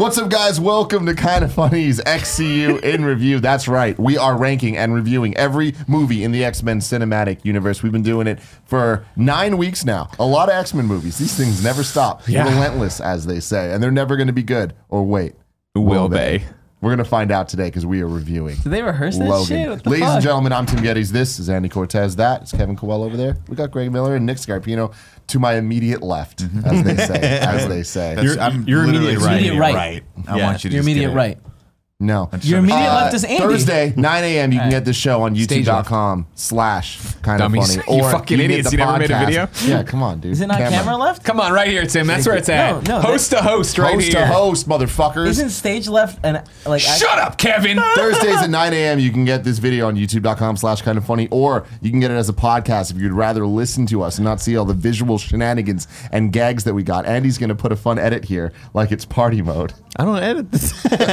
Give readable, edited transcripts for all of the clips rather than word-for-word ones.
What's up, guys? Welcome to Kind of Funny's XCU in Review. That's right. We are ranking and reviewing every movie in the X-Men cinematic universe. We've been doing it for 9 weeks now. A lot of X-Men movies. These things never stop. Yeah. Relentless, as they say. And they're never going to be good. Or wait. Will they? We're going to find out today because we are reviewing. Did they rehearse that Logan. shit? What the Ladies and fuck? gentlemen, I'm Tim Geddes. This is Andy Cortez. That is Kevin Coelho over there. We got Greg Miller and Nick Scarpino to my immediate left, as they say. As they say. You're immediate right. Immediate right. I want you to Your just immediate get it. right. No. Your immediate left is Andy. Thursday, 9 a.m. You can get this show on Stage youtube.com/kindoffunny. You fucking idiots. You never made a video? Yeah, come on, dude. Is it not camera left? Come on, right here, Tim. That's where it's at. No, host to host, right Host here. to host, motherfuckers. Isn't stage left and like? Shut up, Kevin. Thursdays at 9 a.m. You can get this video on youtube.com/kindoffunny, or you can get it as a podcast if you'd rather listen to us and not see all the visual shenanigans and gags that we got. Andy's going to put a fun edit here like it's party mode. I don't edit this.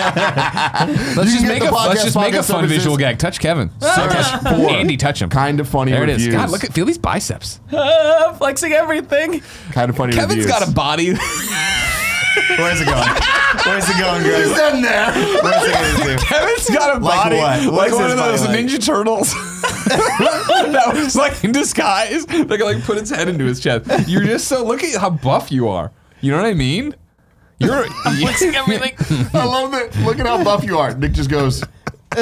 Let's just make a fun visual gag. Touch Kevin. Search for Andy, touch him. Kind of Funny There it Reviews. is. God, feel these biceps. Flexing everything. Kind of Funny Kevin's Reviews. got a body. Where's it going? Where's it going, Greg? He's in there. Where's it going to? Kevin's got a Like body what? What like is one his of those body like? Ninja Turtles. That was like in disguise. They could like put its head into his chest. You're just so, look at how buff you are. You know what I mean? You're flexing everything. I love that. Look at how buff you are. Nick just goes. You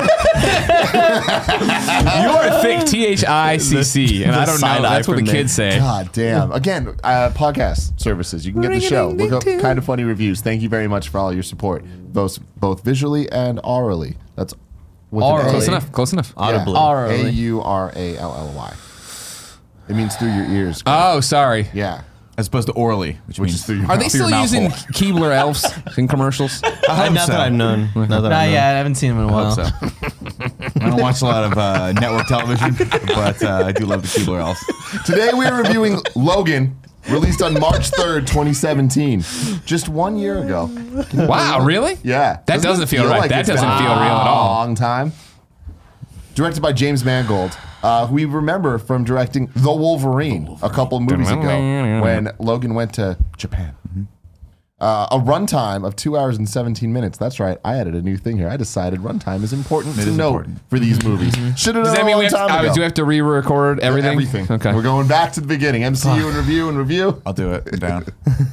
are thick, THICC, and I don't know. side eye That's what the from kids say. God damn. Again, podcast services. You can get the show. Look up Kind of Funny Reviews. Thank you very much for all your support, both visually and aurally. That's with an Aurally. A. Close enough. Close enough. Audibly. Aurally. Aurally. It means through your ears. Oh, sorry. Yeah. As opposed to orally, which Which means is through your Are they mouth. still using Keebler elves in commercials? Not that I've known. Not that Not I've known. yet. I haven't seen him in a while. So. I don't watch a lot of network television, but I do love the Keebler Elves. Today we are reviewing Logan, released on March 3rd, 2017. Just 1 year ago. Wow, really? Yeah. That doesn't it feel right. That it's doesn't been feel real at all. A long time. Directed by James Mangold, who we remember from directing The Wolverine a couple of movies ago when Logan went to Japan. A runtime of 2 hours and 17 minutes. That's right. I added a new thing here. I decided runtime is important to is note important. for these movies. Should have Does known that a mean long we have time ago. do we have to re-record everything? Everything. Okay. We're going back to the beginning. MCU and review. I'll do it. I'm down.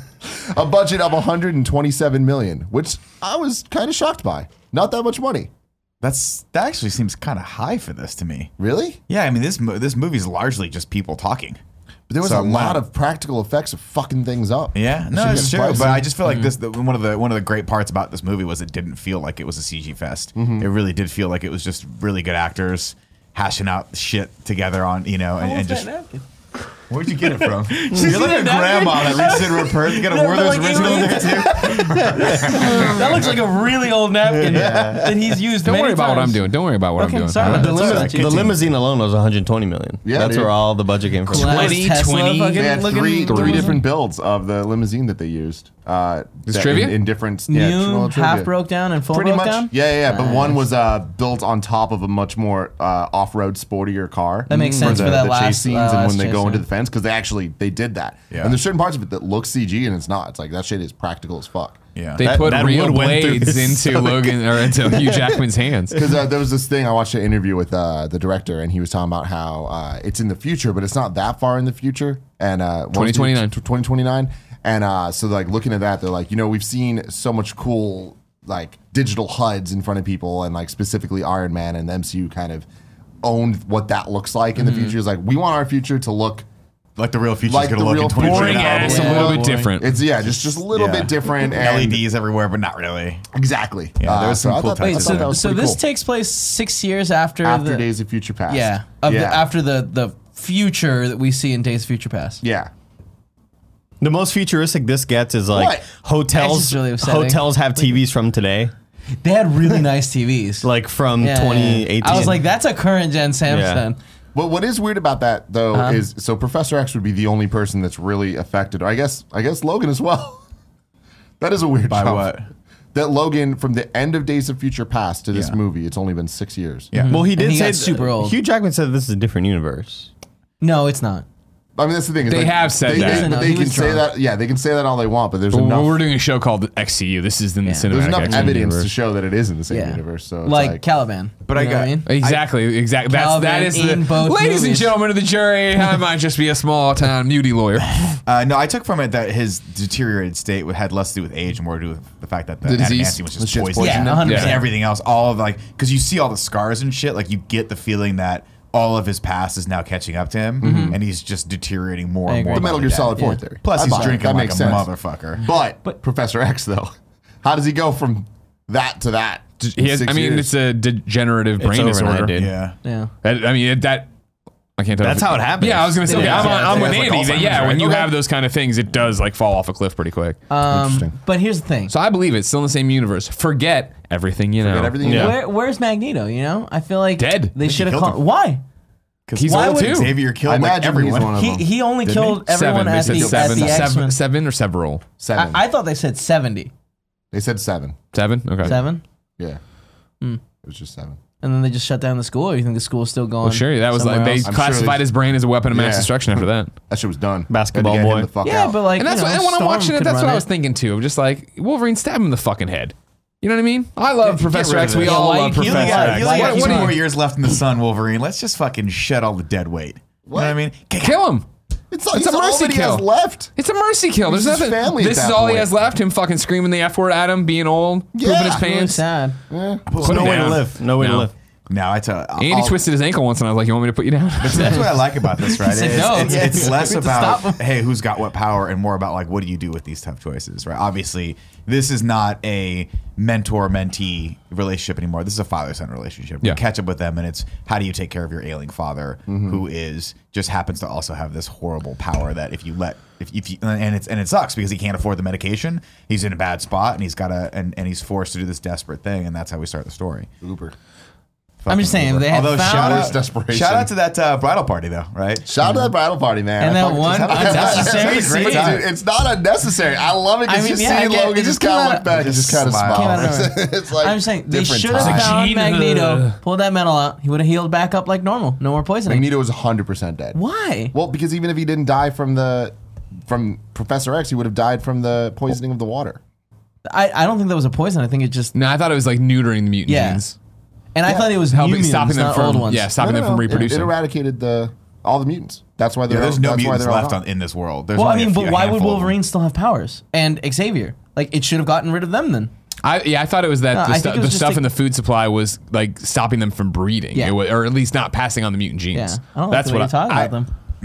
A budget of 127 million, which I was kind of shocked by. Not that much money. That actually seems kind of high for this to me. Really? Yeah, I mean this movie is largely just people talking. But there was So a lot wow. of practical effects of fucking things up. Yeah, no, Shit it's gets true. pricey. But I just feel like one of the great parts about this movie was it didn't feel like it was a CG fest. It really did feel like it was just really good actors hashing out shit together on and just. Where'd you get it from? You're like a grandma that reaches into her purse. You got a Werther's original in there too. That looks like a really old napkin that he's used. Don't many worry about what I'm times. doing. Don't worry about what Okay, I'm doing. sorry. The limousine alone was 120 million. Yeah, That's dude. where all the budget came from. Class 20, Tesla 20. fucking They had looking three limousine. different builds of the limousine that they used. trivia? in different New, little trivia. half broke down, and full Pretty broke much. down. Yeah. But one was built on top of a much more off-road, sportier car. That makes sense for that the last chase scenes and last when they chase go into scene. the fence because they did that. Yeah. And there's certain parts of it that look CG and it's not. It's like that shit is practical as fuck. Yeah. They put that real wood went through blades his into Logan or into Hugh Jackman's hands. Because there was this thing, I watched an interview with the director, and he was talking about how it's in the future, but it's not that far in the future. And 2029. 2029. And so, like, looking at that, they're like, we've seen so much cool, like, digital HUDs in front of people, and, like, specifically Iron Man and the MCU kind of owned what that looks like in the future. It's like, we want our future to look Like the real future's like gonna the look real in 2029. Boring ass, Yeah. a little bit Boring. different. It's just a little bit different. And LEDs everywhere, but not really. Exactly. Yeah, there was some I cool thought that- Wait, I touches thought in that it. was so pretty this cool. takes place 6 years after after the Days of Future Past. after the future that we see in Days of Future Past. Yeah. The most futuristic this gets is like What? That's hotels. just really upsetting. Hotels have TVs from today, They had really nice TVs. like from Yeah. 2018. I was like, that's a current gen Samsung. Well, what is weird about that though is so Professor X would be the only person that's really affected. Or I guess Logan as well. That is a weird By jump. what? That Logan, from the end of Days of Future Past to this Yeah. movie, it's only been 6 years. Yeah. well, he did he say got super old. Hugh Jackman said this is a different universe. No, it's not. I mean, that's the thing. is They have said they, that. They, No, they he can was say drunk. that. Yeah, they can say that all they want, but there's But enough. we're doing a show called XCU. This is in the cinematic There's enough X-Men evidence universe. to show that it is in the same Yeah. universe. So it's Like Caliban. But you I know got- what I mean? Exactly. That Calvin is in both ladies and movies. gentlemen of the jury. I might just be a small town muty lawyer. No, I took from it that his deteriorated state had less to do with age and more to do with the fact that the disease? adamantium was The just shit's poisoned. poisoned. Yeah, 100%. And everything else, all of like, because you see all the scars and shit, like you get the feeling that all of his past is now catching up to him, and he's just deteriorating more I and agree. more. the by Metal Gear day. Solid 4 Yeah. theory. Plus, I he's buy it. drinking that like makes a sense. motherfucker. But Professor X, though, how does he go from that to that? He has, in 6 I mean, years? it's a degenerative brain overnight, disorder. dude. Yeah. Yeah. I mean, that I can't tell. That's how it happens. Yeah, I was gonna say. Yeah, Okay, I'm with it's like Andy. That, yeah, Alzheimer's, when right? you Okay. have those kind of things, it does like fall off a cliff pretty quick. Interesting. But here's the thing. So I believe it's still in the same universe. Forget everything you know. Forget everything you Yeah. know. Where's Magneto? You know, I feel like Dead. They should have killed called. him. Why? Because He's old too. Xavier I killed like imagine he's everyone. one of them. He only Didn't killed he? everyone Seven. at They the said at the X-Men. seven or several. 7. I thought they said 70. They said 7. 7. Okay. 7? Yeah. It was just 7. And then they just shut down the school? Or you think the school's still going? Well, sure. That was like somewhere they else? I'm classified sure his brain as a weapon of mass Yeah. destruction after that. That shit was done. Basketball Had to get him boy. the fuck Yeah, out. but like, And that's you know, what, and when I'm Storm watching it, could that's run what I was it. thinking too. I'm just like Wolverine, stab him in the fucking head. You know what I mean? I love Professor rid of X. We this. all Yeah, love why you Professor got- X. you Like, got what 2 more more years left in the sun, Wolverine? Let's just fucking shed all the dead weight. You know what I mean? Kill him. It's It's a a mercy all that he has kill. left. It's a mercy kill. There's This is nothing. family at This is that all he point. has left. Him fucking screaming the F word at him, being old, Yeah. pooping his It's really pants. sad. Put No him way to down. live. No way to No. live. Now I tell Andy twisted his ankle once, and I was like, "You want me to put you down?" That's what I like about this, right? said It's, no. it's, Yeah. it's less We have to about stop him. hey, who's got what power, and more about like what do you do with these tough choices, right? Obviously, this is not a mentor-mentee relationship anymore. This is a father-son relationship. Yeah. You catch up with them, and it's how do you take care of your ailing father, who is just happens to also have this horrible power that if you and it sucks because he can't afford the medication. He's in a bad spot, and he's got and he's forced to do this desperate thing, and that's how we start the story. Uber. I'm just saying, they had Although found- shout out to that bridal party though, right? Shout out to that bridal party, man. And I that fucking one just have a- unnecessary It's scene. dude, it's not unnecessary. I love it because I mean, you yeah, I see get- Logan it just just came kind of out- look back and just just kind of smile. Came out of smile. nowhere. It's like I'm saying they different should have times. found Gina. Magneto, pulled that metal out. He would have healed back up like normal. No more poisoning. Magneto was 100% dead. Why? Well, because even if he didn't die from Professor X, he would have died from the poisoning of the water. I don't think that was a poison. I think it just. No, I thought it was like neutering the mutant Yeah. genes, And I thought it was helping new stopping mutants, them not old from ones. stopping them from It reproducing. eradicated all the mutants. That's why Yeah, they're there's no that's why mutants they're all left gone. in this world. There's Well, I only a mean, few- but a why would handful of them. Wolverine still have powers? And Xavier, like, it should have gotten rid of them then. I thought it was that No, the, I think it was the just stuff like- in the food supply was like stopping them from breeding, Yeah. or at least not passing on the mutant genes. Yeah, I don't like That's the way what you talk about them.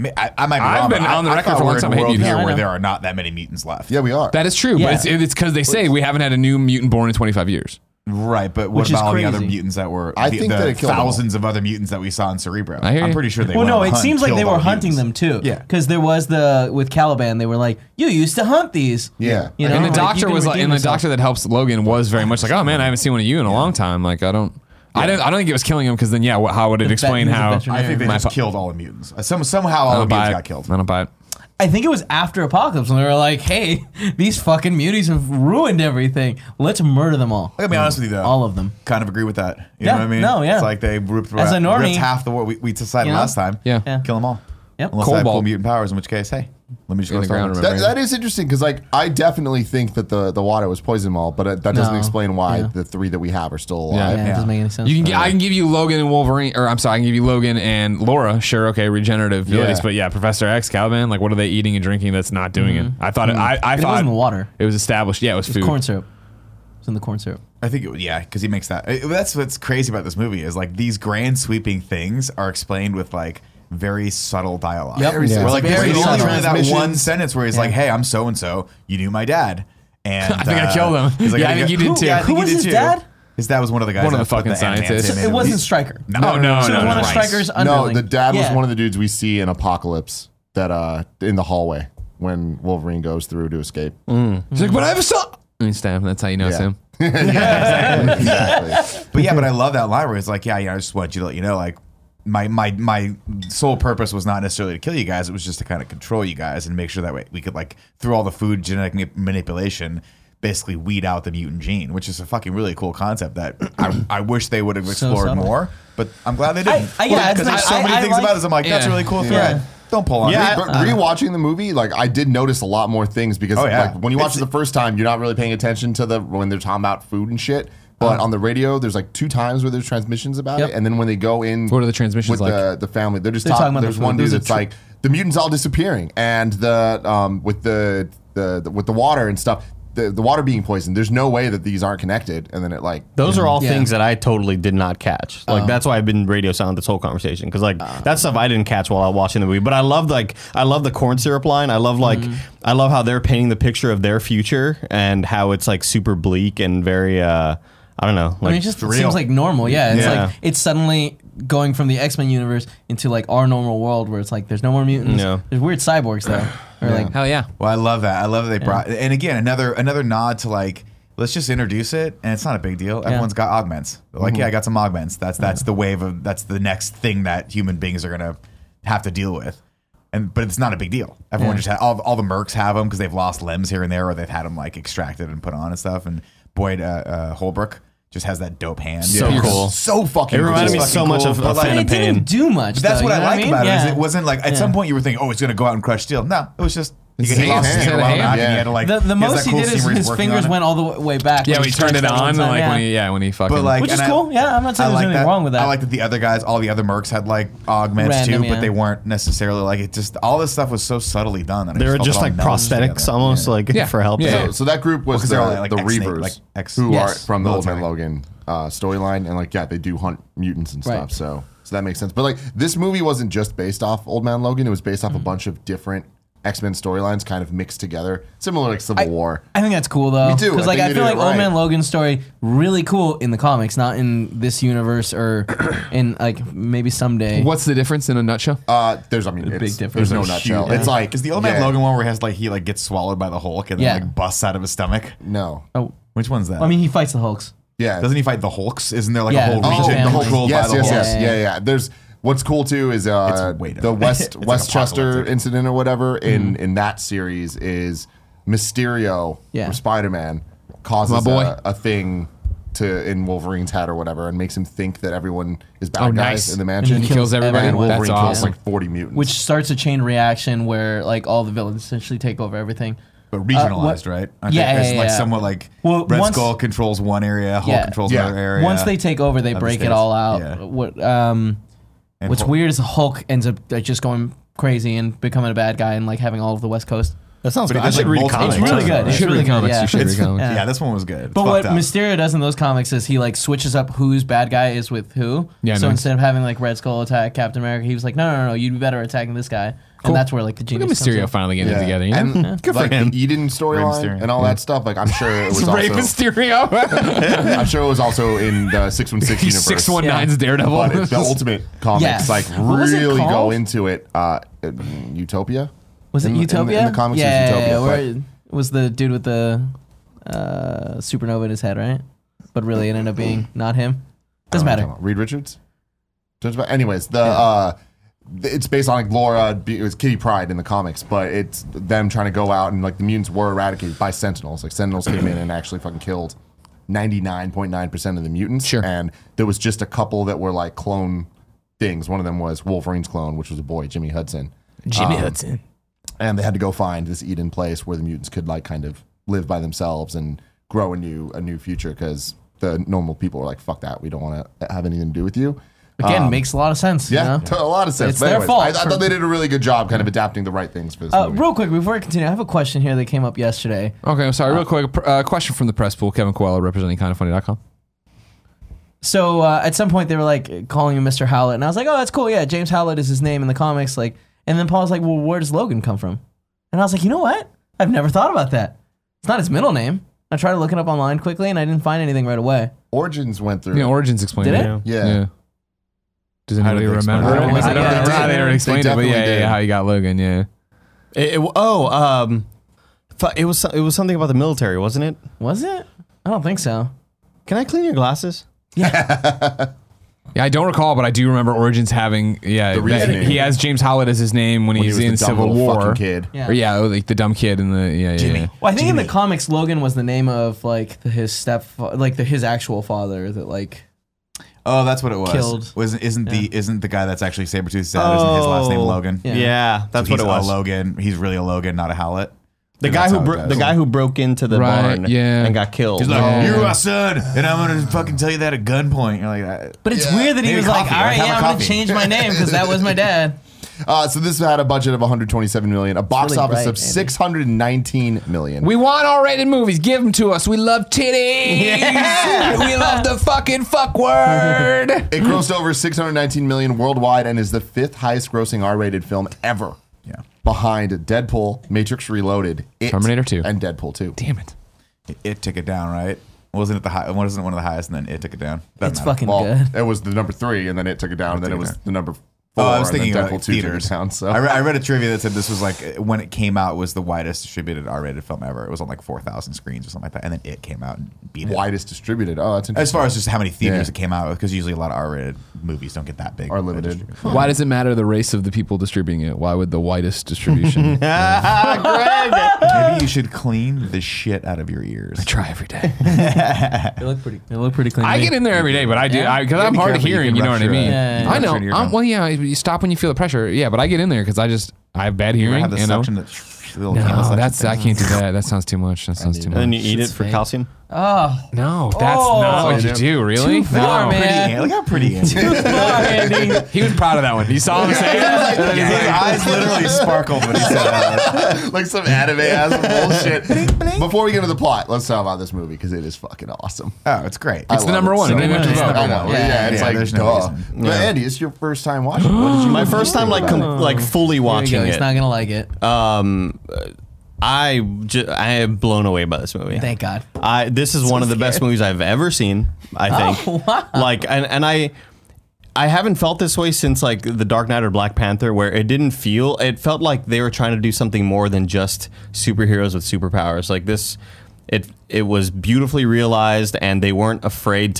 I might be I've wrong, been but on the I record thought for a long we're time in a world hating here you. where Yeah, I there know. are not that many mutants left. Yeah, we are. That is true, Yeah. but it's because they say we haven't had a new mutant born in 25 years. Right, but what Which is about all the other crazy. mutants that were I think that it killed them all. thousands of other mutants that we saw in Cerebro? I hear I'm you. pretty sure they Well, went no, on a it hunt seems and like they killed were all the hunting mutants. them too. Yeah. Because there was with Caliban, they were like, "You used to hunt these." Yeah. You know, And the like, you doctor can was like, redeem and the yourself. doctor that helps Logan was very much like, oh man, I haven't seen one of you in a long time. Like I don't think it was killing him because then how would it explain he was a how? veterinarian. I think they My just pa- killed all the mutants. Somehow all I the don't buy mutants it. got killed. I don't buy it. I think it was after Apocalypse when they were like, "Hey, these fucking muties have ruined everything. Let's murder them all." I gotta be honest with you though. All of them. Kind of agree with that. You Yeah, know what I mean? no, yeah. It's like they ripped As a normie, ripped half the world. We decided you know? last time. Yeah. Yeah. Kill them all. Yep. Unless they have Cobalt. cool mutant powers, in which case, hey, let me just In go the start ground, with- remember? That is interesting because I definitely think that the water was poison ball, but that doesn't No. explain why Yeah. the 3 that we have are still Yeah. alive. Yeah, it doesn't make any sense. I can give you Logan and Wolverine, or I'm sorry, I can give you Logan and Laura. Sure, okay, regenerative abilities, Yeah. but yeah, Professor X, Caliban, like what are they eating and drinking that's not doing it? I thought I But it thought wasn't water. it was established. Yeah, it was It food. was corn syrup. It was in the corn syrup. I think because he makes that. That's what's crazy about this movie is like these grand sweeping things are explained with like very subtle dialogue. Yep. Very Yeah. Where, like Very there's subtle. only really that Transmissions. one sentence where he's like, "Hey, I'm so and so. You knew my dad." And I think I killed him. he's Yeah, I think you did too. Yeah, I Who think was you his did too. dad? His dad was one of the guys. One of that the put fucking scientists. adamantium in It him. wasn't Stryker. No, no, So it was no, one of Rice. Stryker's No, underlings. the dad was Yeah. one of the dudes we see in Apocalypse that in the hallway when Wolverine goes through to escape. He's like, but I have a son. And he stabbed him. That's how you know it's Yeah. him. Exactly. But yeah, but I love that line where it's like, yeah, I just want you to let you know, like, my sole purpose was not necessarily to kill you guys. It was just to kind of control you guys and make sure that way we could, like, through all the food genetic manipulation, basically weed out the mutant gene, which is a fucking really cool concept that I wish they would have explored subtle. more. But I'm glad they didn't. yeah, Because it's there's so not- many I things like- about this. I'm like, that's a Yeah. really cool Yeah. thread. Don't pull on Yeah, me. But rewatching the movie, like I did notice a lot more things because Oh, yeah. like when you watch it the first time, you're not really paying attention to when they're talking about food and shit. But on the radio, there's like 2 times where there's transmissions about Yep. it, and then when they go in, What are the transmissions with like? the family? They're just They're talking talking. about There's the one food. dude There's a that's like the mutants all disappearing, and the with the water and stuff. The water being poisoned. There's no way that these aren't connected, and then it like Those are all Yeah. things that I totally did not catch. Like that's why I've been radio silent this whole conversation because like that stuff I didn't catch while I was watching the movie. But I love the corn syrup line. I love I love how they're painting the picture of their future and how it's like super bleak and very I don't know. Like I mean, it just real. seems like normal. Yeah, it's Yeah. like it's suddenly going from the X-Men universe into like our normal world where it's like there's no more mutants. Yeah. There's weird cyborgs though. Or like Hell yeah. Well, I love that. I love that they brought, and again, another nod to like, let's just introduce it, and it's not a big deal. Everyone's got augments. They're like, yeah, I got some augments. That's the wave of that's the next thing that human beings are gonna have to deal with. But it's not a big deal. Everyone just had all the mercs have them because they've lost limbs here and there, or they've had them like extracted and put on and stuff. And Boyd Holbrook just has that dope hand. So cool. so fucking. It reminded me cool. so much of But, like, Phantom it didn't Pain. do much. That's though, what you know I like I mean? about it. Is Yeah. it wasn't like at some point you were thinking, oh, it's gonna go out and crush steel. No, it was just It's he his lost hand. his hand It's while a hand. knocking. He Yeah. had to like The most that he cool did scene is where he's his working fingers on it. went all the way back. Yeah, when he turned it stretched on, that one like time, when he fucking. But like, Which is and cool. Yeah, I'm not saying I there's like anything that. wrong with that. I like that the other guys, all the other mercs had like augments Random, too, yeah. but they weren't necessarily like it. Just all this stuff was so subtly done. That I They were felt just it all like melded prosthetics together. almost Yeah. like Yeah. for help. Yeah. So that group was because the, they're all, like, the ex-Navy, Reavers, like ex- who Yes. are from the Old Man military. Logan storyline, and like they do hunt mutants and stuff. Right. So that makes sense. But like this movie wasn't just based off Old Man Logan; it was based off a bunch of different X-Men storylines, kind of mixed together, similar like Civil War. I think that's cool though. Me too. Because I like think I they feel did like it Old right. Man Logan's story really cool in the comics, not in this universe or in like maybe someday. What's the difference in a nutshell? There's, I mean, big it's, difference. there's no Huge. nutshell. Yeah. It's like Is the Old Man yeah, Logan one where he like gets swallowed by the Hulk and Yeah. then like busts out of his stomach? No, Oh, Which one's that? I mean, he fights the Hulks. yeah, doesn't he fight the Hulks? Isn't there like Yeah. a whole Oh, region the Hulk- controlled yes, by the yes, Hulks? yes, yeah. There's what's cool too is way the different. West It's like Westchester apocalyptic. incident or whatever in that series is Mysterio Yeah. or Spider-Man causes My boy. a thing to in Wolverine's head or whatever and makes him think that everyone is bad Oh, guys nice. in the And mansion. he kills everybody. And Wolverine That's kills awesome. like 40 mutants. Which starts a chain reaction where like all the villains essentially take over everything. But regionalized, what- right? Yeah, It's yeah, like yeah. somewhat like Well, Red once- Skull controls one area, Hulk Yeah. controls Yeah. another area. Once they take over, they of the break it states. all out. Yeah. And What's Hulk- weird is the Hulk ends up like, just going crazy and becoming a bad guy and like having all of the West Coast. That sounds But good. he I does, should like, read multiple comics. It's really good. You It's should really read good. comics. Yeah. You should read comics. Yeah. Yeah, this one was good. It's But what fucked up. Mysterio does in those comics is he like switches up whose bad guy is with who. Yeah, So nice. instead of having like Red Skull attack Captain America, he was like, no, you'd be better attacking this guy. Cool. And that's where like the Look genius at comes Mysterio in. finally getting it together. You know? and Good for like him. the Eden storyline Mysterio. and all that stuff. Like I'm sure it was Rey also Mysterio. I'm sure it was also in the 616 He's universe. 619's Daredevil. But the Ultimate comics Yes. like What was it really go called? into it. Utopia. Was it in the- Utopia? in the comics it was yeah, Utopia, where but- it was the dude with the supernova in his head, right? But really, it ended up being not him. Doesn't matter. Reed Richards. Anyways, it's based on like Laura. It was Kitty Pryde in the comics, but it's them trying to go out and like the mutants were eradicated by Sentinels. Like Sentinels came in and actually fucking killed 99.9% of the mutants. Sure. And there was just a couple that were like clone things. One of them was Wolverine's clone, which was a boy, Jimmy Hudson. Jimmy Hudson. And they had to go find this Eden place where the mutants could like kind of live by themselves and grow a new future because the normal people were like, fuck that, we don't want to have anything to do with you. Again, makes a lot of sense. Yeah, You know? a lot of sense. It's But their anyways, fault I for- thought they did a really good job kind of adapting the right things for this movie. Real quick, before I continue, I have a question here that came up yesterday. Okay, I'm sorry. Real quick, question from the press pool. Kevin Coelho representing kindoffunny.com. So at some point they were like calling him Mr. Howlett, and I was like, "Oh, that's cool. Yeah, James Howlett is his name in the comics." Like, and then Paul's like, "Well, where does Logan come from?" And I was like, "You know what? I've never thought about that. It's not his middle name." I tried to look it up online quickly, and I didn't find anything right away. Origins went through. Yeah, Origins explained Did it. it? Yeah. Does How anybody did they explain remember? it? I don't Yeah, know how they they explained it, but definitely yeah, did. how you got Logan, yeah. It was something about the military, wasn't it? Was it? I don't think so. Can I clean your glasses? Yeah, I don't recall, but I do remember Origins having, that reasoning. he has James Howlett as his name when When he he's was in the dumb Civil little War. fucking kid. Yeah. Or like the dumb kid in the, yeah. Well, I think in the comics, Logan was the name of like his actual father. That like. Oh, that's what it was. Killed. Isn't the guy that's actually Sabretooth's dad? Isn't his last name Logan? Yeah. That's So what it was. A Logan. He's really a Logan, not a Howlett. The guy who broke into the Right, barn yeah. and got killed. He's like, Yeah. "You're my son, and I'm gonna fucking tell you that at gunpoint." You're like, But it's weird that he Maybe was like, coffee, all right, have a yeah, I'm going to coffee." change my name because that was my dad. So this had a budget of 127 million, a box really office bright, of Andy. 619 million. We want R-rated movies. Give them to us. We love titties. We love the fucking fuck word. It grossed over 619 million worldwide and is the 5th highest grossing R-rated film ever. Yeah. Behind Deadpool, Matrix Reloaded, It, Terminator 2. and Deadpool 2. Damn it. It took it down, right? Wasn't it the high? Wasn't one of the highest, and then it took it down. Doesn't It's matter. fucking Well, good. it was the number 3, and then it took it down, and then it took it was down. the number 4. Oh, I was and then thinking Deadpool about 2 took it theaters. down. So I read a trivia that said this was like when it came out, it was the widest distributed R-rated film ever. It was on like 4,000 screens or something like that, and then it came out and beat it. widest distributed. Oh, that's interesting. As far as just how many theaters Yeah. it came out with, because usually a lot of R-rated movies don't get that big. Are limited. Why does it matter the race of the people distributing it? Why would the widest distribution? Maybe you should clean the shit out of your ears. Try every day. They look pretty clean. I get in there every day, but I do Yeah? because Yeah, I'm be hard of careful, you hearing. can You know what I rupture mean? it. Yeah, yeah, I yeah. know. Rupture an eardrum. Well, yeah. You stop when you feel the pressure. Yeah, but I get in there because I have bad You ever hearing. have the You know. suction that little No, camel suction that's thing? I can't do that. That sounds too much. That sounds too And then much. you eat it for fake. calcium. Oh, No, that's Oh. not what you do. Really? Too far, No. man. Look how pretty Andy is. Andy. He was proud of that one. You saw him say it. His eyes literally sparkled when he said that. like some anime ass bullshit. Before we get into the plot, let's talk about this movie because it is fucking awesome. Oh, it's great. I It's the love number it one. so It ain't much. much about it. I know. Yeah, it's Yeah, like there's no duh. reason. But Andy, it's your first time watching. What did you? My first time like fully Here we watching go. He's it. not gonna like it. I am blown away by this movie. Thank God. This is one of the best movies I've ever seen. I think. Oh, wow. Like, and I haven't felt this way since like The Dark Knight or Black Panther, where it felt like they were trying to do something more than just superheroes with superpowers. Like this, it was beautifully realized, and they weren't afraid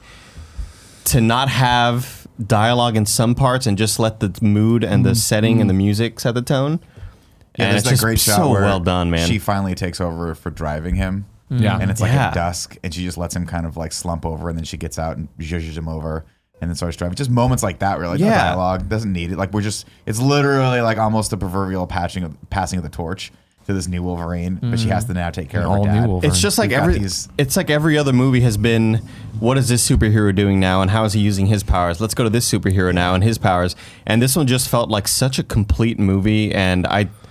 to not have dialogue in some parts and just let the mood and the setting and the music set the tone. Yeah, And there's it's that just great shot so where well done, man. She finally takes over for driving him. Yeah. And it's like Yeah. at dusk, and she just lets him kind of like slump over, and then she gets out and zhuzhes him over, and then starts driving. Just moments like that where like no Yeah. dialogue, doesn't need it. Like it's literally like almost a proverbial passing of the torch to this new Wolverine, but she has to now take care of her all dad. new Wolverine. It's just like We've got it's like every other movie has been, what is this superhero doing now and how is he using his powers? Let's go to this superhero now and his powers. And this one just felt like such a complete movie, and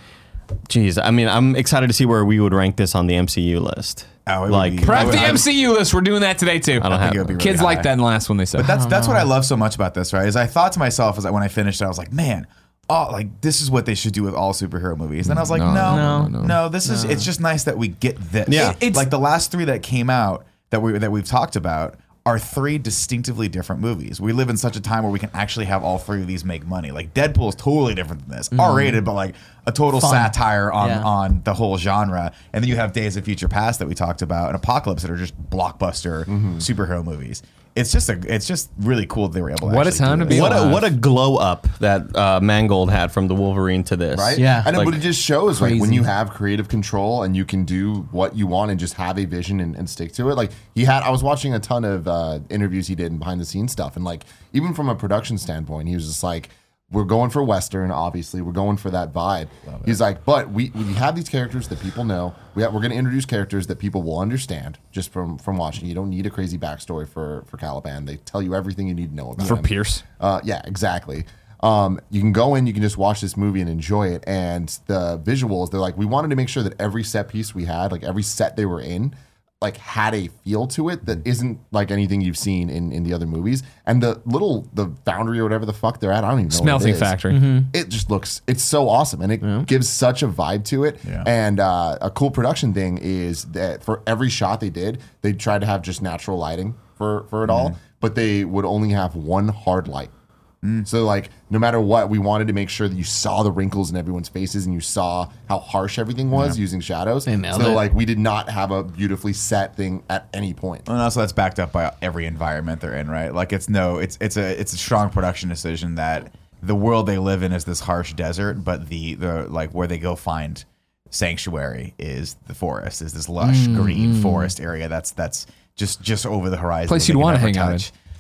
I'm excited to see where we would rank this on the MCU list. Oh, it would like be- Prep I the would- MCU list. We're doing that today too. I don't think have it would be really Kids like high. that in the last one they said. But that's what I love so much about this, right? Is I thought to myself, when I finished it, I was like, man, like this is what they should do with all superhero movies. And I was like, no, it's just nice that we get this. Yeah. It's like the last 3 that came out that we've talked about are 3 distinctively different movies. We live in such a time where we can actually have all 3 of these make money. Like Deadpool is totally different than this. R-rated, but like a total satire on the whole genre. And then you have Days of Future Past that we talked about, and Apocalypse that are just blockbuster superhero movies. It's just really cool that they were able to What a actually time do to this. be what a glow up that Mangold had from the Wolverine to this. Right? Yeah. And Like, but it just shows like when crazy. you have creative control and you can do what you want and just have a vision and stick to it. Like I was watching a ton of interviews he did and behind the scenes stuff. And like, even from a production standpoint, he was just like, we're going for Western, obviously. We're going for that vibe. He's like, but we have these characters that people know. We're going to introduce characters that people will understand just from watching. You don't need a crazy backstory for Caliban. They tell you everything you need to know about for him. Pierce. Yeah, exactly. You can go in, you can just watch this movie and enjoy it. And the visuals, they're like, we wanted to make sure that every set piece we had, like every set they were in, like had a feel to it that isn't like anything you've seen in the other movies. And the foundry or whatever the fuck they're at, I don't even know. Smelting what it is. factory. It just looks, it's so awesome. And it gives such a vibe to it. Yeah. And a cool production thing is that for every shot they did, they tried to have just natural lighting for it all, but they would only have one hard light. So like no matter what, we wanted to make sure that you saw the wrinkles in everyone's faces and you saw how harsh everything was using shadows. They nailed so it. like we did not have a beautifully set thing at any point. And also that's backed up by every environment they're in, right? Like it's a strong production decision that the world they live in is this harsh desert, but the like where they go find sanctuary is the forest, is this lush green forest area that's just over the horizon. Place that you'd they can wanna never hang out touch.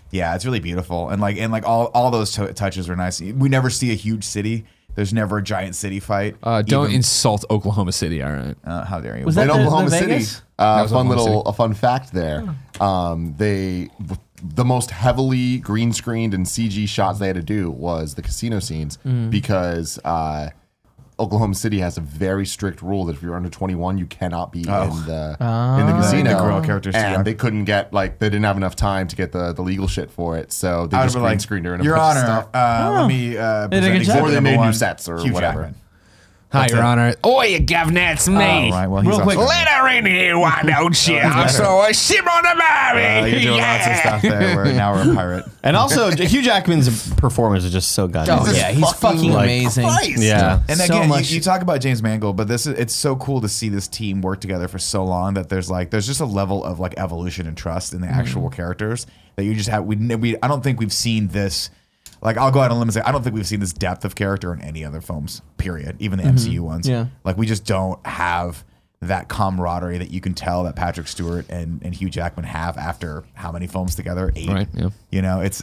Yeah, it's really beautiful, and all those touches were nice. We never see a huge city. There's never a giant city fight. Don't insult Oklahoma City, all right? How dare you? Was that In the Oklahoma City, Vegas? was Oklahoma City. a fun fact there. The most heavily green screened and CG shots they had to do was the casino scenes because Oklahoma City has a very strict rule that if you're under 21, you cannot be in the casino. The girl characters too. and they couldn't get they didn't have enough time to get the legal shit for it, so they I just would be green like, screened her in a Your bunch of Honor, stuff. let me did a present good job. exhibit Or they number made new one, sets or Hugh whatever. Jackman. Hi, Your Honor. Oi, governor, it's me. All right, well, he's Real quick. also- Let her in here, why don't you? that's I better. saw a ship on the Barbie. You're doing lots of stuff there. Now we're a pirate. And also, Hugh Jackman's performance is just so goddamn. Oh good. yeah, he's fucking like, amazing. Yeah. And So again, much- you talk about James Mangold, but it's so cool to see this team work together for so long that there's just a level of like evolution and trust in the actual characters that you just have. I don't think we've seen this. Like, I'll go out on a limb and say I don't think we've seen this depth of character in any other films. Period. Even the MCU ones. Yeah. Like, we just don't have that camaraderie that you can tell that Patrick Stewart and Hugh Jackman have after how many films together? 8. Right, yeah. You know, I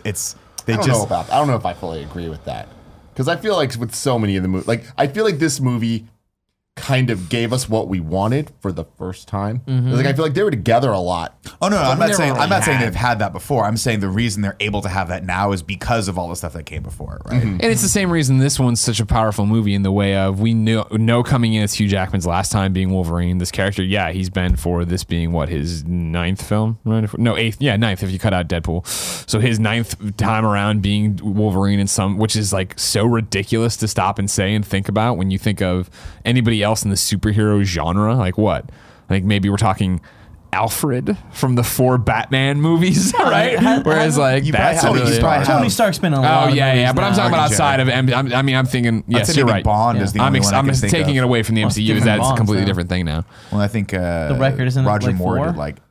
don't know if I fully agree with that, because I feel like with so many of the movie, I feel like this movie kind of gave us what we wanted for the first time. Like, I feel like they were together a lot. Oh no, I'm not never saying really I'm not saying had. they've had that before. I'm saying the reason they're able to have that now is because of all the stuff that came before it, right? And it's the same reason this one's such a powerful movie in the way of we know coming in as Hugh Jackman's last time being Wolverine. This character, yeah, he's been for this being his 9th film, right? No, 8th, yeah, 9th if you cut out Deadpool. So his 9th time around being Wolverine in which is like so ridiculous to stop and say and think about when you think of anybody else in the superhero genre. Like what? Like maybe we're talking Alfred from the 4 Batman movies, right? Whereas like that's probably really, have- Tony Stark's been in a lot Oh of yeah, movies yeah, but I'm now. talking about Martin outside of. I'm thinking. Yes, say you're maybe right. Bond is the only one I I'm can think taking of. it away from the Well, it's MCU. different That's a Bonds, completely though. different thing now. Well, I think The record isn't it Roger like Moore 4? did like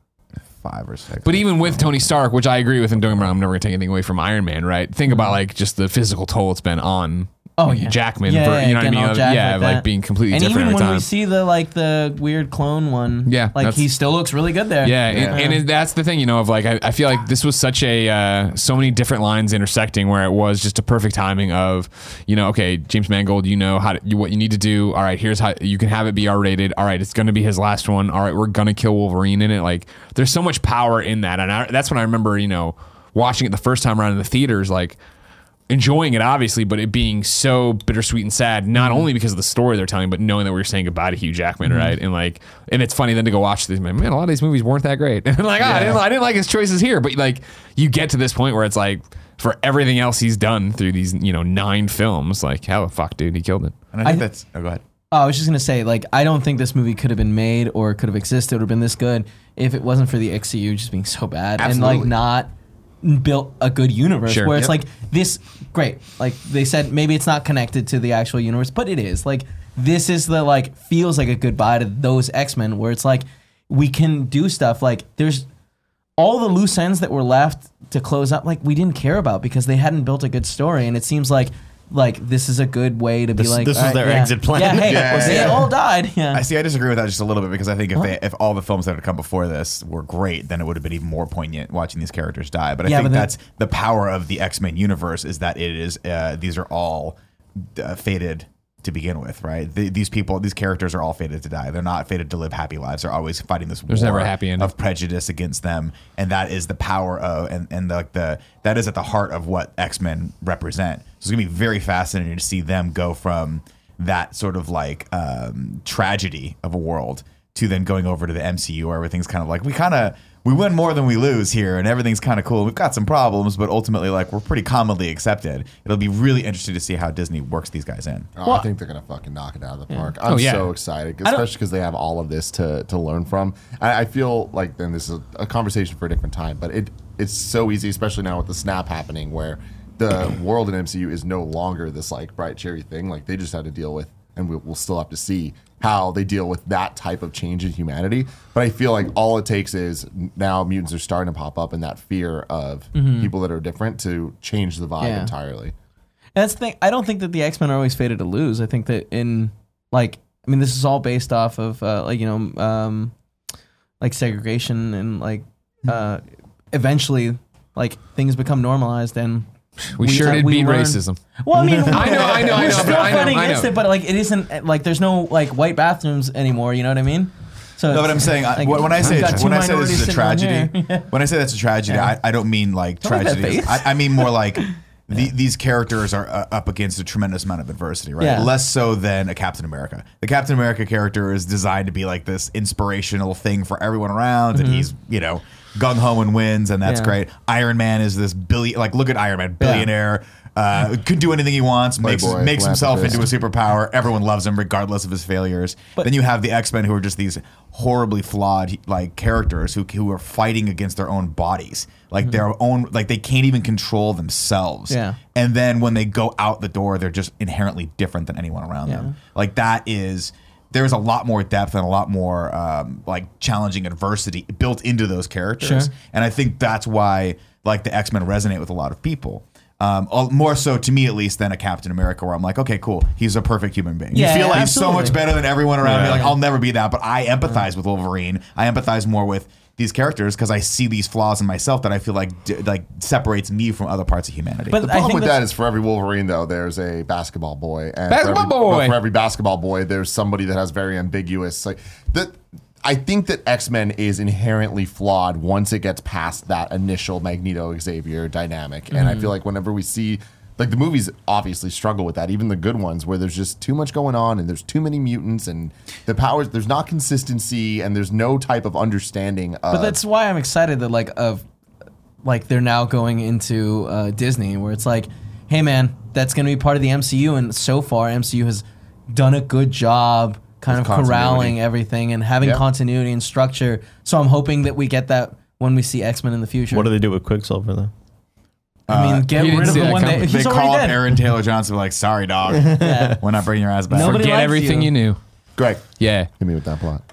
5 or 6. But even with Tony Stark, which I agree with, and don't get me wrong, I'm never gonna take anything away from Iron Man, right? Think about like just the physical toll it's been on. Jackman, you know what I getting all mean? jacked Yeah, like like that. being completely And different even every when time. we see the weird clone one, Yeah, like that's- he still looks really good there. Yeah, and that's the thing, of like I feel like this was such a so many different lines intersecting where it was just a perfect timing of okay, James Mangold, what you need to do. All right, here's how you can have it be R-rated. All right, it's going to be his last one. All right, we're going to kill Wolverine in it. Like there's so much power in that, and that's when I remember watching it the first time around in the theaters, like enjoying it obviously, but it being so bittersweet and sad, not only because of the story they're telling, but knowing that we were saying goodbye to Hugh Jackman, right? And it's funny then to go watch these, man, a lot of these movies weren't that great. And like, I didn't like his choices here, but like you get to this point where it's like for everything else he's done through these 9 films, like hell, fuck, dude, he killed it. and I think that's. Oh, go ahead. I was just gonna say, like, I don't think this movie could have been made or could have existed or been this good if it wasn't for the XCU just being so bad and like Absolutely. not built a good universe Sure. where it's Yep. like this great. Like they said, maybe it's not connected to the actual universe, but it is. Like this is the like feels like a goodbye to those X-Men where it's like we can do stuff like there's all the loose ends that were left to close up, like we didn't care about because they hadn't built a good story, and it seems like this is a good way to be like this all was right, their exit plan. Yeah, hey, Yeah, they yeah. all died. Yeah, I disagree with that just a little bit because I think if all the films that had come before this were great, then it would have been even more poignant watching these characters die. But I Yeah, think but then- that's the power of the X-Men universe is that it is these are all fated to begin with, right? These characters are all fated to die. They're not fated to live happy lives. They're always fighting this There's war never a happy ending. of prejudice against them, and that is the power of that is at the heart of what X-Men represent. So it's gonna be very fascinating to see them go from that sort of like tragedy of a world to then going over to the MCU where everything's kind of like we win more than we lose here, and everything's kind of cool. We've got some problems, but ultimately, like we're pretty commonly accepted. It'll be really interesting to see how Disney works these guys in. I think they're gonna fucking knock it out of the park. I'm Oh, yeah. so excited, especially because they have all of this to learn from. I feel like then this is a conversation for a different time, but it's so easy, especially now with the snap happening, where the world in MCU is no longer this like bright cherry thing. Like they just had to deal with, and we'll still have to see how they deal with that type of change in humanity. But I feel like all it takes is now mutants are starting to pop up, and that fear of people that are different to change the vibe Yeah. entirely. And that's the thing. I don't think that the X-Men are always fated to lose. I think that this is all based off of like segregation and like eventually like things become normalized and We sure did beat racism. Well, I mean, I know, we're still fighting I know. against it, but like it isn't like there's no like white bathrooms anymore. You know what I mean? So No, but I'm saying like, when I say we've got two this is minorities a sitting on tragedy, here. when I say that's a tragedy, I don't mean like Don't make that tragedy. face. I mean more like these characters are up against a tremendous amount of adversity, right? Yeah. Less so than a Captain America. The Captain America character is designed to be like this inspirational thing for everyone around, and he's gung ho and wins, and that's Yeah. great. Iron Man is this look at Iron Man, billionaire. Could do anything he wants, makes Playboy, himself into philanthropist. a superpower. Everyone loves him regardless of his failures. But- Then you have the X-Men, who are just these horribly flawed like characters who are fighting against their own bodies, like their own, like they can't even control themselves. Yeah. And then when they go out the door, they're just inherently different than anyone around them. Like there's a lot more depth and a lot more like challenging adversity built into those characters. Sure. And I think that's why like the X-Men resonate with a lot of people. More so to me at least than a Captain America, where I'm like, okay, cool, he's a perfect human being. Yeah, You feel like absolutely. he's so much better than everyone around me. Yeah. Like I'll never be that, but I empathize with Wolverine. I empathize more with these characters because I see these flaws in myself that I feel like separates me from other parts of humanity. But The I problem think with that's- that is for every Wolverine, though, there's a basketball boy. And Basketball boy. For every basketball boy, there's somebody that has very ambiguous. Like that. I think that X-Men is inherently flawed once it gets past that initial Magneto Xavier dynamic, and I feel like whenever we see. Like the movies obviously struggle with that, even the good ones, where there's just too much going on and there's too many mutants and the powers. There's not consistency and there's no type of understanding. But that's why I'm excited that like they're now going into Disney, where it's like, hey man, that's going to be part of the MCU, and so far MCU has done a good job kind of continuity. corralling everything and having Yeah. continuity and structure. So I'm hoping that we get that when we see X-Men in the future. What do they do with Quicksilver though? I mean, get he didn't rid of see the that one coming. that they he's call already up dead. Aaron Taylor Johnson, like, sorry, dog, we're not bringing your ass back. Nobody Forget likes everything you. you knew. Greg, Yeah. hit me with that plot.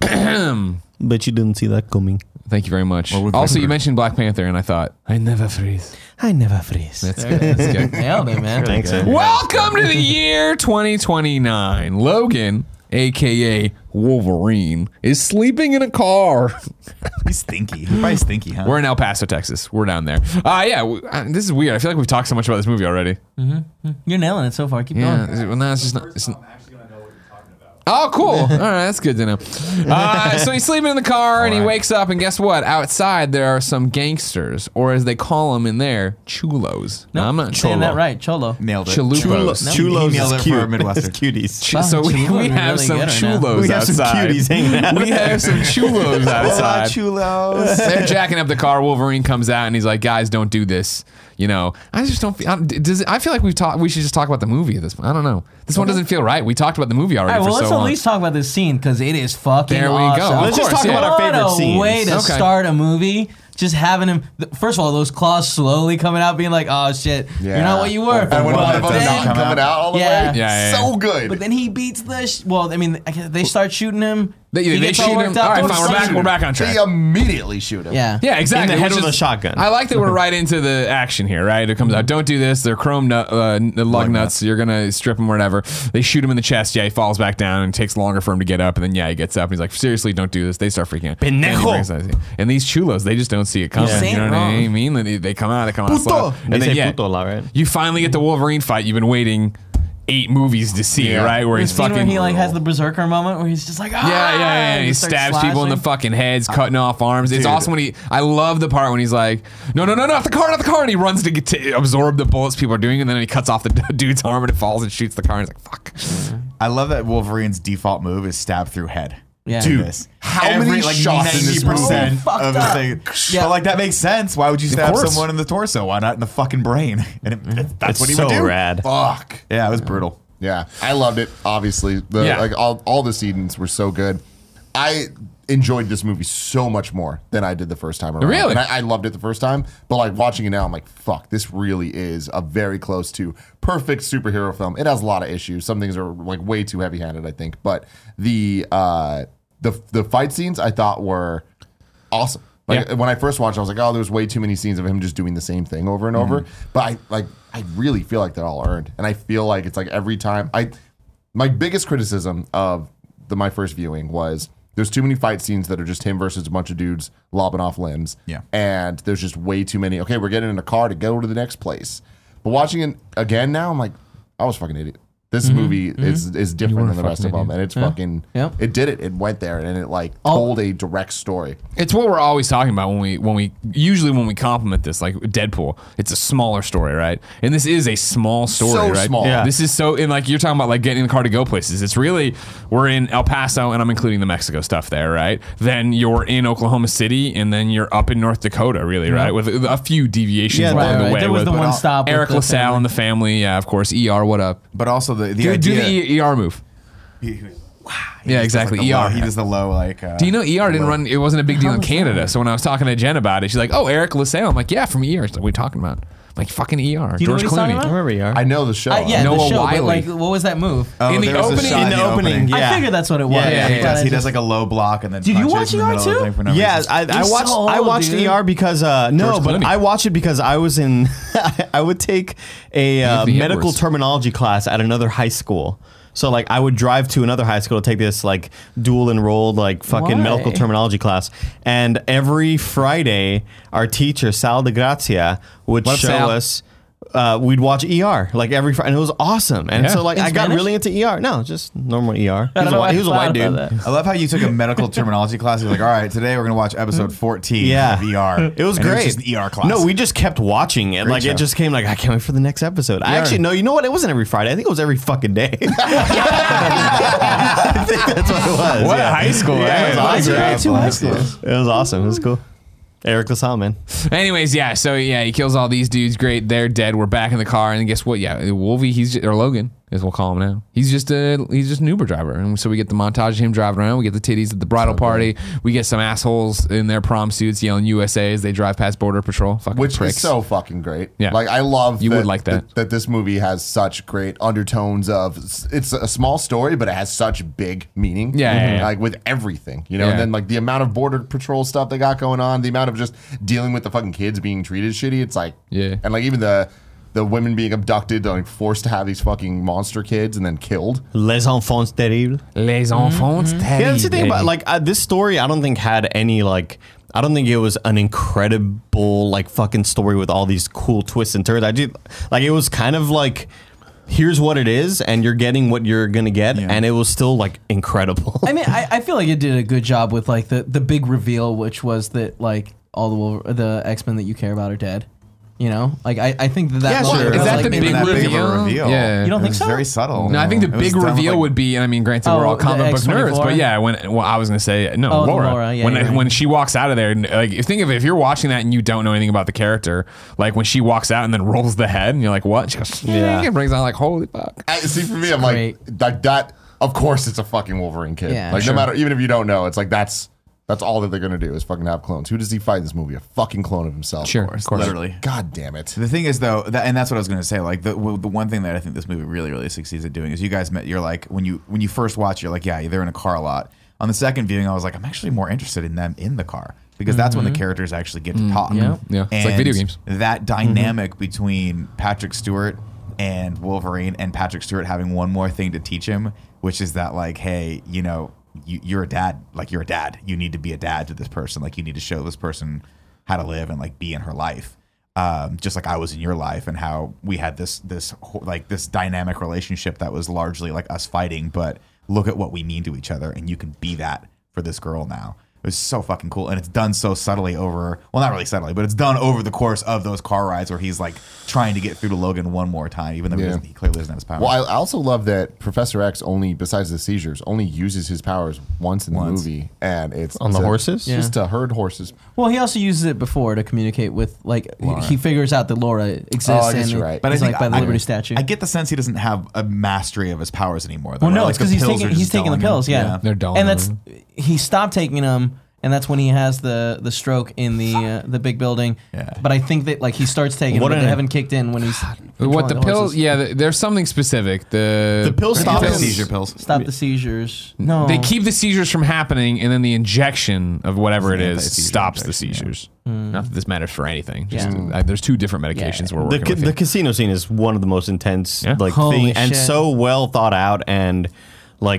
Bet you didn't see that coming. Thank you very much. Well, we've Also, been- you mentioned Black Panther, and I thought, I never freeze. I never freeze. That's good. That's good. Nailed it, man. Thanks, man. Welcome to the year 2029. Logan, a.k.a. Wolverine, is sleeping in a car. He's stinky. He's probably stinky, huh? We're in El Paso, Texas. We're down there. This is weird. I feel like we've talked so much about this movie already. You're nailing it so far. Keep Yeah. going. Well, no, it's just not. Oh, cool. All right, that's good to know. So he's sleeping in the car, and he right. wakes up, and guess what? Outside, there are some gangsters, or as they call them in there, chulos. No, Now, I'm not saying cholo. that right. Cholo. Nailed it. Chalupas. Chulos nailed is it for cute. a Midwestern. It's cuties. Wow, So we chulos are have really some good right now. chulos We have some outside. cuties hanging out. We have some chulos outside. Chulos. They're jacking up the car. Wolverine comes out and he's like, "Guys, don't do this." You know, I just don't feel. I feel like we should just talk about the movie at this point. I don't know. This one doesn't feel right. We talked about the movie All already right, well, for let's so at long. least talk about this scene because it is fucking There we go. awesome. Of Let's just course, talk yeah. about our favorite What a scenes. way to Okay. start a movie. Just having him. First of all, those claws slowly coming out, being like, "Oh shit, you're not what you were." And when Well, the then- not coming out all the Yeah. way, Yeah. so good. But then he beats the. Well, I mean, they start shooting him. They He gets shoot him. worked All up. right, Don't fine. start We're back on they track. immediately shoot him. Yeah. Yeah, exactly. In the head Which with is- a shotgun. I like that we're right into the action here, right? It comes out, don't do this. They're chrome lug nuts. You're going to strip him or whatever. They shoot him in the chest. Yeah, he falls back down and it takes longer for him to get up. And then, yeah, he gets up and he's like, seriously, don't do this. They start freaking out. Pendejo. And these chulos, they just don't see it coming. You're saying You know it what I wrong. mean? They come out slow. They And then, say yeah, puto a lot, right? you finally get the Wolverine fight you've been waiting 8 movies to see, Yeah. right? Where The he's scene fucking... where he like has the berserker moment where he's just like, ah, Yeah. and He starts stabs people in the slashing. fucking heads, cutting off arms. It's Dude. awesome when I love the part when he's like, no, not the car. And he runs to get to absorb the bullets people are doing, and then he cuts off the dude's arm and it falls and shoots the car. And he's like, fuck. I love that Wolverine's default move is stab through head. Yeah. Dude, Dude, how many shots in this movie? 90% So fucked of the up. thing. Yeah. But like that makes sense. Why would you stab course. someone in the torso? Why not in the fucking brain? And that's It's what he so would do. rad. Fuck. Yeah, it was brutal. Yeah, I loved it. Obviously, Yeah. like all the scenes were so good. I enjoyed this movie so much more than I did the first time around. Really? And I loved it the first time, but like watching it now, I'm like, fuck, this really is a very close to perfect superhero film. It has a lot of issues. Some things are like way too heavy-handed, I think, but the fight scenes I thought were awesome. Like Yeah. when I first watched, I was like, oh, there's way too many scenes of him just doing the same thing over and over. But I really feel like they're all earned, and I feel like it's like every time my biggest criticism of my first viewing was There's too many fight scenes that are just him versus a bunch of dudes lobbing off limbs. Yeah. And there's just way too many. Okay, we're getting in a car to go to the next place. But watching it again now, I'm like, I was a fucking idiot. This movie is different than the rest of them, and it's fucking. Yep. It did it. It went there, and it like told a direct story. It's what we're always talking about when we compliment this, like Deadpool. It's a smaller story, right? And this is a small story, So right? small. Yeah. This is so, and like you're talking about, like getting in the car to go places. It's really, we're in El Paso, and I'm including the Mexico stuff there, right? Then you're in Oklahoma City, and then you're up in North Dakota, really, right? With a few deviations Yeah, along the way. There was with the one stop. Eric with the LaSalle family. and the family, yeah, of course. ER, what up? But also the Do idea. the ER move. He Yeah, does, exactly. Like, the low- ER. he does the low like. Do you know ER didn't run? It wasn't a big deal in was Canada. that? So when I was talking to Jen about it, she's like, "Oh, Eric LaSalle." I'm like, "Yeah, from ER." She's like, "What are you talking about?" I'm like, "Fucking ER." Do you know George what he's talking Clooney. about? I remember you are. I know the show. Yeah, Noah the show. But Wiley. like, what was that move? In the there was a opening- shot in the opening, yeah. I figured that's what it was. Yeah, Yeah, he but does. I He does just- like a low block and then. Did you punches watch in the ER middle of the too? thing for no Yeah, reason. I He's watched. so I old, watched dude. ER because no, George but Clooney. I watched it because I was in. I would take a Anthony medical Edwards. terminology class at another high school. So like I would drive to another high school to take this like dual enrolled like fucking Why? medical terminology class, and every Friday our teacher Sal de Grazia would What up, show Sal? us. We'd watch ER like every Friday, and it was awesome. And Yeah. so like In I got Spanish? really into ER. No, just normal ER. I don't know why He was a I white thought dude. about that. I love how you took a medical terminology class. You're like, all right, today we're gonna watch episode 14 Yeah. of ER. It was And great. It was just an ER class. No, we just kept watching it. Great Like show. it just came like I can't wait for the next episode. I actually no, you know what? It wasn't every Friday. I think it was every fucking day. I think that's what it was. What yeah. high school? Yeah, it was I awesome. did two high schools. It was awesome. It was cool. Eric LaSalle, man. Anyways, yeah. So yeah, he kills all these dudes. Great, they're dead. We're back in the car, and guess what? Yeah, Wolvie, or Logan, as we'll call him now. He's just an Uber driver, and so we get the montage of him driving around. We get the titties at the bridal party. We get some assholes in their prom suits yelling USA as they drive past Border Patrol. Fucking Which pricks. is so fucking great. Yeah. Like I love You would like that. that this movie has such great undertones of it's a small story, but it has such big meaning. Yeah. Like with everything, you know, Yeah. and then like the amount of Border Patrol stuff they got going on, the amount of just dealing with the fucking kids being treated shitty. It's like Yeah. and like even the women being abducted, like forced to have these fucking monster kids and then killed. Les enfants terribles. Les enfants terribles. Yeah, that's the thing about like this story. I don't think had any like. I don't think it was an incredible like fucking story with all these cool twists and turns. I do like it was kind of like. Here's what it is, and you're getting what you're gonna get, Yeah. and it was still like incredible. I mean, I feel like it did a good job with like the big reveal, which was that like all the X-Men that you care about are dead. You know, like I think that Yeah, moment sure. was, Is that like, the maybe big that big of a reveal? reveal. Yeah. You don't It think was so? very subtle. No, I think the It was big done with, reveal like- would be, I mean, granted, we're all the comic book nerds, X-24? but yeah, I was going to say, no, Oh, Laura. Laura, yeah, when you're right. when she walks out of there, and, like, if you're watching that and you don't know anything about the character, like when she walks out and then rolls the head, and you're like, what? She goes, Yeah. it brings out like, holy fuck. See, for me, I'm great. like that. Of course, it's a fucking Wolverine kid. Yeah, like sure. no matter, even if you don't know, it's like that's all that they're gonna do is fucking have clones. Who does he fight in this movie? A fucking clone of himself. Sure, Of course. of course. Literally. God damn it. The thing is, though, and that's what I was going to say. Like the one thing that I think this movie really succeeds at doing is you guys met. You're like when you first watch, you're like, yeah, they're in a car a lot. On the second viewing, I was like, I'm actually more interested in them in the car because that's when the characters actually get to talk. yeah. Yeah. It's like video games. That dynamic between Patrick Stewart and Wolverine, and Patrick Stewart having one more thing to teach him, which is that like, hey, you know, you're a dad. Like you're a dad. You need to be a dad to this person. Like you need to show this person how to live and like be in her life. Just like I was in your life, and how we had this dynamic relationship that was largely like us fighting, but look at what we mean to each other, and you can be that for this girl now. It was so fucking cool, and it's done so subtly over. Well, not really subtly, but it's done over the course of those car rides where he's like trying to get through to Logan one more time, even though he clearly doesn't have his powers. Well, I also love that Professor X only, besides the seizures, only uses his powers once in the movie, and it's On the horses? just to herd horses. Well, he also uses it before to communicate with like he figures out that Laura exists. Oh, I guess and you're right. But I he's think like by the Liberty statue. I get the sense he doesn't have a mastery of his powers anymore. Though, Well, no, right? it's Like, because the he's pills taking are just the dulling him. pills. Yeah, They're dulling and that's him. he stopped taking them, and that's when he has the stroke in the big building. Yeah. But I think that like he starts taking them, What but they an- haven't kicked in when he's What the controlling pills? horses. Yeah, there's something specific. The pills stop The him. seizure pills. Stop the seizures. No, They keep the seizures from happening, and then the injection of whatever it It's an is anti-seizure stops the injection, yeah. seizures. Not that this matters for anything. Just, Yeah. there's two different medications we're working with. The here. casino scene is one of the most intense Yeah. like Holy thing, and shit. so well thought out, and like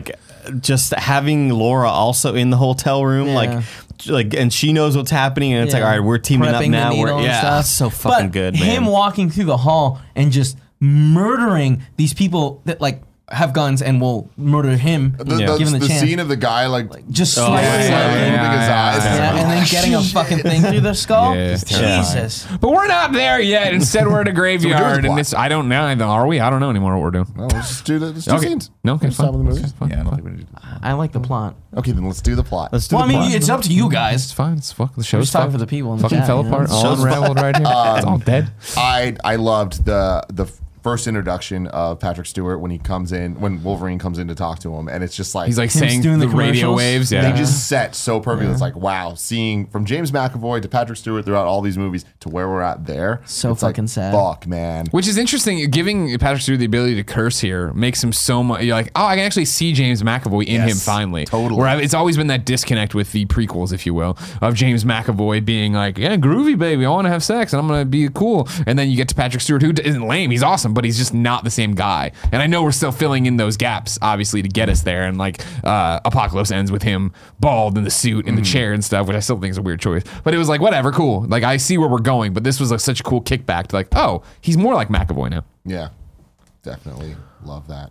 just having Laura also in the hotel room, Yeah. like, and she knows what's happening, and it's like, all right, we're teaming up Prepping the now. needle and stuff. It's so fucking But good, man. him walking through the hall and just murdering these people that like have guns and will murder him, The, given the the chance. scene of the guy like Just Oh, slightly moving his eyes. Yeah, and then getting a fucking thing through the skull. Yeah. Jesus. But we're not there yet. Instead, we're at a the graveyard, and plot. it's I don't know. Are we? I don't know anymore what we're doing. No, let's just do the let's do Okay. scenes. No, okay, Let's stop fine. with the movie. Fine, Yeah, I don't fine. think we need to do that. I like the plot. Okay, then let's do the plot. Let's do Well, I the mean, plot. it's up to you It's guys. fine. It's fuck. The show's just talking fucked. for the people in the fucking chat, fell you know? apart. All Show's unraveled right here. It's all dead. I loved the first introduction of Patrick Stewart when Wolverine comes in to talk to him, and it's just like He's like Him saying doing the the radio commercials? waves. they Yeah. just set so perfectly. It's like, wow, seeing from James McAvoy to Patrick Stewart throughout all these movies to where we're at there. So it's like, fucking sad. Fuck, man. Which is interesting. Giving Patrick Stewart the ability to curse here makes him so much. You're like, oh, I can actually see James McAvoy in Yes, him finally. totally. Where it's always been that disconnect with the prequels, if you will, of James McAvoy being like, yeah, groovy baby, I want to have sex and I'm gonna be cool. And then you get to Patrick Stewart, who isn't lame. He's awesome, but he's just not the same guy. And I know we're still filling in those gaps, obviously, to get us there. And like Apocalypse ends with him bald in the suit in the chair and stuff, which I still think is a weird choice. But it was like, whatever, cool. Like I see where we're going, but this was like such a cool kickback to like, oh, he's more like McAvoy now. Yeah, definitely love that.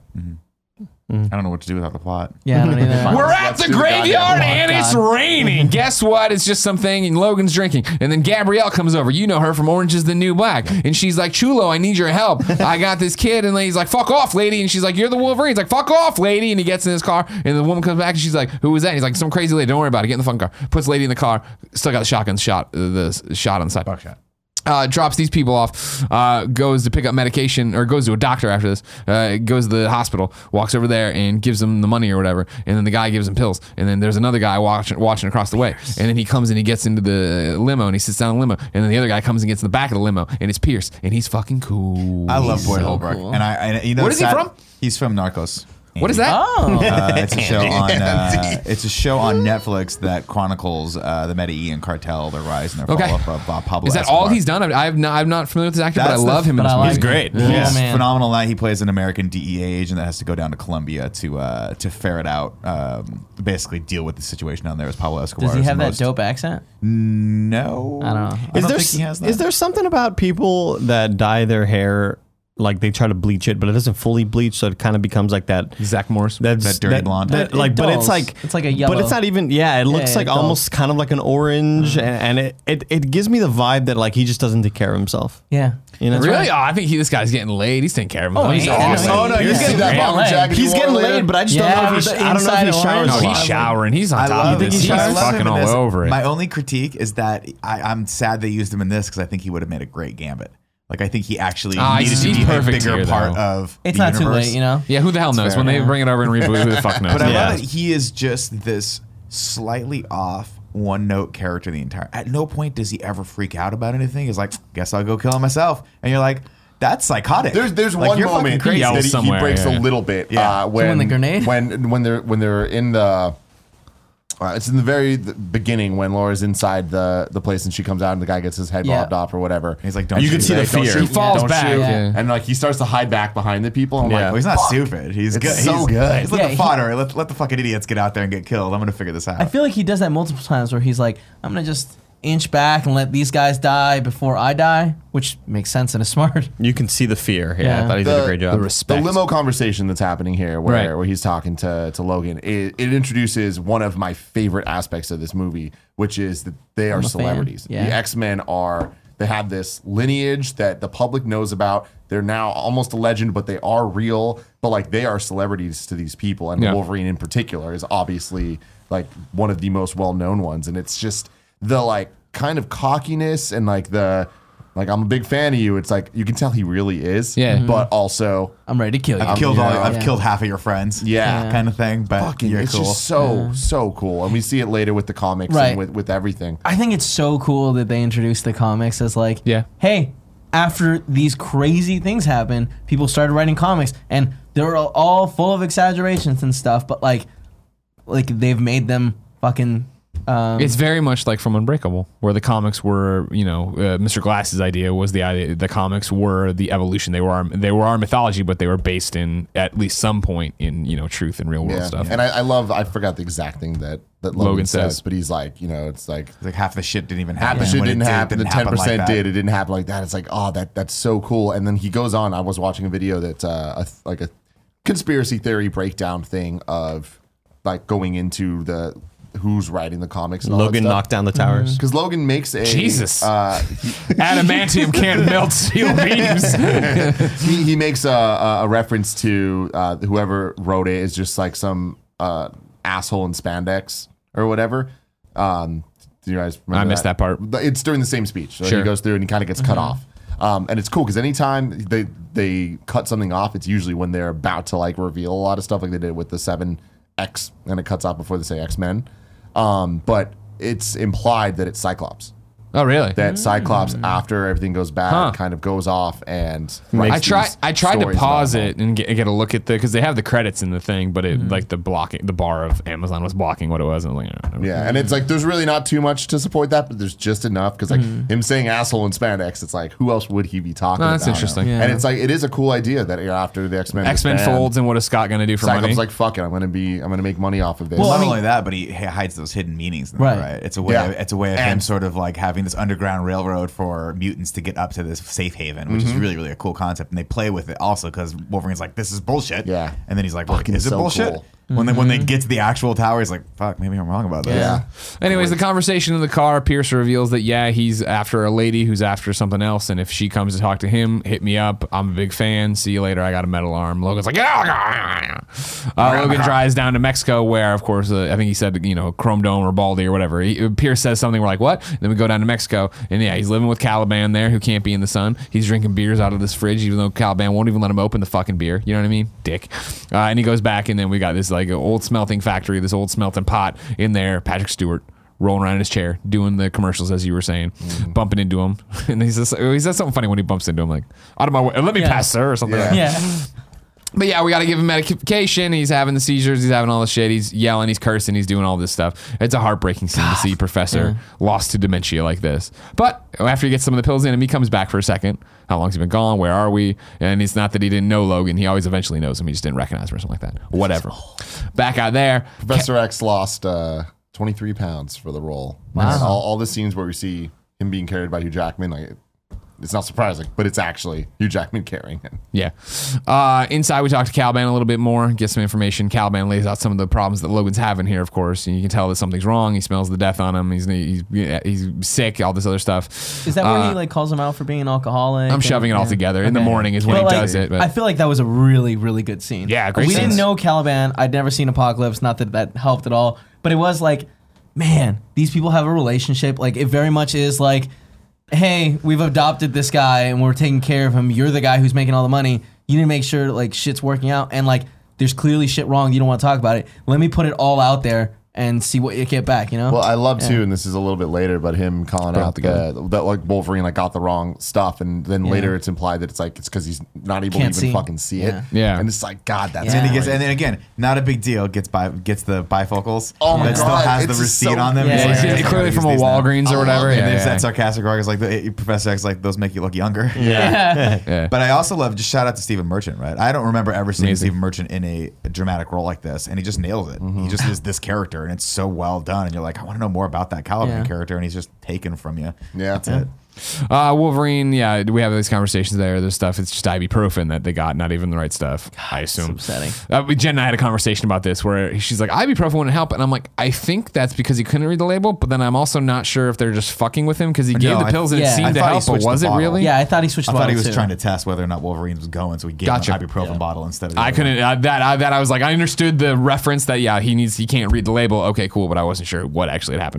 I don't know what to do without the plot. Yeah, I don't either. We're at Let's the do the graveyard goddamn and it's raining. Guess what? It's just something, and Logan's drinking. And then Gabrielle comes over. You know her from Orange is the New Black. And she's like, Chulo, I need your help. I got this kid. And then he's like, fuck off, lady. And she's like, you're the Wolverine. He's like, fuck off, lady. And he gets in his car. And the woman comes back and she's like, who was that? And he's like, some crazy lady. Don't worry about it. Get in the fucking car. Puts lady in the car. Still got the shotgun shot, the shot on the side. Buckshot. Drops these people off, goes to pick up medication, or goes to a doctor after this, goes to the hospital, walks over there and gives them the money or whatever, and then the guy gives him pills, and then there's another guy watching across the way, and then he comes and he gets into the limo, and he sits down in the limo, and then the other guy comes and gets in the back of the limo, and it's Pierce, and he's fucking cool. I love Boyd so Holbrook, cool. and I you know Where is he from? He's from Narcos. What is that? Oh, It's a show on it's a show on Netflix that chronicles the Medellin cartel, their rise and their Okay. fall up of Pablo. Is that Escobar. all he's done? I'm not familiar with this actor, but I That's the- love him in but this I movie. like He's great. him. He's Oh, man. phenomenal. That he plays an American DEA agent that has to go down to Colombia to ferret out, basically deal with the situation down there. As Pablo Escobar. Does he is have the that most- dope accent? No, I don't know. I don't think he has that. Is there something about people that dye their hair, like they try to bleach it, but it doesn't fully bleach, so it kind of becomes like that. Zach Morris. That dirty blonde? It Like, but it's does. like It's like a yellow. But it's not even. Yeah, it looks yeah, like it does. almost kind of like an orange, and it gives me the vibe that like he just doesn't take care of himself. Yeah. You know, Really? Oh, I think this guy's getting laid. He's taking care of himself. Oh, He's yeah. awesome. Oh, no, You he's see getting that great. bomber Laid. jacket He's he getting wore laid, later? but I just Yeah, don't know if with he's. the I don't know if inside he showers. orange. No, a he's lot. showering. He's on I top love of this. it. He's I love fucking him in all this. over it. My only critique is that I'm sad they used him in this because I think he would have made a great Gambit. Like I think he actually needed he's to be a perfect bigger here, part though. of. It's the not too universe. late, you know? Yeah, who the hell knows? fair. When they bring it over and reboot, who the fuck knows? But I Yeah. love that he is just this slightly off, one-note character the entire. At no point does he ever freak out about anything. He's like, "Guess I'll go kill him myself," and you're like, "That's psychotic." There's Like, one you're fucking moment crazy. yells that he somewhere, breaks yeah. a little bit. Yeah. When the grenade? when they're in the. It's in the very beginning when Laura's inside the place and she comes out and the guy gets his head Yeah. bobbed off or whatever. He's like, "Don't You shoot." can see the Like, don't fear. shoot, He falls don't back, shoot. yeah. And like he starts to hide back behind the people. I'm Yeah. Well, like, he's not stupid. He's It's good. so he's, good. He's like Yeah, the fodder. Let the fucking idiots get out there and get killed. I'm gonna figure this out. I feel like he does that multiple times where he's like, I'm going to just inch back and let these guys die before I die, which makes sense and is smart. You can see the fear. Yeah, Yeah. I thought he did a great job. The limo conversation that's happening here, Right. where he's talking to Logan, it introduces one of my favorite aspects of this movie, which is that they are a fan. celebrities. Yeah. The X-Men they have this lineage that the public knows about. They're now almost a legend, but they are real. But like they are celebrities to these people, and Yeah. Wolverine in particular is obviously like one of the most well-known ones. And it's just the like kind of cockiness and like I'm a big fan of you. It's like you can tell he really is. Yeah. Mhm. But also I'm ready to kill you. I've killed yeah. I've killed half of your friends. Yeah. kind of thing. But fucking, you're it's cool. just so cool, and we see it later with the comics Right. and with everything. I think it's so cool that they introduced the comics as like, Yeah. hey, after these crazy things happen, people started writing comics, and they're all full of exaggerations and stuff, but like they've made them fucking It's very much like from Unbreakable, where the comics were, Mr. Glass's idea was the comics were the evolution. They were our mythology, but they were based in at least some point in truth and real world stuff. And I forgot the exact thing that Logan says, but he's like, it's like half the shit didn't even half happen. the shit didn't happen. The 10% like did. It didn't happen like that. It's like, oh, that's so cool. And then he goes on. I was watching a video that's like a conspiracy theory breakdown thing of like going into who's writing the comics. And Logan knocked down the towers because Logan makes a Jesus. Adamantium can't melt steel beams. he makes a reference to whoever wrote it is just like some asshole in spandex or whatever. Do you guys remember I missed that part. It's during the same speech. So Sure. he goes through and he kind of gets cut off. And it's cool because anytime they cut something off, it's usually when they're about to like reveal a lot of stuff, like they did with the 7X, and it cuts off before they say X-Men. But it's implied that it's Cyclops. Oh, really? That Cyclops, after everything goes bad, kind of goes off and I tried to pause it and get a look at because they have the credits in the thing, but it like the bar of Amazon was blocking what it was. And I was like, yeah, and it's like there's really not too much to support that, but there's just enough because like him saying asshole in spandex, it's like who else would he be talking about? That's interesting. Yeah. And it's like it is a cool idea that after the X-Men folds, and what is Scott going to do for Cyclops money? like fuck it, I'm gonna make money off of this. Well, Not I mean- only that, but he hides those hidden meanings. In Right. Right. It's a way. Yeah. It's a way of him And- sort of like having this underground railroad for mutants to get up to this safe haven, which is really, really a cool concept. And they play with it also because Wolverine's like, "This is bullshit." Yeah. And then he's like, well, Fucking "Is it so bullshit?" cool. When they get to the actual tower, he's like, "Fuck, maybe I'm wrong about this." Yeah. Anyways, the conversation in the car, Pierce reveals that, he's after a lady who's after something else. And if she comes to talk to him, hit me up. I'm a big fan. See you later. I got a metal arm. Logan's like, Logan drives down to Mexico where, of course, I think he said, Chrome Dome or Baldy or whatever. Pierce says something. We're like, what? Then we go down to Mexico. And he's living with Caliban there who can't be in the sun. He's drinking beers out of this fridge, even though Caliban won't even let him open the fucking beer. You know what I mean? Dick. And he goes back, and then we got this like old smelting factory, this old smelting pot in there. Patrick Stewart rolling around in his chair, doing the commercials as you were saying, bumping into him, and he says something funny when he bumps into him, like out of my way, let me pass, sir, or something. Yeah. Like that. Yeah. But we got to give him medication. He's having the seizures. He's having all the shit. He's yelling. He's cursing. He's doing all this stuff. It's a heartbreaking scene to see Professor lost to dementia like this. But after he gets some of the pills in him, he comes back for a second. How long's he been gone? Where are we? And it's not that he didn't know Logan. He always eventually knows him. He just didn't recognize him or something like that. Whatever. Back out there. Professor X lost 23 pounds for the role. Wow. And all the scenes where we see him being carried by Hugh Jackman, like it's not surprising, but it's actually Hugh Jackman carrying him. Yeah. Inside, we talk to Caliban a little bit more, get some information. Caliban lays out some of the problems that Logan's having here, of course. And you can tell that something's wrong. He smells the death on him. He's sick, all this other stuff. Is that where he like calls him out for being an alcoholic? I'm shoving it all together. In the morning is when he does it. But I feel like that was a really, really good scene. Yeah, great We scenes. didn't know Caliban. I'd never seen Apocalypse. Not that helped at all. But it was like, man, these people have a relationship. Like, it very much is like, hey, we've adopted this guy and we're taking care of him. You're the guy who's making all the money. You need to make sure like shit's working out. And like, there's clearly shit wrong. You don't want to talk about it. Let me put it all out there and see what you get back, Well, I love too, and this is a little bit later, but him calling out together. that like Wolverine like got the wrong stuff, and then later it's implied that it's because he's not able Can't to even see. fucking see it. Yeah. And it's like, God, that's Yeah. And he gets, great. and then again, not a big deal. Gets the bifocals. Oh my that still God, has the it's receipt so- on them. Yeah, He's yeah, like, yeah. "I clearly gotta from a use these now." Walgreens or whatever. And Yeah, there's yeah. that sarcastic remark. It's like Professor X, like those make you look younger. Yeah. But I also love, just shout out to Stephen Merchant, right? I don't remember ever seeing Amazing. Stephen Merchant in a dramatic role like this, and he just nails it. He just is this character, and it's so well done. And you're like, I want to know more about that Caliban character, and he's just taken from you. Yeah. That's it. Wolverine, we have these conversations there. There's stuff. It's just ibuprofen that they got, not even the right stuff, I assume. upsetting. Jen and I had a conversation about this where she's like, ibuprofen wouldn't help. And I'm like, I think that's because he couldn't read the label, but then I'm also not sure if they're just fucking with him because he gave the pills and it yeah. seemed I to thought he help, but switched was the it bottle. really? Yeah, I thought he switched I the thought he bottle, was too. trying to test whether or not Wolverine was going, so he gave Gotcha. him an ibuprofen bottle instead of. I couldn't. I was like, I understood the reference that he can't read the label. Okay, cool, but I wasn't sure what actually had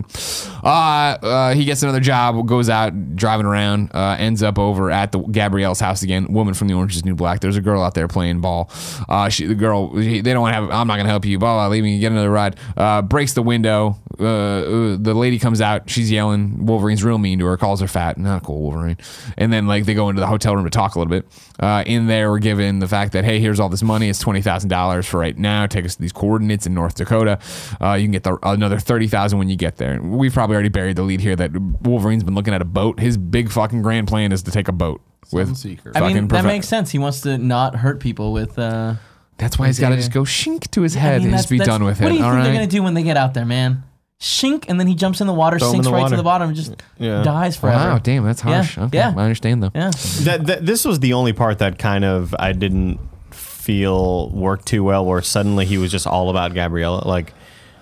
happened. He gets another job, goes out driving around, ends up over at the Gabrielle's house again. Woman from the Orange Is the New Black. There's a girl out there playing ball. They don't want to have. I'm not gonna help you. Blah blah. Leave me. Get another ride. Breaks the window. the lady comes out. She's yelling. Wolverine's real mean to her, calls her fat. Not cool, Wolverine. And then like they go into the hotel room to talk a little bit. In there, we're given the fact that, hey, here's all this money. It's $20,000 for right now. Take us to these coordinates in North Dakota. You can get another $30,000 when you get there. We've probably already buried the lead here that Wolverine's been looking at a boat. His big fucking grand plan is to take a boat with. I mean, that makes sense. He wants to not hurt people with. That's why he's got to just go shink to his head and just be done with it. What do you all think right? they're gonna do when they get out there, man? Shink, and then he jumps in the water, sinks right to the bottom, and just dies forever. Wow, damn, that's harsh. Okay, I understand though. Yeah. This was the only part that kind of I didn't feel worked too well, where suddenly he was just all about Gabriella. Like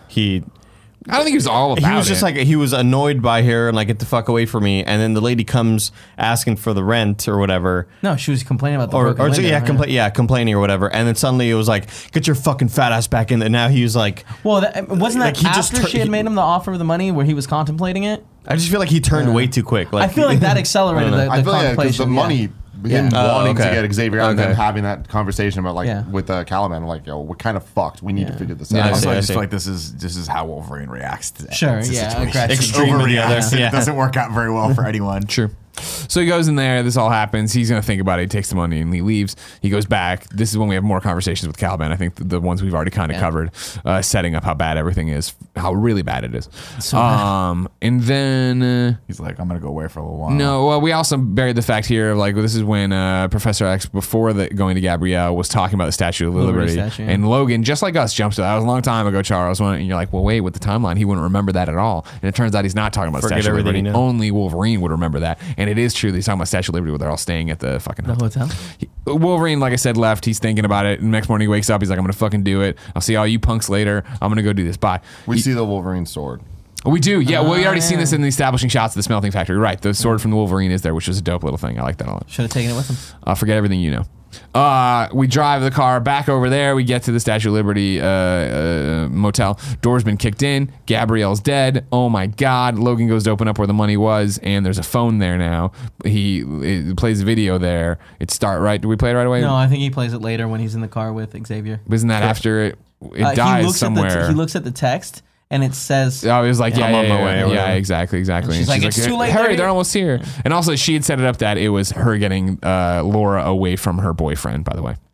I don't think he was all about it. He was just like, he was annoyed by her and like, get the fuck away from me. And then the lady comes asking for the rent or whatever. No, she was complaining about the broken window, complaining or whatever. And then suddenly it was like, get your fucking fat ass back in. And now he was like, well, wasn't that like, after she had made him the offer of the money where he was contemplating it? I just feel like he turned way too quick. Like, I feel like that accelerated the I feel like contemplation. because the money, him wanting to get Xavier out and then Okay. having that conversation about with Caliban, like, yo, we're kind of fucked. We need to figure this Yeah, out. Also, I I just see. feel like this is how Wolverine reacts to that. Sure, It's a yeah, situation. aggressive. Extreme of the other. Overreacts. Yeah. It doesn't work out very well for anyone. True. So he goes in there. This all happens. He's going to think about it. He takes the money and he leaves. He goes back. This is when we have more conversations with Caliban. I think the ones we've already kind of covered, setting up how bad everything is, how really bad it is. So bad. And then He's like, I'm gonna go away for a little while. no, well, we also buried the fact here of like this is when Professor X, before going to Gabrielle, was talking about the Statue of Liberty, statue, yeah. and Logan, just like us, jumps to that was a long time ago, Charles. And you're like, well, wait, with the timeline, he wouldn't remember that at all. And it turns out he's not talking about the Forget Statue of everything Liberty. you know. Only Wolverine would remember that, and it is true that he's talking about Statue of Liberty where they're all staying at the fucking hotel. Wolverine, like I said, left. He's thinking about it. And the next morning he wakes up. He's like, I'm gonna fucking do it. I'll see all you punks later. I'm gonna go do this. Bye. We see the Wolverine sword. We do, yeah. Well, we already seen yeah. this in the establishing shots of the Smelting Factory. Right, the sword from the Wolverine is there, which is a dope little thing. I like that a lot. Should have taken it with him. Forget everything you know. We drive the car back over there. We get to the Statue of Liberty motel. Door's been kicked in. Gabrielle's dead. Oh my God. Logan goes to open up where the money was, and there's a phone there now. It plays a video there. Right? Do we play it right away? No, I think he plays it later when he's in the car with Xavier. Isn't that after it dies somewhere? He looks at the text. And it says, oh, he was like, I'm on my way or yeah, whatever. exactly. And she's like, it's too late, Hurry, they're they're almost here. And also, she had set it up that it was her getting Laura away from her boyfriend. By the way,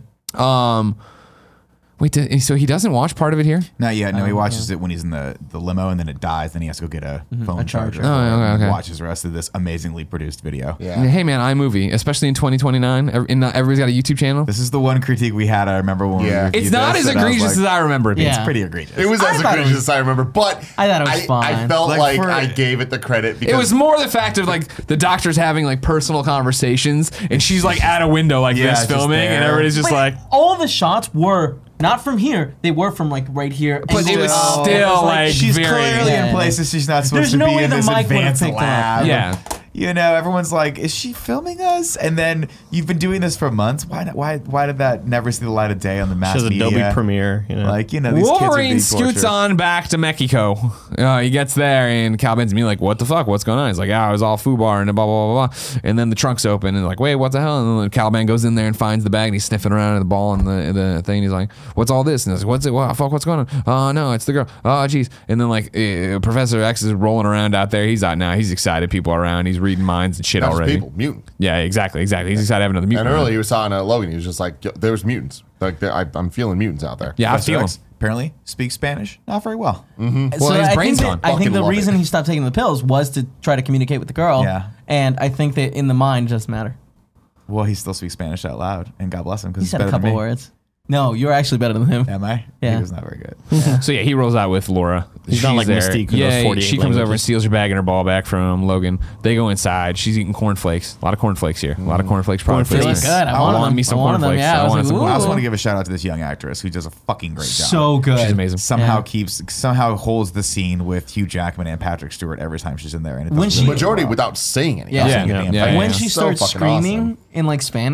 wait, so he doesn't watch part of it here? Not yet. No, he watches it when he's in the limo, and then it dies. Then he has to go get a phone charger. Oh, okay, okay. Watches the rest of this amazingly produced video. Yeah. Hey man, iMovie, especially in 2029, everybody's got a YouTube channel. This is the one critique we had. I remember when we reviewed It's not this, as and I was egregious like, as I remember it being. Yeah. It's pretty egregious. It was I as thought it egregious was- as I remember, but I thought it was fine. I felt Like, like for- I gave it the credit because It was more the fact of like the doctors having like personal conversations, and she's like at a window like Yeah, this just filming, there. and everybody's just But like. all the shots were not from here. They were from like right here. But it was still like she's very. clearly Yeah. in places she's not supposed There's to no be way in the this mic would've advanced picked her up. lab. Yeah. You know, everyone's like, "Is she filming us?" And then you've been doing this for months. Why did that never see the light of day on the mass She has media? Adobe Premiere. You know? Like, you know, these kids are Wolverine being scoots tortured. on back to Mexico. He gets there, and Caliban's me like, "What the fuck? What's going on?" He's like, "Yeah, it was all FUBAR and blah blah blah blah." And then the trunk's open, and like, "Wait, what the hell?" And then Caliban goes in there and finds the bag, and he's sniffing around at the ball and the thing. He's like, "What's all this?" And he's like, "What's it? What fuck? What's going on?" "Oh no, it's the girl." "Oh jeez." And then like Professor X is rolling around out there. He's out now. He's excited. People are around. He's reading minds and shit that was already. people, mutant. Yeah, exactly. He's excited to have another mutant. And around. earlier he was talking to Logan. He was just like, there was mutants. Like I'm feeling mutants out there. Yeah, I Professor feel him. X apparently speaks Spanish not very well. Well, his I brain's think gone. I think Fucking the love reason it. he stopped taking the pills was to try to communicate with the girl. Yeah. And I think that in the mind doesn't matter. Well, he still speaks Spanish out loud, and God bless him because He he's said better a couple than me. words. No, you're actually better than him. Am I? Yeah. He was not very good. So yeah, he rolls out with Laura. He's not like Mystique who knows Yeah, 48 she comes over and languages. steals her bag and her ball back from Logan. They go inside. She's eating cornflakes. A lot of cornflakes here. A lot of cornflakes. Probably Feeling placed. good. I wanted them. me some I wanted them, cornflakes. yeah. I was wanted like, some ooh. I also cornflakes. want to give a shout out to this young actress who does a fucking great job. So good. She's amazing. Somehow holds the scene with Hugh Jackman and Patrick Stewart every time she's in there, and it When does she- really Majority well. without saying anything. Yeah. Doesn't Yeah, give me yeah, a yeah. When fight. she So starts fucking screaming awesome. in like Spanish,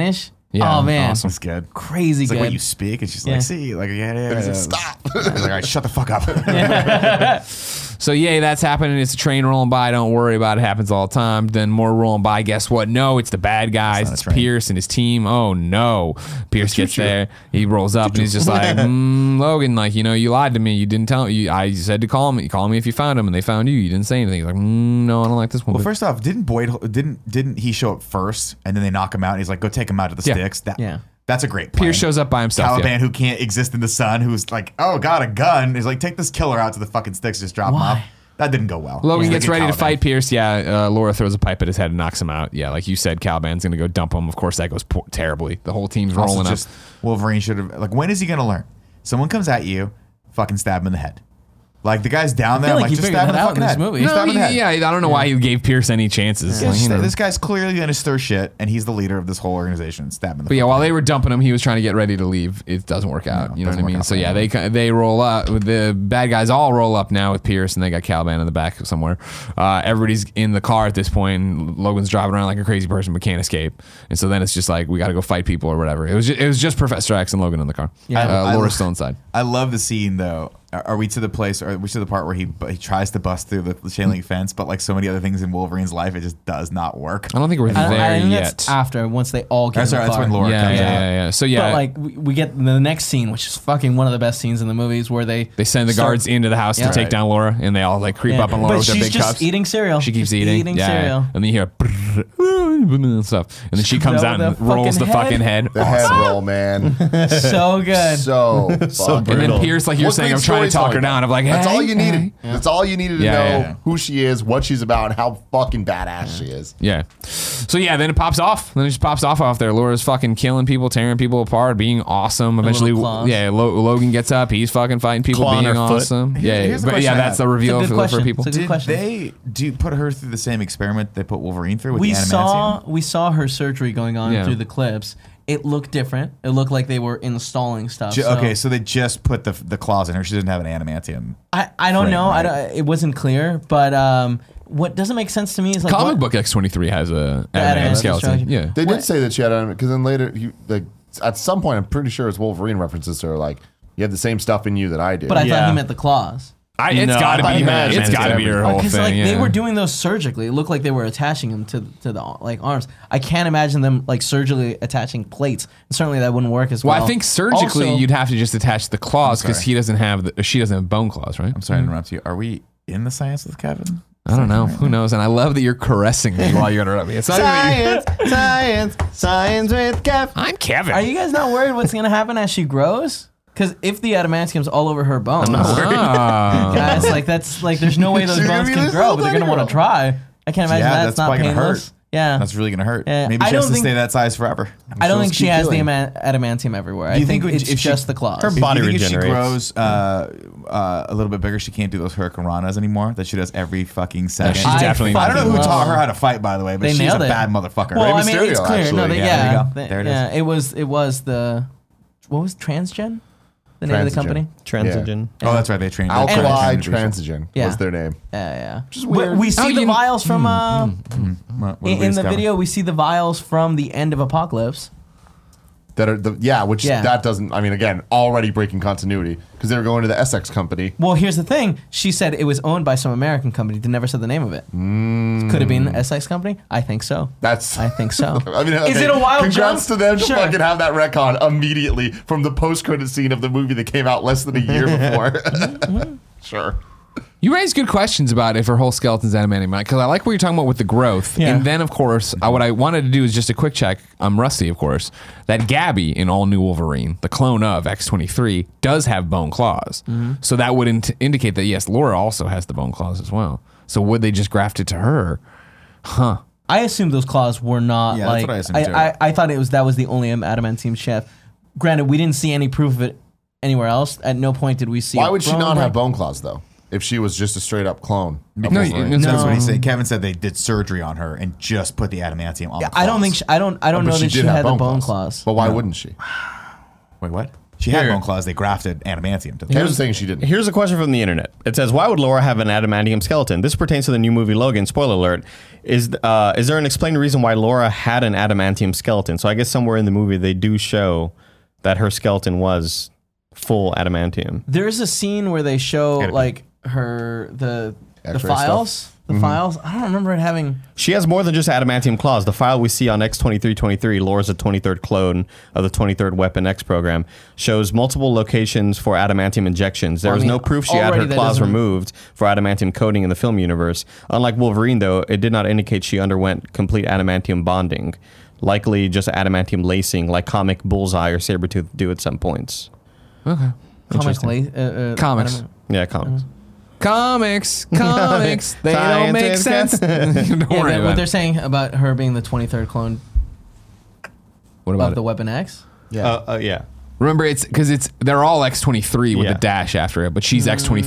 Yeah, Oh, man. awesome. That's good. Crazy It's good. like, what, you speak? And she's Yeah. like, see, like, yeah. He's like, stop. I was like, all right, shut the fuck up. So yay, that's happening. It's a train rolling by. Don't worry about it. Happens all the time. Then more rolling by. Guess what? No, it's the bad guys. not a It's train. Pierce and his team. Oh no. Pierce gets there. He rolls up and he's just like, Logan, like, you know, you lied to me. You didn't tell me. I said to call me. Call me if you found him, and they found you. You didn't say anything. He's like, no, I don't like this one. Well, But- first off, didn't he show up first, and then they knock him out, and he's like, go take him out to the Yeah. sticks? Yeah. That's a great plan. Pierce shows up by himself. Caliban, yeah. who can't exist in the sun, who's like, oh, got a gun. He's like, take this killer out to the fucking sticks, just drop him Why? off. That didn't go well. Logan He's gets like, ready to Caliban. fight Pierce. Yeah, Laura throws a pipe at his head and knocks him out. Yeah, like you said, Caliban's going to go dump him. Of course, that goes terribly. The whole team's Also, rolling up. just Wolverine should have, like, when is he going to learn? Someone comes at you, fucking stab him in the head. Like, the guy's down there, feel I'm like like, he just figured stab him in that the out in fucking this head. movie. Just stab him in the head. Yeah, I don't know why he gave Pierce any chances. Yeah, Like, you know. this guy's clearly going to stir shit, and he's the leader of this whole organization. Stab him in the But yeah, fucking while head. they were dumping him, he was trying to get ready to leave. It doesn't work out. No, You know what I doesn't work mean? out So for yeah, him. they roll up. The bad guys all roll up now with Pierce, and they got Caliban in the back somewhere. Everybody's in the car at this point, and Logan's driving around like a crazy person but can't escape. And so then it's just like we got to go fight people or whatever. It was just Professor X and Logan in the car. Yeah. Laura's still inside. I love the scene though. Are we to the place, or are we to the part where he tries to bust through the chain link fence, but like so many other things in Wolverine's life, it just does not work. I don't think we're I there think yet. that's after, once they all get in the That's car. when Laura Yeah, comes out. yeah. So yeah, But like we get the next scene, which is fucking one of the best scenes in the movies, where they they send the start- guards into the house Yeah. to take down Laura, and they all like creep Yeah. up on Laura But with their she's big just cups. eating cereal. She keeps Just eating, cereal. and then you hear and stuff, and then she comes out and With the rolls the fucking fucking head. The head roll, man. So good. So fucking And then brutal. Pierce, like you're What saying, great I'm trying to talk her storytelling. down. I'm like, hey, That's all you needed. hey. That's all you needed to Yeah, know yeah. who she is, what she's about, and how fucking badass she is. Yeah. So yeah, then it pops off. Then it just pops off there. Laura's fucking killing people, tearing people apart, being awesome. Eventually, little claws. yeah, Logan gets up. He's fucking fighting people, Claw on being her foot. awesome. Yeah, Here's the but question yeah, I that's have. the reveal It's a good for question. people. It's a good Did question. they put her through the same experiment they put Wolverine through with we the adamantium? saw her surgery going on Yeah. through the clips. It looked different. It looked like they were installing stuff. Okay, so they just put the claws in her. She doesn't have an adamantium. I don't frame, know. right? It wasn't clear, but what doesn't make sense to me is like Comic what, book X-23 has a adamantium adamantium skeleton. skeleton. Yeah. They What- did say that she had, because then later, at some point, I'm pretty sure it's Wolverine references to her, like, you have the same stuff in you that I do. But I thought Yeah. he meant the claws. It's No, got to I be. imagine It's it's got to be her whole Because thing. like yeah. they were doing those surgically. It looked like they were attaching them to the like arms. I can't imagine them like surgically attaching plates. Certainly that wouldn't work as well. Well, I think surgically Also- you'd have to just attach the claws because sorry. she doesn't have bone claws, right? I'm sorry to interrupt you. Are we in the science with Kevin? I don't know. Who knows? And I love that you're caressing me while you interrupt me. It's not even Science with Kev. I'm Kevin. Are you guys not worried what's gonna happen as she grows? Because if the adamantium's all over her bones, Ah. guys, like that's like there's no way those She's gonna bones be can this grow, little but they're gonna tiny want to girl. try. I can't imagine Yeah, that's that's not probably gonna painless. hurt. Yeah, That's really gonna hurt. Yeah, Maybe I she has don't to think- stay that size forever. I don't she'll think she keep has the healing. adamantium everywhere. I Do you think think it's if she- just the claws. her Do body you think if she regenerates. grows a little bit bigger, she can't do those hurricanranas anymore that she does every fucking second. she's definitely- I don't know who fucking taught love- her how to fight, by the way, but They she's a nailed it. bad motherfucker. Well, right? I mean, it's Mysterio, clear. No, actually. they, Yeah, there you yeah, go. they- There it is. yeah, it was the what was Transgen? The name of the Transigen. company? Transigen. Oh, that's right. They trained. Alkali And- Transigen Yeah. was their name. Yeah. Which is weird. We see Oh, the you- vials from What did we in the discover? video. We see the vials from the end of Apocalypse. That are which Yeah. that doesn't. I mean, again, already breaking continuity because they were going to the Essex company. Well, here's the thing. She said it was owned by some American company. They never said the name of it. Could have been the Essex company. I think so. That's. I think so. I mean, Is okay, it a wild congrats jump? to them to Sure. fucking have that retcon immediately from the post-credit scene of the movie that came out less than a year before. Sure. You raised good questions about if her whole skeleton's adamantium, because I like what you're talking about with the growth. Yeah. And then, of course, what I wanted to do is just a quick check. I'm Rusty, of course. That Gabby in All New Wolverine, the clone of X-23, does have bone claws. So that would indicate that, yes, Laura also has the bone claws as well. So would they just graft it to her? Huh. I assumed those claws were not Yeah, that's like. what I assumed too. I thought that was the only adamantium chef. Granted, we didn't see any proof of it anywhere else. At no point did we see. Why it would she grown not by- have bone claws though? If she was just a straight up clone. of No, Wolverine? it's- That's what he No. said. Kevin said they did surgery on her and just put the adamantium on. The I don't think. claws. I don't But know that she did have had the bone claws. But why wouldn't she? Wait, what? She had bone claws. They grafted adamantium to them. Kevin's saying she didn't. Here's a question from the internet. It says, why would Laura have an adamantium skeleton? This pertains to the new movie Logan. Spoiler alert. Is there an explained reason why Laura had an adamantium skeleton? So I guess somewhere in the movie they do show that her skeleton was full adamantium. There's a scene where they show like the files. The files. I don't remember it having. She has more than just adamantium claws. The file we see on X2323, Laura's a 23rd clone of the 23rd Weapon X program, shows multiple locations for adamantium injections. There is no proof she had her claws removed for adamantium coating in the film universe. Unlike Wolverine, though, it did not indicate she underwent complete adamantium bonding. Likely just adamantium lacing, like comic Bullseye or Sabretooth do at some points. Okay. Comics. Yeah, comics. Comics, they don't make sense. Don't worry about what it. they're saying about her being the 23rd clone What about of it? the Weapon X. Yeah. Remember, it's because they're all X23 with a dash after it, but she's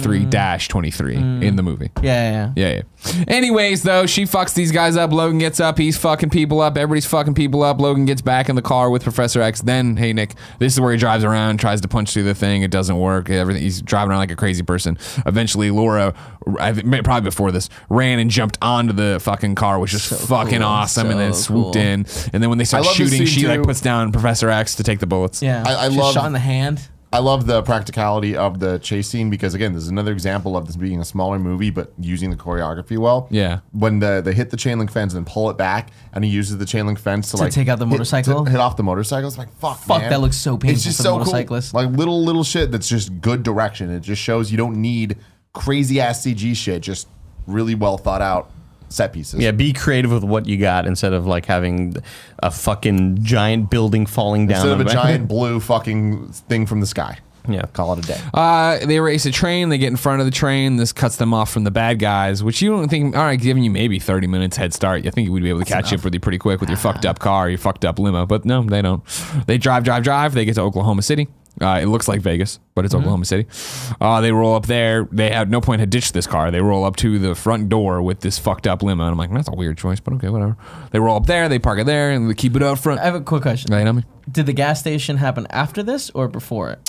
X23-23 in the movie. Yeah. Anyways, though, she fucks these guys up. Logan gets up. He's fucking people up. Everybody's fucking people up. Logan gets back in the car with Professor X. Then, hey, Nick, this is where he drives around, tries to punch through the thing. It doesn't work. Everything. He's driving around like a crazy person. Eventually, Laura, probably before this, ran and jumped onto the fucking car, which is fucking awesome, and then swooped in. And then when they start shooting, she like puts down Professor X to take the bullets. Yeah. I She's love shot in the hand. I love the practicality of the chase scene because, again, this is another example of this being a smaller movie, but using the choreography well. Yeah. When they hit the chain link fence and pull it back, and he uses the chain link fence to like take out the motorcycle? hit off the motorcycle. It's like, fuck, man. That looks so painful It's just for so the motorcyclist. cool. Like little shit that's just good direction. It just shows you don't need crazy ass CG shit. Just really well thought out set pieces. Yeah, be creative with what you got instead of like having a fucking giant building falling down. Instead of a giant blue fucking thing from the sky. Yeah, call it a day. They race a train. They get in front of the train. This cuts them off from the bad guys, which you don't think, all right, giving you maybe 30 minutes head start. You think we'd be able to catch up with you pretty quick with your fucked up car, your fucked up limo. But no, they don't. They drive. They get to Oklahoma City. It looks like Vegas, but it's Oklahoma City. They roll up there. They at no point had ditched this car. They roll up to the front door with this fucked up limo. And I'm like, that's a weird choice, but okay, whatever. They roll up there. They park it there, and they keep it up front. I have a quick question. Right on me. Did the gas station happen after this or before it?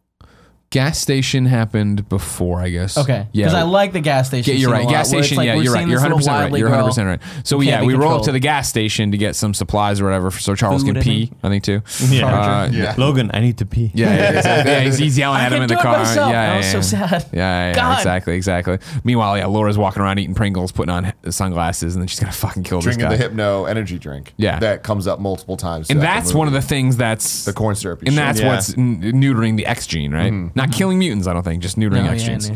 Gas station happened before, I guess. Okay. Yeah. Because I like the gas station. Yeah, you're right. Gas station. Like yeah, you're right. You're 100% right. You're 100% right. So yeah, we roll up to the gas station to get some supplies or whatever, so Charles Food, can pee. I think too. Yeah. Logan, I need to pee. Yeah, exactly. Yeah, he's yelling at him in the car. Yeah, I was so sad. Yeah, exactly. Meanwhile, yeah, Laura's walking around eating Pringles, putting on sunglasses, and then she's gonna fucking kill this Drinking guy. the Hypno energy drink. Yeah. That comes up multiple times. And that's one of the things that's the corn syrup. and that's what's neutering the X gene, right? Not killing mutants, I don't think, just neutering X genes.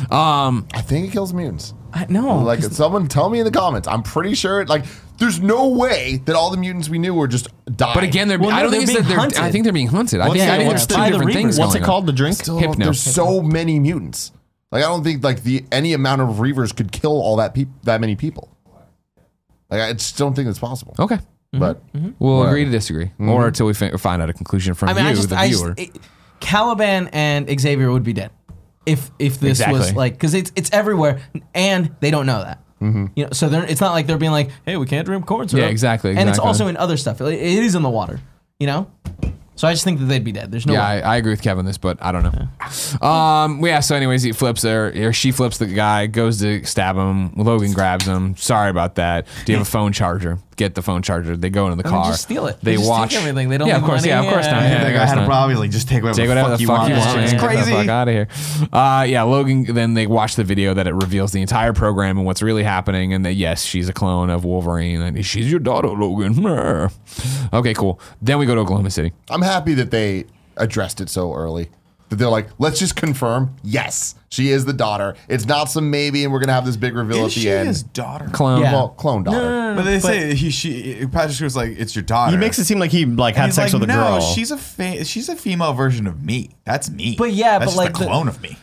I think it kills mutants. No. Like, someone tell me in the comments. I'm pretty sure. Like, there's no way that all the mutants we knew were just dying. But again, I don't think it's that I think they're being hunted. I think there's two different things. What's it called? The drink? Still, Hypno. there's so many mutants. Like, I don't think like any amount of Reavers could kill all that many people. Like, I just don't think it's possible. Okay. But We'll agree to disagree, or until we find out a conclusion from the viewer. Caliban and Xavier would be dead if this was like, because it's everywhere and they don't know that. You know, so it's not like they're being like, hey, we can't drink corn syrup. Yeah, exactly. And it's also in other stuff. It is in the water. You know. So I just think that they'd be dead. There's no. Yeah, I agree with Kevin on this, but I don't know. Yeah. So, anyways, he flips or she flips the guy, goes to stab him. Logan grabs him. Sorry about that. Do you have a phone charger? Get the phone charger. They go into the car. Just steal it. They just watch take everything. They don't. Yeah, need of course. money. Yeah, of course not. I Yeah, think I had a problem. Like, just take whatever whatever the fuck you want. man. It's Get the crazy. fuck out of here. Yeah, Logan. Then they watch the video that it reveals the entire program and what's really happening, and that yes, she's a clone of Wolverine, and she's your daughter, Logan. Okay, cool. Then we go to Oklahoma City. I'm happy that they addressed it so early. That they're like, let's just confirm, yes, she is the daughter. It's not some maybe, and we're gonna have this big reveal Is at she the end. his daughter? Clone. Yeah. Well, clone daughter. But they say Patrick was like, it's your daughter. He makes it seem like he had He's sex like, with a girl. No, she's a female version of me. That's me. But yeah, that's but like just a clone of me.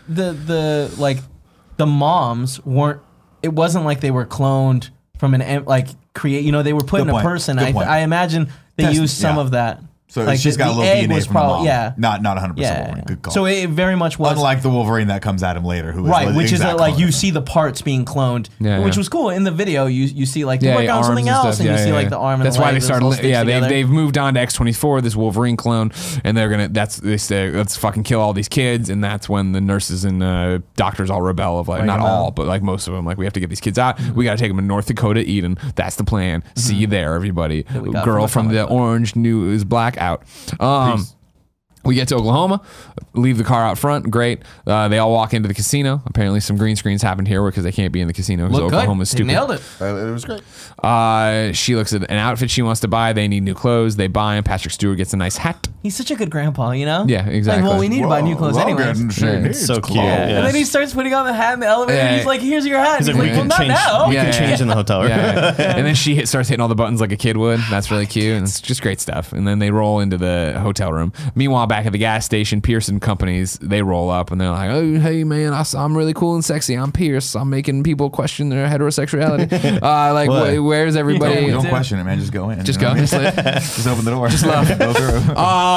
The moms weren't. It wasn't like they were cloned from an like create. You know, they were put Good in a point. person. Good point. I imagine they Test- used some yeah. of that. So Like, she's got the a little egg DNA was from the probably- mom. yeah. Not 100% Yeah. Wolverine. Good call. So it very much was. Unlike the Wolverine that comes at him later, who is Right, the which is exact like clone you of him. see the parts being cloned, Yeah, which yeah. was cool. In the video, you see like they Yeah, work on arms something and else, stuff. and you Yeah, see yeah, like yeah. the arm and That's the why leg, they those all started. stitched Yeah, together. they've moved on to X-24, this Wolverine clone, and they're gonna. They say let's fucking kill all these kids, and that's when the nurses and doctors all rebel of like not all, but like most of them. Like we have to get these kids out. We got to take them to North Dakota, Eden. That's the plan. See you there, everybody. we got Girl from from the the comic book. orange new is black out. We get to Oklahoma, leave the car out front. Great. They all walk into the casino. Apparently, some green screens happened here because they can't be in the casino because Look Oklahoma's good. stupid. They nailed it. It was great. She looks at an outfit she wants to buy. They need new clothes. They buy them. Patrick Stewart gets a nice hat. He's such a good grandpa, you know? Yeah, exactly. Like, well, we need to buy new clothes anyways. It's so cute. And Yeah. then he starts putting on the hat in the elevator. Yeah. and he's like, "Here's your hat." He's He's like, like, "Well, not change, now." we Yeah, can yeah, change yeah. in the hotel room. Yeah, and then she starts hitting all the buttons like a kid would. That's really cute, and it's just great stuff. And then they roll into the hotel room. Meanwhile, back at the gas station, Pierce and companies, they roll up and they're like, "Oh, hey man, I'm really cool and sexy. I'm Pierce. I'm making people question their heterosexuality. Like, What? where's everybody? Don't question it, man. Just go in. Just you know go. what I mean? Just open the door. Just love. Go through.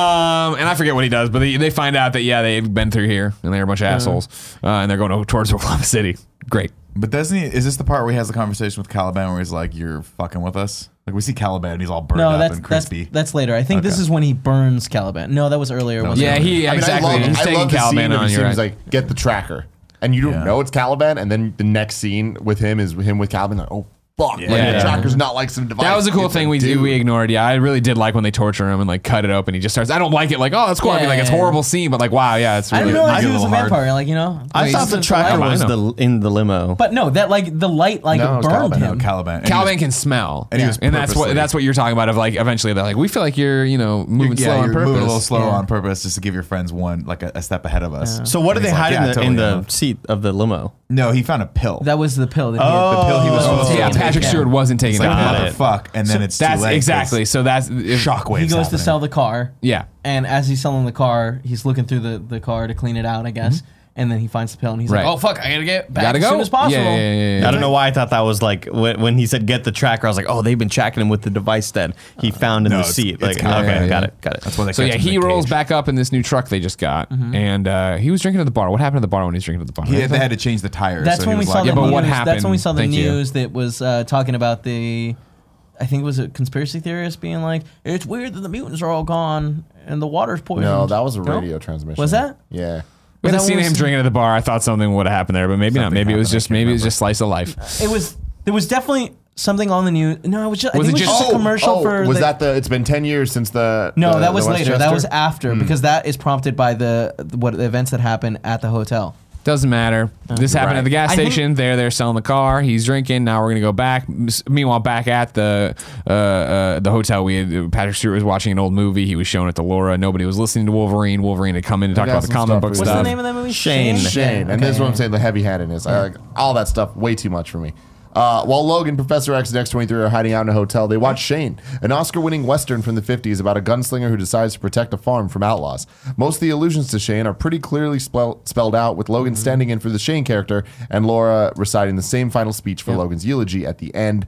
And I forget what he does, but they find out that they've been through here and they're a bunch of assholes, and they're going towards Oklahoma City. Great. But doesn't he? Is this the part where he has the conversation with Caliban where he's like, "You're fucking with us"? Like we see Caliban, and he's all burned No, up that's and crispy. that's later. I think this Okay. is when he burns Caliban. No, that was earlier. That was wasn't Yeah, it? he I mean, exactly. I love, He's I taking love the Caliban scene on. of You're he's right. like, get the tracker. And you don't Yeah. know it's Caliban. And then the next scene with him is him with Caliban. Like, oh, fuck. Like, Yeah. the tracker's not like some device. That was a cool It's thing dude. we ignored. Yeah, I really did like when they torture him and like cut it open. He just starts. I don't like it. Like, oh, that's cool. I mean, like it's a Yeah. horrible scene, but like, wow, yeah, it's I really. didn't realize get he a was a little hard. vampire. Like, you know, I He's thought the just tracker light. was in the limo. But no, that like the light like No, it was burned Caliban. him. Caliban. And he Caliban was- can smell, And he was and that's purposely- what you're talking about. Of like, eventually they're like, we feel like you're moving slow on you're purpose. moving a little slower Yeah. on purpose just to give your friends one like a step ahead of us. So what And did they he's like, hide "Yeah, in totally, the seat of the limo? No, he found a pill. That was the pill. That he Oh. had. the pill he was supposed to Yeah, take. Patrick Stewart wasn't taking It's like, that. Got it. motherfuck, and then it's too That's late. exactly. So that's Shockwaves. He goes to happening. sell the car, Yeah. and as he's selling the car, he's looking through the car to clean it out, I guess. And then he finds the pill, and he's Right. like, "Oh fuck, I gotta get back Gotta as go soon as possible." Yeah. I don't know why I thought that was like when he said get the tracker. I was like, oh, they've been tracking him with the device that he found in No, the it's- seat. it's Like, Caliban. okay, Yeah, got yeah. it, got it. That's why they So kept yeah, him in he the rolls cage. back up in this new truck they just got, and he was drinking at the bar. What happened at the bar when he was drinking at the bar? They had to change the tires. That's so when he we was saw like, the Yeah, but news. what That's when we happened? saw the Thank you. news that was talking about the. I think it was a conspiracy theorist being like, "It's weird that the mutants are all gone and the water's poisoned." No, that was a No? radio transmission. Was that? Yeah. We hadn't Was that seen when him we- drinking at the bar. I thought something would have happened there, but maybe not. Something Maybe it was happened, I just can't remember. slice of life. It was. There was definitely something on the news. No, it was just. I Was think it it was just- just a commercial for. was the, that the? It's been 10 years since the. No, the- that was the later. That was Westchester? after because that is prompted by the events that happened at the hotel. Doesn't matter. This happened at the gas I think- station. They're selling the car. He's drinking. Now we're gonna go back. Meanwhile, back at the hotel, Patrick Stewart was watching an old movie. He was showing it to Laura. Nobody was listening to Wolverine. Wolverine had come in to talk got about the some comic stuff book we What's stuff. the name of that movie? Shane. Shane. And this is what I'm saying, the heavy-handedness. I like all that stuff way too much for me. While Logan, Professor X, and X-23 are hiding out in a hotel, they watch Shane, an Oscar-winning Western from the 50s about a gunslinger who decides to protect a farm from outlaws. Most of the allusions to Shane are pretty clearly spelled out, with Logan standing in for the Shane character and Laura reciting the same final speech for Logan's eulogy at the end.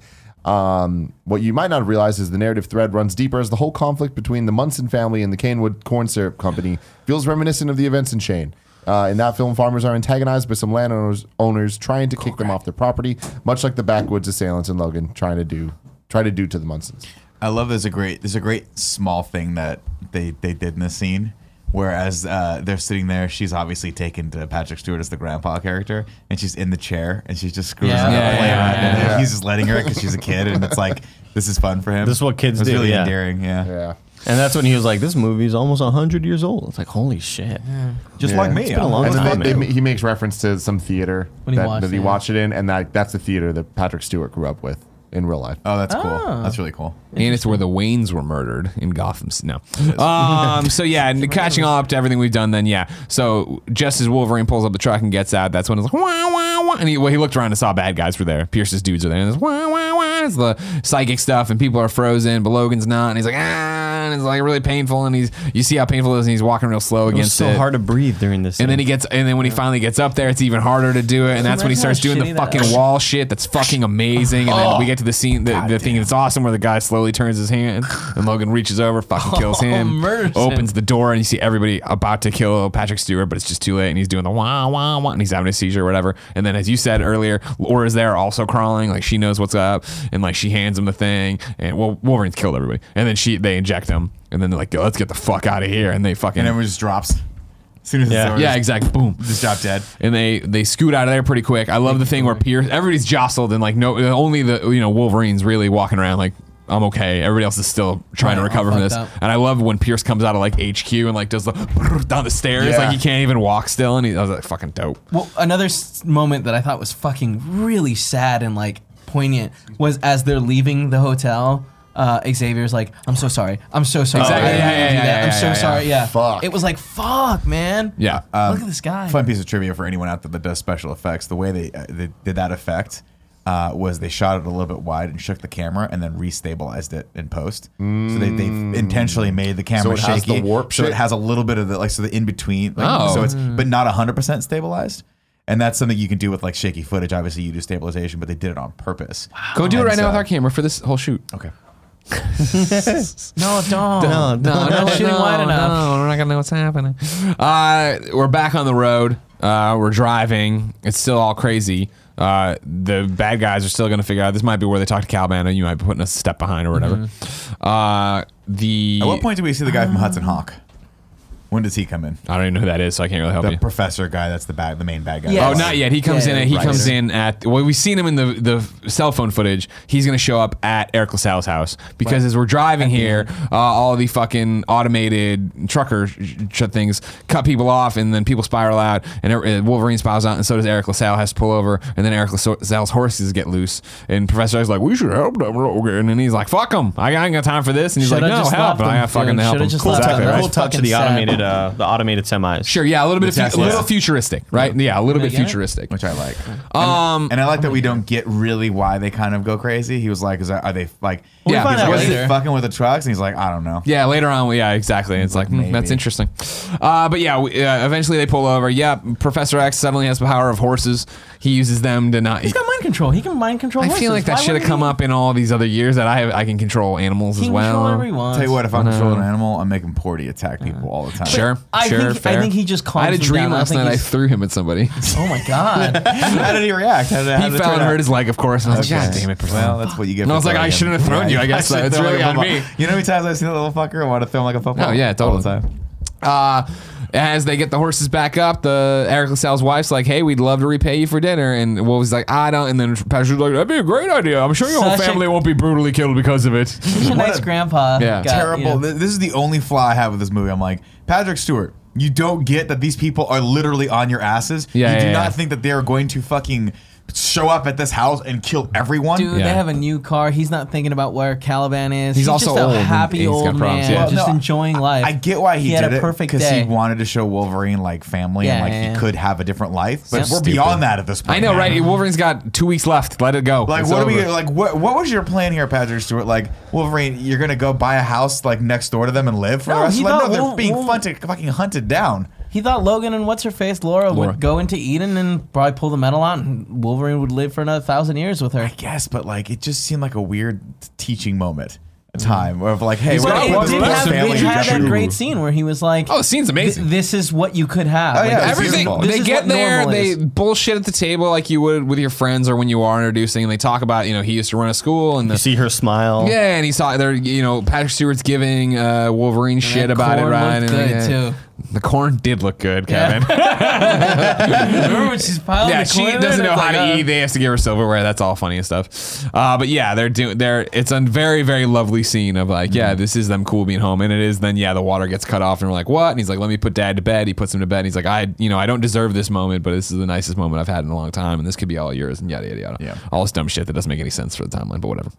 What you might not realize is the narrative thread runs deeper as the whole conflict between the Munson family and the Canewood Corn Syrup Company feels reminiscent of the events in Shane. In that film, farmers are antagonized by some landowners trying to kick them off their property, much like the backwoods assailants in Logan try to do to the Munsons. I love there's a great small thing that they did in this scene. Whereas they're sitting there, she's obviously taken to Patrick Stewart as the grandpa character, and she's in the chair, and she's just screwing Yeah. around, Yeah, playing yeah, around, and yeah. he's just letting her because she's a kid, and it's like this is fun for him. This is what kids It's do, really yeah. endearing, yeah. Yeah. And that's when he was like, this movie's almost 100 years old. It's like, holy shit. Just Yeah. like me. It's been a long And time. then man. he makes reference to some theater When he that watched he it. watched it in, and that's the theater that Patrick Stewart grew up with in real life. Oh, that's cool. Ah. That's really cool. And it's where the Waynes were murdered in Gotham. No. So yeah, and catching all up to everything we've done then, yeah. So just as Wolverine pulls up the truck and gets out, that's when it's like, wah, wah, wah. And he looked around and saw bad guys were there. Pierce's dudes are there. And it's wah, wah, wah. It's the psychic stuff and people are frozen, but Logan's not. And he's like, ah. and it's like really painful, and you see how painful it is, and he's walking real slow It was against so it. hard to breathe during this. And then when he finally gets up there, it's even harder to do it, and that's when he starts doing the fucking wall shit. That's fucking amazing. And then we get to the scene, the thing that's awesome, where the guy slowly turns his hand, and Logan reaches over, fucking kills him, opens the door, and you see everybody about to kill Patrick Stewart, but it's just too late, and he's doing the wah wah wah, and he's having a seizure or whatever. And then, as you said earlier, Laura's there also crawling, like she knows what's up, and like she hands him the thing, and Wolverine's killed everybody, and then they inject him, and then they're like, let's get the fuck out of here, and they fucking And everyone just drops. As soon as it's over, yeah, exactly. Boom. just drop dead. And they scoot out of there pretty quick. I love the thing where Pierce, everybody's jostled, and like only the Wolverine's really walking around like, I'm okay. Everybody else is still trying to recover from this. Up. And I love when Pierce comes out of like HQ and like does the down the stairs, Yeah. like he can't even walk still, and I was like, fucking dope. Well, another moment that I thought was fucking really sad and like poignant was as they're leaving the hotel. Xavier's like, I'm so sorry. I'm so sorry. Exactly. I didn't mean to do that. I'm so Yeah. sorry. Yeah. Fuck. It was like, fuck, man. Yeah. Look at this guy. Fun piece of trivia for anyone out there that does special effects. The way they did that effect was they shot it a little bit wide and shook the camera and then restabilized it in post. So they intentionally made the camera So it has shaky. the warp so shit? it has a little bit of the the in between. Oh. So it's but not 100% stabilized. And that's something you can do with like shaky footage. Obviously, you do stabilization, but they did it on purpose. Go do it And right now so- with our camera for this whole shoot. Okay. No, don't. No, not shooting wide enough. No, we're not gonna know what's happening. We're back on the road. We're driving. It's still all crazy. The bad guys are still gonna figure out. This might be where they talk to Caliban, and you might be putting us a step behind or whatever. At what point do we see the guy from Hudson Hawk? When does he come in? I don't even know who that is, so I can't really help The you. professor guy. That's the main bad guy. Yeah. Oh, not yet. He comes Yeah, in. He right. comes in at. Well, we've seen him in the cell phone footage. He's going to show up at Eric LaSalle's house because as we're driving here, all the fucking automated trucker things cut people off, and then people spiral out, and Wolverine spirals out, and so does Eric LaSalle. Has to pull over, and then Eric LaSalle's horses get loose, and Professor X's like, "We should help them," and then he's like, "Fuck them! I ain't got time for this." And he's Shoulda like, "No, just help! left I them, got fucking dude. to help Shoulda them." just Cool, left exactly, them. right? Cool touch of fucking the automated semis. Sure, yeah, a little bit of Tesla. a little futuristic, right? Yeah, a little bit Again? futuristic. Which I like. And I like that we don't get really why they kind of go crazy. He was like, are they like, We'll find out was later. he fucking with the trucks? And he's like, I don't know. Yeah, later on, yeah, exactly. It's like, Maybe. that's interesting. But yeah, eventually they pull over. Yeah, Professor X suddenly has the power of horses. He uses them to not. He's got mind control. He can mind control I horses. feel like that Why should have wouldn't come he? up in all these other years that I can control animals He as can control well. whatever he wants. Tell you what, if I'm controlling an animal, I'm making Porty attack people all the time. Sure, I sure, think- fair. I think he just calms I had a them dream down. I last think night. I he's- threw him at somebody. Oh my god. How did he react? How did He it fell turn and out? hurt his leg, of course. And I was like, Okay. God damn it, Well, that's what you get. And I for was like, throwing I shouldn't him. have thrown you. I I guess should it's throw really like a on football. me. You know how many times I've seen that little fucker? I want to throw him like a football. Oh, yeah, All totally. the time. As they get the horses back up, the Eric LaSalle's wife's like, "Hey, we'd love to repay you for dinner." And Wolvie's like, "I don't." And then Patrick's like, "That'd be a great idea. I'm sure your whole Such a- family won't be brutally killed because of it." Such a nice a grandpa. Yeah. got, Terrible. you know. This is the only flaw I have with this movie. I'm like, Patrick Stewart, you don't get that these people are literally on your asses. Yeah, you do yeah, not yeah. think that they are going to fucking show up at this house and kill everyone. Dude, Yeah. they have a new car. He's not thinking about where Caliban is. He's just also a old and happy he's got old problems, man, yeah. Well, just no, enjoying life. I get why he had did a it perfect because day. he wanted to show Wolverine like family and like Yeah. he could have a different life. But Yep. we're Stupid. beyond that at this point. I know, man. right? Wolverine's got 2 weeks left. Let it go. Like It's what are we over. like? What was your plan here, Patrick Stewart? Like Wolverine, you're gonna go buy a house like next door to them and live for No, the rest he of their life? thought No, they're Wolf- being Wolf- fucking hunted down. He thought Logan and what's her face, Laura, Laura. would go into Eden and probably pull the medal out, and Wolverine would live for another 1,000 years with her. I guess, but like it just seemed like a weird teaching moment, a time of like, hey, He's we're got gonna But put it this did whole have, family it in had that jeopardy. great scene where he was like, Oh, the scene's amazing. This is what you could have. Oh, Like, yeah, this is- Everything. beautiful. this They is get what there, normal they is. bullshit at the table like you would with your friends or when you are introducing, and they talk about, he used to run a school and You see her smile. yeah, and he saw there, Patrick Stewart's giving Wolverine shit about it, corn right? looked And, good, too. The corn did look good, Kevin. Remember when she's piling Yeah, the she corn in doesn't it? know It's how like, to eat. They have to give her silverware. That's all funny and stuff. But yeah, it's a very, very lovely scene of like, yeah, this is them cool being home. And it is then, yeah, the water gets cut off and we're like, what? And he's like, let me put dad to bed. He puts him to bed. And he's like, I don't deserve this moment, but this is the nicest moment I've had in a long time. And this could be all yours and yada, yada, yada. Yeah. All this dumb shit that doesn't make any sense for the timeline, but whatever.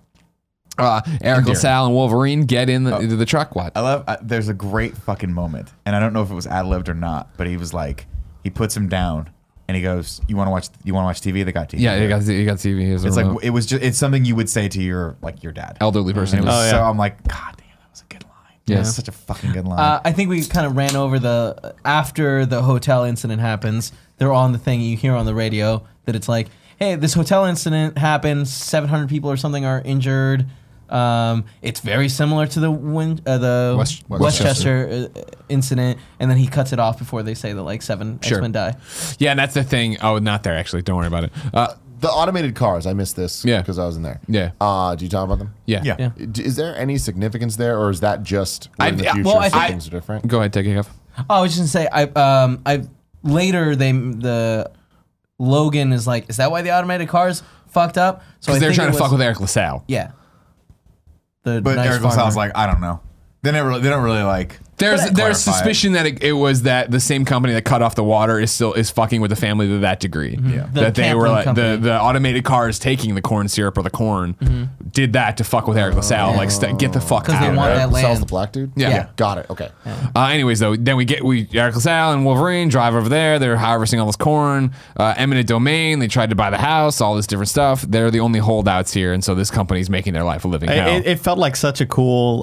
Eric LaSalle and Wolverine get into the truck. What? I love. There's a great fucking moment, and I don't know if it was ad libbed or not, but he was like, he puts him down, and he goes, "You want to watch TV? They got TV." Yeah, you here." got TV. Here's a It's remote. like it was just. It's something you would say to your dad. elderly person. And it was Oh, yeah. so I'm like, God damn, that was a good line. Yeah. It's such a fucking good line. I think we kind of ran over after the hotel incident happens. They're on the thing you hear on the radio that it's like, hey, this hotel incident happened. 700 people or something are injured. It's very similar to the Westchester incident, and then he cuts it off before they say that like 7 X-Men die. Yeah, and that's the thing. Oh, not there actually. Don't worry about it. The automated cars, I missed this because I was in there. Yeah. Do you talk about them? Yeah. Is there any significance there, or is that just in the future things are different? Go ahead, take it off. Oh, I was just gonna say, I later the Logan is like, is that why the automated cars fucked up? So Because they're trying to fuck with Eric LaSalle. Yeah. But Eric LaSalle's like, I don't know. They don't really like. There's suspicion that it was that the same company that cut off the water is fucking with the family to that degree. Mm-hmm. Yeah. That they were like the automated cars taking the corn syrup or the corn did that to fuck with Eric LaSalle. Like get the fuck out. Because they want that land. LaSalle's the black dude? Yeah. Got it. Okay. Anyways, though, then Eric LaSalle and Wolverine drive over there. They're harvesting all this corn. Eminent domain. They tried to buy the house. All this different stuff. They're the only holdouts here, and so this company's making their life a living hell. It felt like such a cool.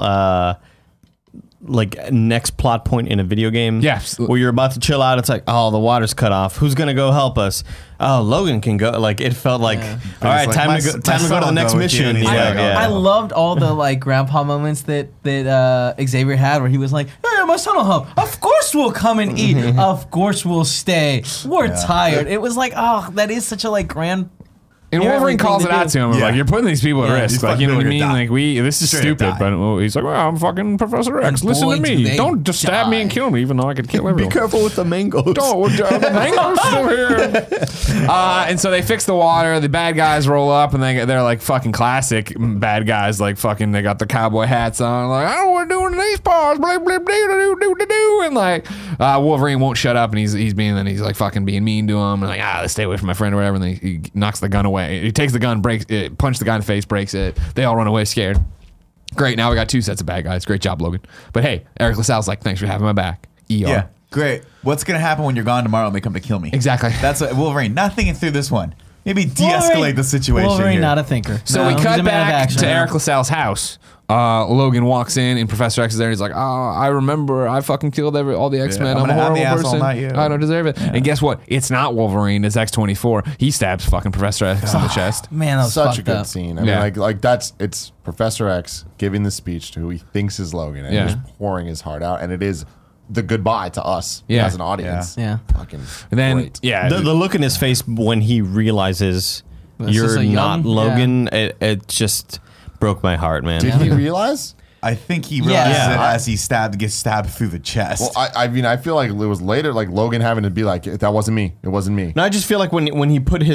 Like next plot point in a video game. Yes. Where you're about to chill out. It's like, oh, the water's cut off. Who's going to go help us? Oh, Logan can go. Like, it felt like, all right, like, time to go to the next mission. I loved all the like grandpa moments that Xavier had where he was like, hey, my son will help. Of course we'll come and eat. Of course we'll stay. We're tired. It was like, oh, that is such a like grand. And Wolverine calls it out to him, like, you're putting these people at risk. Like, you know what I mean? Like, this is stupid. But he's like, well, I'm fucking Professor X. And Listen boy, to do me. they Don't just stab me and kill me, even though I could kill everyone. Be careful with the mangoes. Don't. The mango's still here. And so they fix the water. The bad guys roll up, and they're like fucking classic bad guys. Like, fucking, they got the cowboy hats on. Like, I don't want to do in these paws. Blah, blah, blah, do, do, do, do. And like, Wolverine won't shut up, and he's like fucking being mean to him. And like, let's stay away from my friend or whatever. And then he knocks the gun away. He takes the gun, punches the guy in the face, breaks it. They all run away scared. Great. Now we got 2 sets of bad guys. Great job, Logan. But hey, Eric LaSalle's like, thanks for having my back. ER. Yeah. Great. What's going to happen when you're gone tomorrow and they come to kill me? Exactly. That's what Wolverine. Not thinking through this one. Maybe de-escalate the situation Wolverine, here. not a thinker. So we cut back to Eric LaSalle's house. Logan walks in, and Professor X is there, and he's like, oh, I remember I fucking killed all the X-Men. I'm a horrible person. I don't deserve it. And guess what? It's not Wolverine. It's X-24. He stabs fucking Professor X in the chest. Man, that was Such a fucked good up. scene. I mean, like it's Professor X giving the speech to who he thinks is Logan, and just pouring his heart out, and it is the goodbye to us as an audience. Yeah. Fucking And then, great. The look in his face when he realizes This you're is a not young- Logan, it just broke my heart, man. Did he realize? I think he realized Yeah. it as he gets stabbed through the chest. Well, I mean, I feel like it was later, like Logan having to be like, that wasn't me. It wasn't me. No, I just feel like when he puts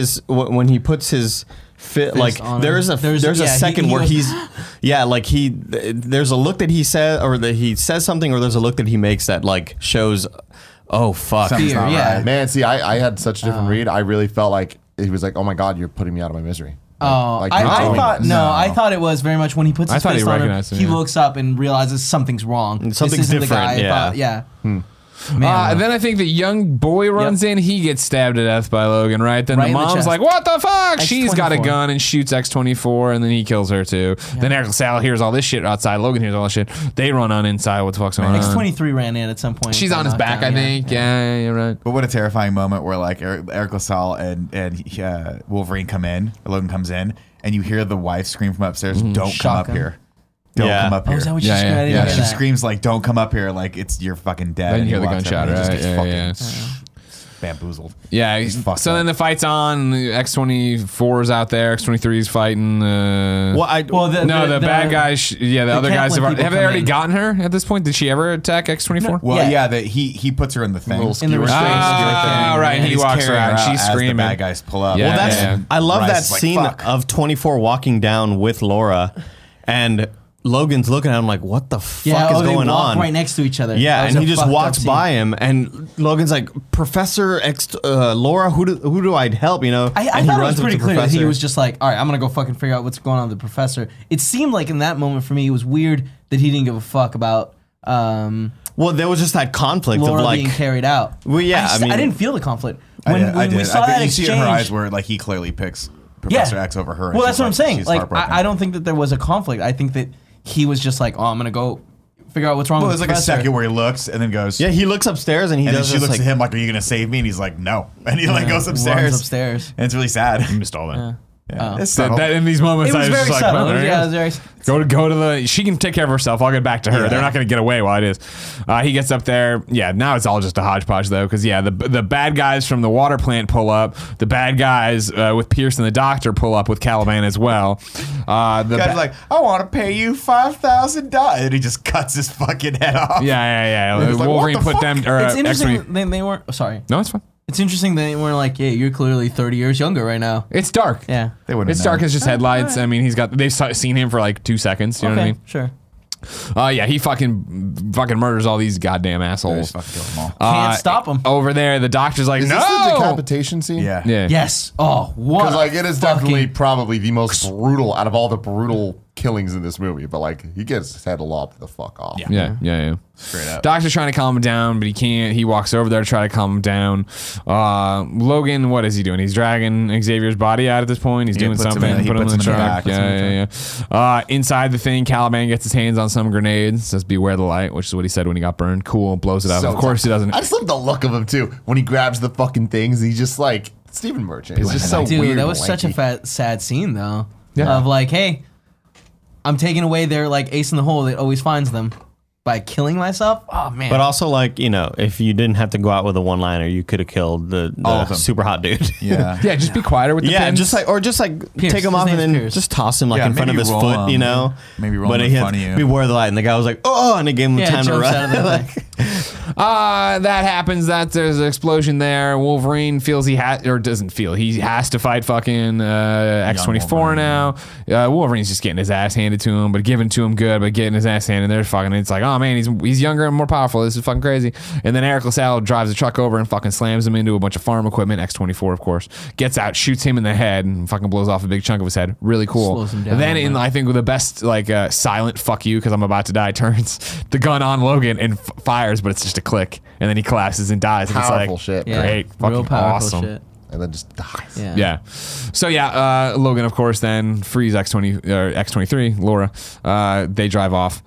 his fit, like on there's him. a second he where goes, he's there's a look that he says, or that he says something, or there's a look that he makes that like shows, oh fuck. Something's Fear, not yeah. right. Man, see, I had such a different read. I really felt like he was like, oh my God, you're putting me out of my misery. Oh, Like, I you're thought doing no, this. I thought it was very much when he puts his thought he fist on him, recognized him, he yeah. looks up and realizes something's wrong. Something's This isn't the different, guy I yeah. thought- yeah. Man, And then I think the young boy runs in. He gets stabbed to death by Logan, right? Then Right the in the mom's chest. like, what the fuck? She's got a X-24. gun and shoots X-24, and then he kills her too. Then Eric LaSalle hears all this shit outside. Logan hears all this shit. They run on inside. What the fuck's going on? X-23 ran in at some point. She's on his back, I think. Yeah, you're right. But what a terrifying moment where like Eric LaSalle and Wolverine come in, Logan comes in, and you hear the wife scream from upstairs, "Don't come Shock up him. here! Don't Yeah. come up Oh, here!" is that what she Yeah, screamed? yeah, I didn't yeah. hear She that. screams like, "Don't come up here!" Like you're fucking dead. Then and you hear the he walks gunshot, up and he right? just gets Yeah, fucking bamboozled. Yeah. He's fucked So up. then the fight's on. The X-24's out there. X-23's fighting. The bad guys. The other guys Kaplan have people they already come in. gotten her at this point? Did she ever attack X-24? Well, Yeah. yeah, that he puts her in the thing. Little In the skewer restraint. thing. Ah, right. And He he's walks carrying around. out She's as screaming. The bad guys pull up. Yeah, Well, that's yeah. I love Bryce that is like, scene "Fuck." of 24 walking down with Laura, and Logan's looking at him like, "What the fuck is they going walk on?" right next to each other. Yeah, That was and he a just fucked walks up by scene. him, and Logan's like, "Professor X, Laura, who do I help?" You know, I and thought he it was up pretty to clear that he Professor. was just like, all right, I'm going to go fucking figure out what's going on with the professor. It seemed like in that moment for me, it was weird that he didn't give a fuck about Well, there was just that conflict Laura of like, being carried out. Well, yeah, I mean- I didn't feel the conflict. I When, did. when we saw I think that you exchange. see it in her eyes where like he clearly picks Professor X over her. and Well, she's that's what I'm saying. she's Like, heartbroken. I don't think that there was a conflict. I think that he was just like, oh, I'm going to go figure out what's wrong Well, with there's the like a professor. second where he looks and then goes. Yeah, he looks upstairs and he And then does she this, looks like, at him like, "Are you gonna save me?" And he's like, "No." And he like goes Runs upstairs. upstairs. And it's really sad. Missed all that. Yeah. It's That, subtle. that in these moments, It was I was very just like, subtle. well, there Yeah, you it was go. very. Go to the. She can take care of herself. I'll get back to her. Yeah. They're not going to get away while it is. He gets up there. Yeah, now it's all just a hodgepodge though, because the bad guys from the water plant pull up. The bad guys with Pierce and the doctor pull up with Caliban as well. The guy's like, "I want to pay you $5,000," and he just cuts his fucking head off. yeah. He's like, Wolverine "What the put fuck?" them. Or, It's X-Men- interesting they weren't. Sorry. No, it's fine. It's interesting they weren't like, yeah, you're clearly 30 years younger right now. It's dark. Yeah. They wouldn't. It's dark as just headlights. I mean, they've seen him for like 2 seconds. You know what I mean? Sure. Yeah, he fucking murders all these goddamn assholes. Fucking kill them all. Can't stop him. Over there, the doctor's like, Is no. this the decapitation scene? Yeah. Yeah. Yes. Oh, what? Because like it is definitely fucking- probably the most brutal out of all the brutal killings in this movie. But like he gets his head lopped the fuck off. Yeah. Straight up. Doctor's trying to calm him down, but he can't. He walks over there to try to calm him down. Logan, what is he doing? He's dragging Xavier's body out at this point. He's doing puts him something. in- he Put him in puts the him in the truck. back, puts him in the Yeah. Inside the thing, Caliban gets his hands on some grenades. Says, "Beware the light," which is what he said when he got burned. Cool. Blows it up. So Of course he doesn't. I just love the look of him too when he grabs the fucking things. He's just like Stephen Merchant. It's just so Dude, weird. that and was such a lanky. sad scene, though. Yeah. Of like, hey, I'm taking away their like ace in the hole that always finds them by killing myself. Oh man. But also, like, you know, if you didn't have to go out with a one-liner, you could have killed the All of them. super hot dude. Yeah. Yeah, just be quieter with the Yeah, pins. just like Pierce. take him His off and name's then Pierce. just toss him like Yeah, in front of maybe his roll foot, him. you know. Maybe roll but him he in had front of you. beware the light, and the guy was like, "Oh," and it gave him Yeah, time to jumps run. out of the Like, thing. That happens. That there's an explosion there. Wolverine feels he has, or doesn't feel, he has to fight fucking X-24 Wolverine. now. Wolverine's just getting his ass handed to him, but given to him good, but getting his ass handed. They're fucking. It's like, oh man, he's younger and more powerful. This is fucking crazy. And then Eric LaSalle drives the truck over and fucking slams him into a bunch of farm equipment. X-24, of course, gets out, shoots him in the head, and fucking blows off a big chunk of his head. Really cool. Slows him down And then a little in bit. I think the best like silent fuck you because I'm about to die turns the gun on Logan and fires, but it's just a click, and then he collapses and dies. And Powerful it's shit. like, Yeah. great, fucking Real powerful awesome. shit. And then just dies. Yeah. Yeah. So yeah, Logan of course then frees X-23, Laura. They drive off.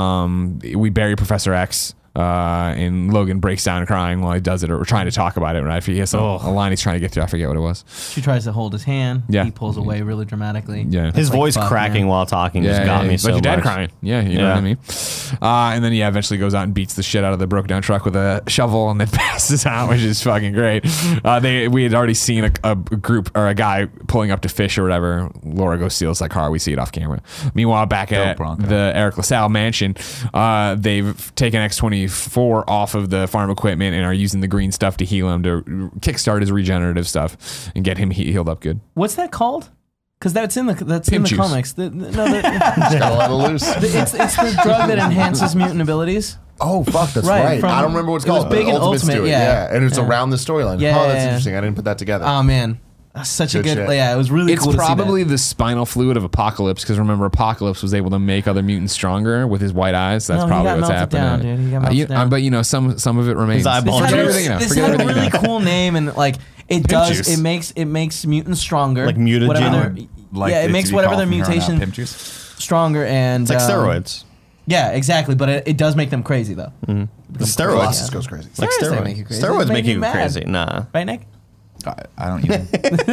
We bury Professor X. And Logan breaks down crying while he does it, or trying to talk about it. Right? He has a line he's trying to get through. I forget what it was. She tries to hold his hand. Yeah. He pulls away really dramatically. Yeah. his like, voice fuck, cracking man. while talking just got me so like your dad much. crying. Yeah, you know what I mean. And then eventually goes out and beats the shit out of the broke down truck with a shovel, and then passes out, which is fucking great. We had already seen a group or a guy pulling up to fish or whatever. Laura goes steals that car. We see it off camera. Meanwhile, back at Bronco. the Eric LaSalle mansion, they've taken X-24 off of the farm equipment and are using the green stuff to heal him, to kickstart his regenerative stuff and get him healed up good. What's that called? Because that's in the Pimp juice. comics. Just gotta let it loose. it's the drug that enhances mutant abilities. Oh fuck, that's Right, right. from- I don't remember what it's it was called. big but in Ultimates Ultimate, do it. yeah. And it's Yeah. around the storyline. Yeah, Oh, that's yeah, yeah. interesting. I didn't put that together. Oh man, that's such a Good good. shit. Yeah, it was really. It's cool to see probably that. the spinal fluid of Apocalypse, because remember, Apocalypse was able to make other mutants stronger with his white eyes. That's No, he probably got what's melted happening. down, dude. He got melted down. But some of it remains. His eyeball This Forget had, everything this Forget had a everything really now. cool name, and like it does. juice. It makes mutants stronger. Like mutagen. Whatever their- yeah, it makes whatever their mutation Pimp juice. stronger, and It's like steroids. Yeah, exactly. But it does make them crazy though. The Glasses steroids. goes crazy. Like Steroids steroids. make you crazy. Steroids They make you mad. crazy. Nah. Right, Nick? I don't even.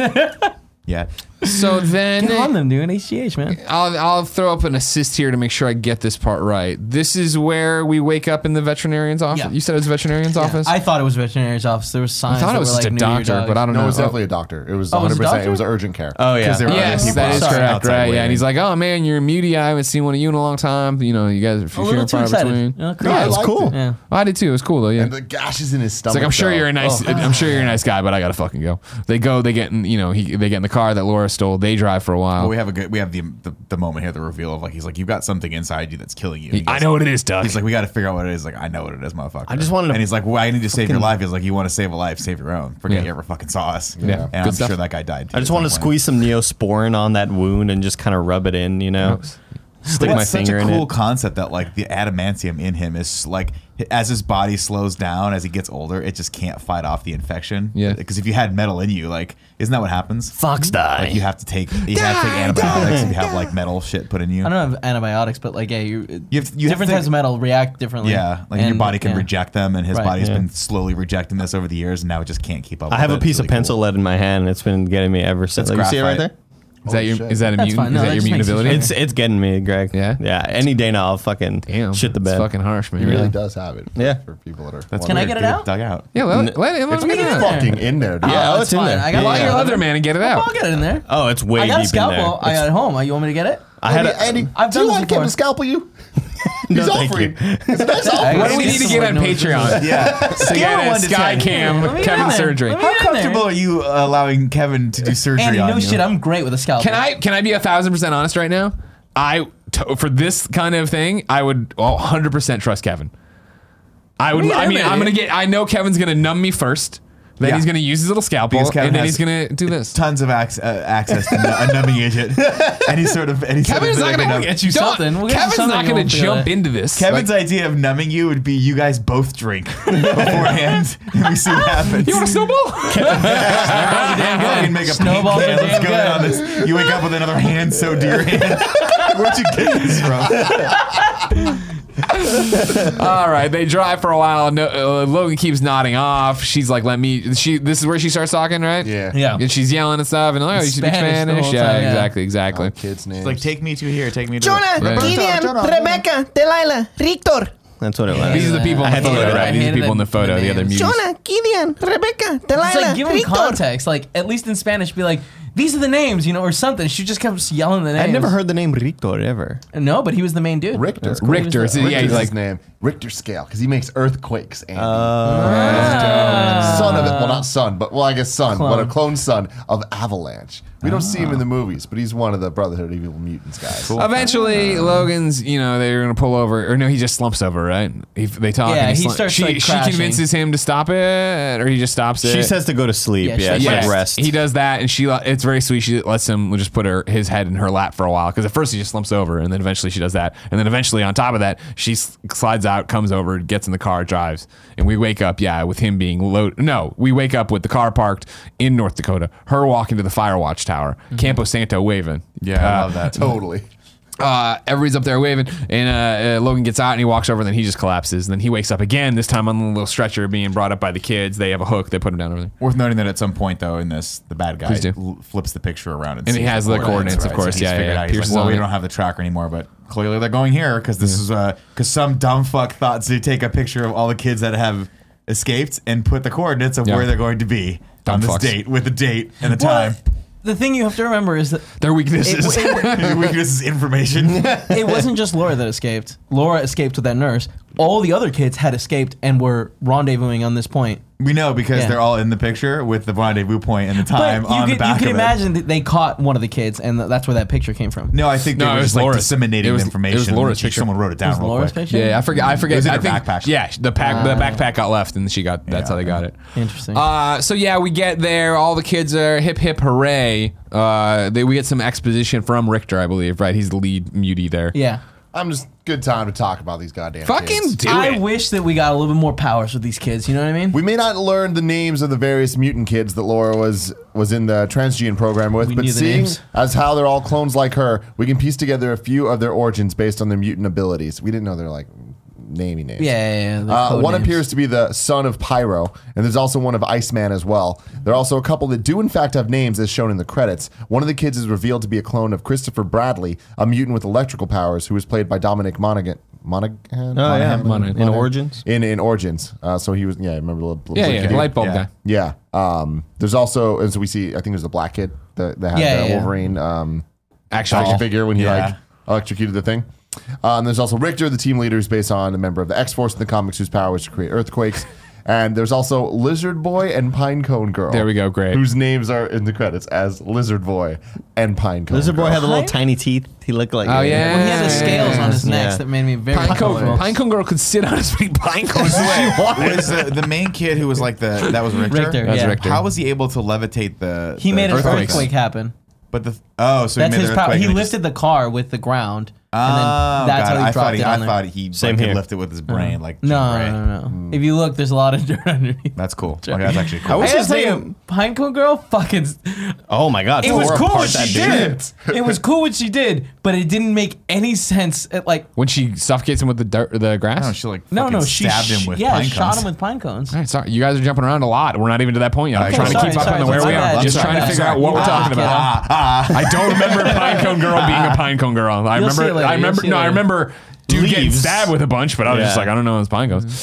Yeah. So then Get on them, dude. HGH, man. I'll throw up an assist here to make sure I get this part right. This is where we wake up in the veterinarian's office. Yeah. You said it was the veterinarian's office? I thought it was veterinarian's office. There was signs. I thought that it was were just like, a "New Year doctor, dogs." but I don't No, know. it was definitely a doctor. It was Oh, it was a 100%. doctor? It was urgent care. Oh, yeah. 'Cause there were other Yes, people that is outside. correct, outside right? Yeah, waiting. and he's like, "Oh man, you're a mutie. I haven't seen one of you in a long time. You know, you guys are A few little and too far excited. between." You know, No, I it was liked cool. it. Yeah. I did too. It was cool though. Yeah. And the gashes in his It's stomach. like I'm sure though. you're a nice. I'm sure you're a nice guy, but I gotta fucking go. They get in. They get in the car that Laura stole. They drive for a while. Well, we have the moment here, the reveal of like he's like, you've got something inside you that's killing you. And he I goes- know what it is, Doug. He's like, we got to figure out what it is. Like, I know what it is, motherfucker. I just wanted to And he's like, well, I need to save your life. He's like, you want to save a life, save your own. Forget Yeah. you ever fucking saw us. Yeah. And Good I'm stuff. sure that guy died. Too I just at want to some point. squeeze some Neosporin on that wound and just kind of rub it in, you know? stick But my it's such finger a in cool it. concept that like the adamantium in him is like as his body slows down as he gets older, it just can't fight off the infection. Yeah. Because if you had metal in you, like isn't that what happens? Fox die. Like you have to take antibiotics if you have like metal shit put in you. I don't have antibiotics, but like, yeah, You have to different types of metal react differently. Yeah, like your And, body can yeah. reject them, and his Right. body's Yeah. been slowly rejecting this over the years, and now it just can't keep up. I have a with it. piece It's of really pencil lead in my hand. And it's been getting me ever since. That's Like, you see it right there? graphite. Is that your? shit. Is that a That's mutant? fine. No, Is that that your just mutant makes you ability? It's getting me, Greg. Yeah? Yeah. Any day now, I'll fucking Damn, shit the it's bed. fucking harsh, man. He really Really? does have it. Yeah. For people that are. That's Can I weird. get it Get out? Dug out. Yeah, let him get It's it in out. there. fucking in there, dude. Yeah, Oh, it's in fine. there. I got Pull out it. your leather, man, and get it I'll out. get it in there. Oh, it's way I got a deep in there. scalpel. I got it at home. You want me to get it? I had Andy, a, I've do done you this want Kevin before. to scalpel you? No, He's thank offering. you. It's a nice I offer. What do we need to get on Patreon? Yeah. So you Scale of got 1 a to Sky 10. Cam Let me get Kevin in there. surgery. Let me How get in there. comfortable are you allowing Kevin to do surgery Andy, on no you? shit. I'm great with a scalpel. Can I be 1,000% honest right now? For this kind of thing, I would 100% trust Kevin. I would. I mean, I know Kevin's gonna numb me first. Then Yeah. he's gonna use his little scalpel, Because Kevin and then has he's gonna do this. Tons of access to a numbing agent. Any sort of Kevin's not gonna get you don't- something. We'll get you Kevin's something not you gonna won't feel jump it. into this. Kevin's idea of numbing you would be you guys both drink beforehand, and we see what happens. You want a snowball? Fucking make a Snowballs paint are can. Let's damn go in on good. this. You wake up with another hand sewed to your hand. Where'd you get this from? All right, they drive for a while. No, Logan keeps nodding off. She's like, "Let me." This is where she starts talking, right? Yeah. Yeah. And she's yelling and stuff, and you speak Spanish the Spanish. whole Yeah, time, yeah. exactly. Kids' names. It's like, take me to here, take me to Jonah, Yeah. Gideon, Rebecca, Delilah, Victor. That's what it was. These are the people I in the had to photo, get it right? right. These are the people in the The photo. The other names. mutants. Jonah, Gideon, Rebecca, Delilah, It's like, give him Victor. context. Like, at least in Spanish, be like, these are the names, or something. She just kept yelling the names. I'd never heard the name Richter ever. No, but he was the main dude. Richter. Richter. So, yeah, Richter's he's like, his name. Richter scale, because he makes earthquakes. Andy. Ah. Son of it. Well, not son, but I guess son, Clone. but a clone son of Avalanche. We don't see him in the movies, but he's one of the Brotherhood of Evil Mutants guys. eventually, Logan's, they're gonna pull over, or no, he just slumps over, right? They talk. Yeah, and he starts, She crashing. convinces him to stop it, or he just stops it. She says to go to sleep. Yeah, Yeah, she's she like, like rest. He does that, and it's very sweet. She lets him just put his head in her lap for a while, because at first he just slumps over, and then eventually she does that, and then eventually on top of that, she slides out, comes over, gets in the car, drives, and we wake up, with him being loaded. No, we wake up with the car parked in North Dakota, her walking to the Firewatch Tower, Campo Santo waving. Yeah, I love that. Totally. Everybody's up there waving, and Logan gets out and he walks over, and then he just collapses. And then he wakes up again, this time on the little stretcher being brought up by the kids. They have a hook, they put him down over there. Worth noting that at some point, though, in this, the bad guy Please do. flips the picture around And he sees has the coordinates, of right? course. So he's Yeah, figured yeah. out, he's Pierce like, well, is on we it. don't have the tracker anymore, but clearly they're going here because this is because some dumb fuck thought to take a picture of all the kids that have escaped and put the coordinates of Yeah. where they're going to be Dumb on this fucks. date with the date and the Well, time. the thing you have to remember is that Their weaknesses. Your weakness is information. it wasn't just Laura that escaped. Laura escaped with that nurse. All the other kids had escaped and were rendezvousing on this point. We know because Yeah. they're all in the picture with the rendezvous point and the time But on the back you can of it. imagine that they caught one of the kids, and that's where that picture came from. No, I think they No, were it was just like Laura's. disseminating It was- the information. it was Laura's and picture. Someone wrote it down Was real Laura's quick. picture? Yeah, I forget. It was in I her think, backpack. Yeah, the backpack got left, and she got. That's how they got it. Interesting. So yeah, we get there. All the kids are hip hip hooray. We get some exposition from Richter, I believe. Right, he's the lead mutie there. yeah. I'm just good time to talk about these goddamn Fucking kids. do I it. wish that we got a little bit more powers with these kids. You know what I mean? We may not learn the names of the various mutant kids that Laura was in the transgene program with, We but knew the seeing names. as how they're all clones like her, we can piece together a few of their origins based on their mutant abilities. We didn't know they're like namey names. Yeah. The code One names. appears to be the son of Pyro, and there's also one of Iceman as well. There are also a couple that do in fact have names as shown in the credits. One of the kids is revealed to be a clone of Christopher Bradley, a mutant with electrical powers, who was played by Dominic Monaghan. Oh yeah, Monaghan. in Origins. In Origins. So he was, yeah, remember the little Yeah, kid? the light bulb Yeah. guy. Yeah. There's also, and so we see, I think there's the black kid that had Yeah, the yeah. Wolverine Action figure when he Yeah. like electrocuted the thing. And there's also Richter, the team leader, who's based on a member of the X-Force in the comics whose power is to create earthquakes. And there's also Lizard Boy and Pinecone Girl. There we go, great. Whose names are in the credits as Lizard Boy and Pinecone Lizard Boy Girl. had the little tiny teeth. He looked like. Oh, yeah. Well, he had the scales on his Yeah. necks that made me very Pinecone, comfortable. Pinecone girl could sit on his big pinecone if she wanted. Was the main kid who was like that was Richter? Richter, That's yeah. Richter. How was he able to levitate He the made an earthquakes. earthquake happen. But so That's he made his the power. earthquake He and it lifted the car with the ground, And then that's how he I dropped it on there. thought he Same could here. lift it with his brain, like Jim No, Gray. no. If you look, there's a lot of dirt underneath. That's cool. Okay, that's actually cool. I wish gotta his tell name- you, Pinecone Girl, fucking. Oh my god! It was tore cool apart what that she dude. did. It was cool what she did, but it didn't make any sense. When she suffocates him with the grass. No, she like No, fucking she stabbed him with yeah, pine shot cones. him with pine cones. All right, sorry, you guys are jumping around a lot. We're not even to that point yet. I'm Okay, trying to sorry, keep up sorry, on where sorry, we are. sorry, Just sorry, trying to figure sorry. out what we're Ah, talking kiddo. about. I don't remember Pinecone Girl being a Pinecone Girl. I You'll see it remember. later, I you'll remember. see it No, I later. remember. Dude getting Leaves. stabbed with a bunch, but I was just Yeah. like, I don't know, it's pine cones.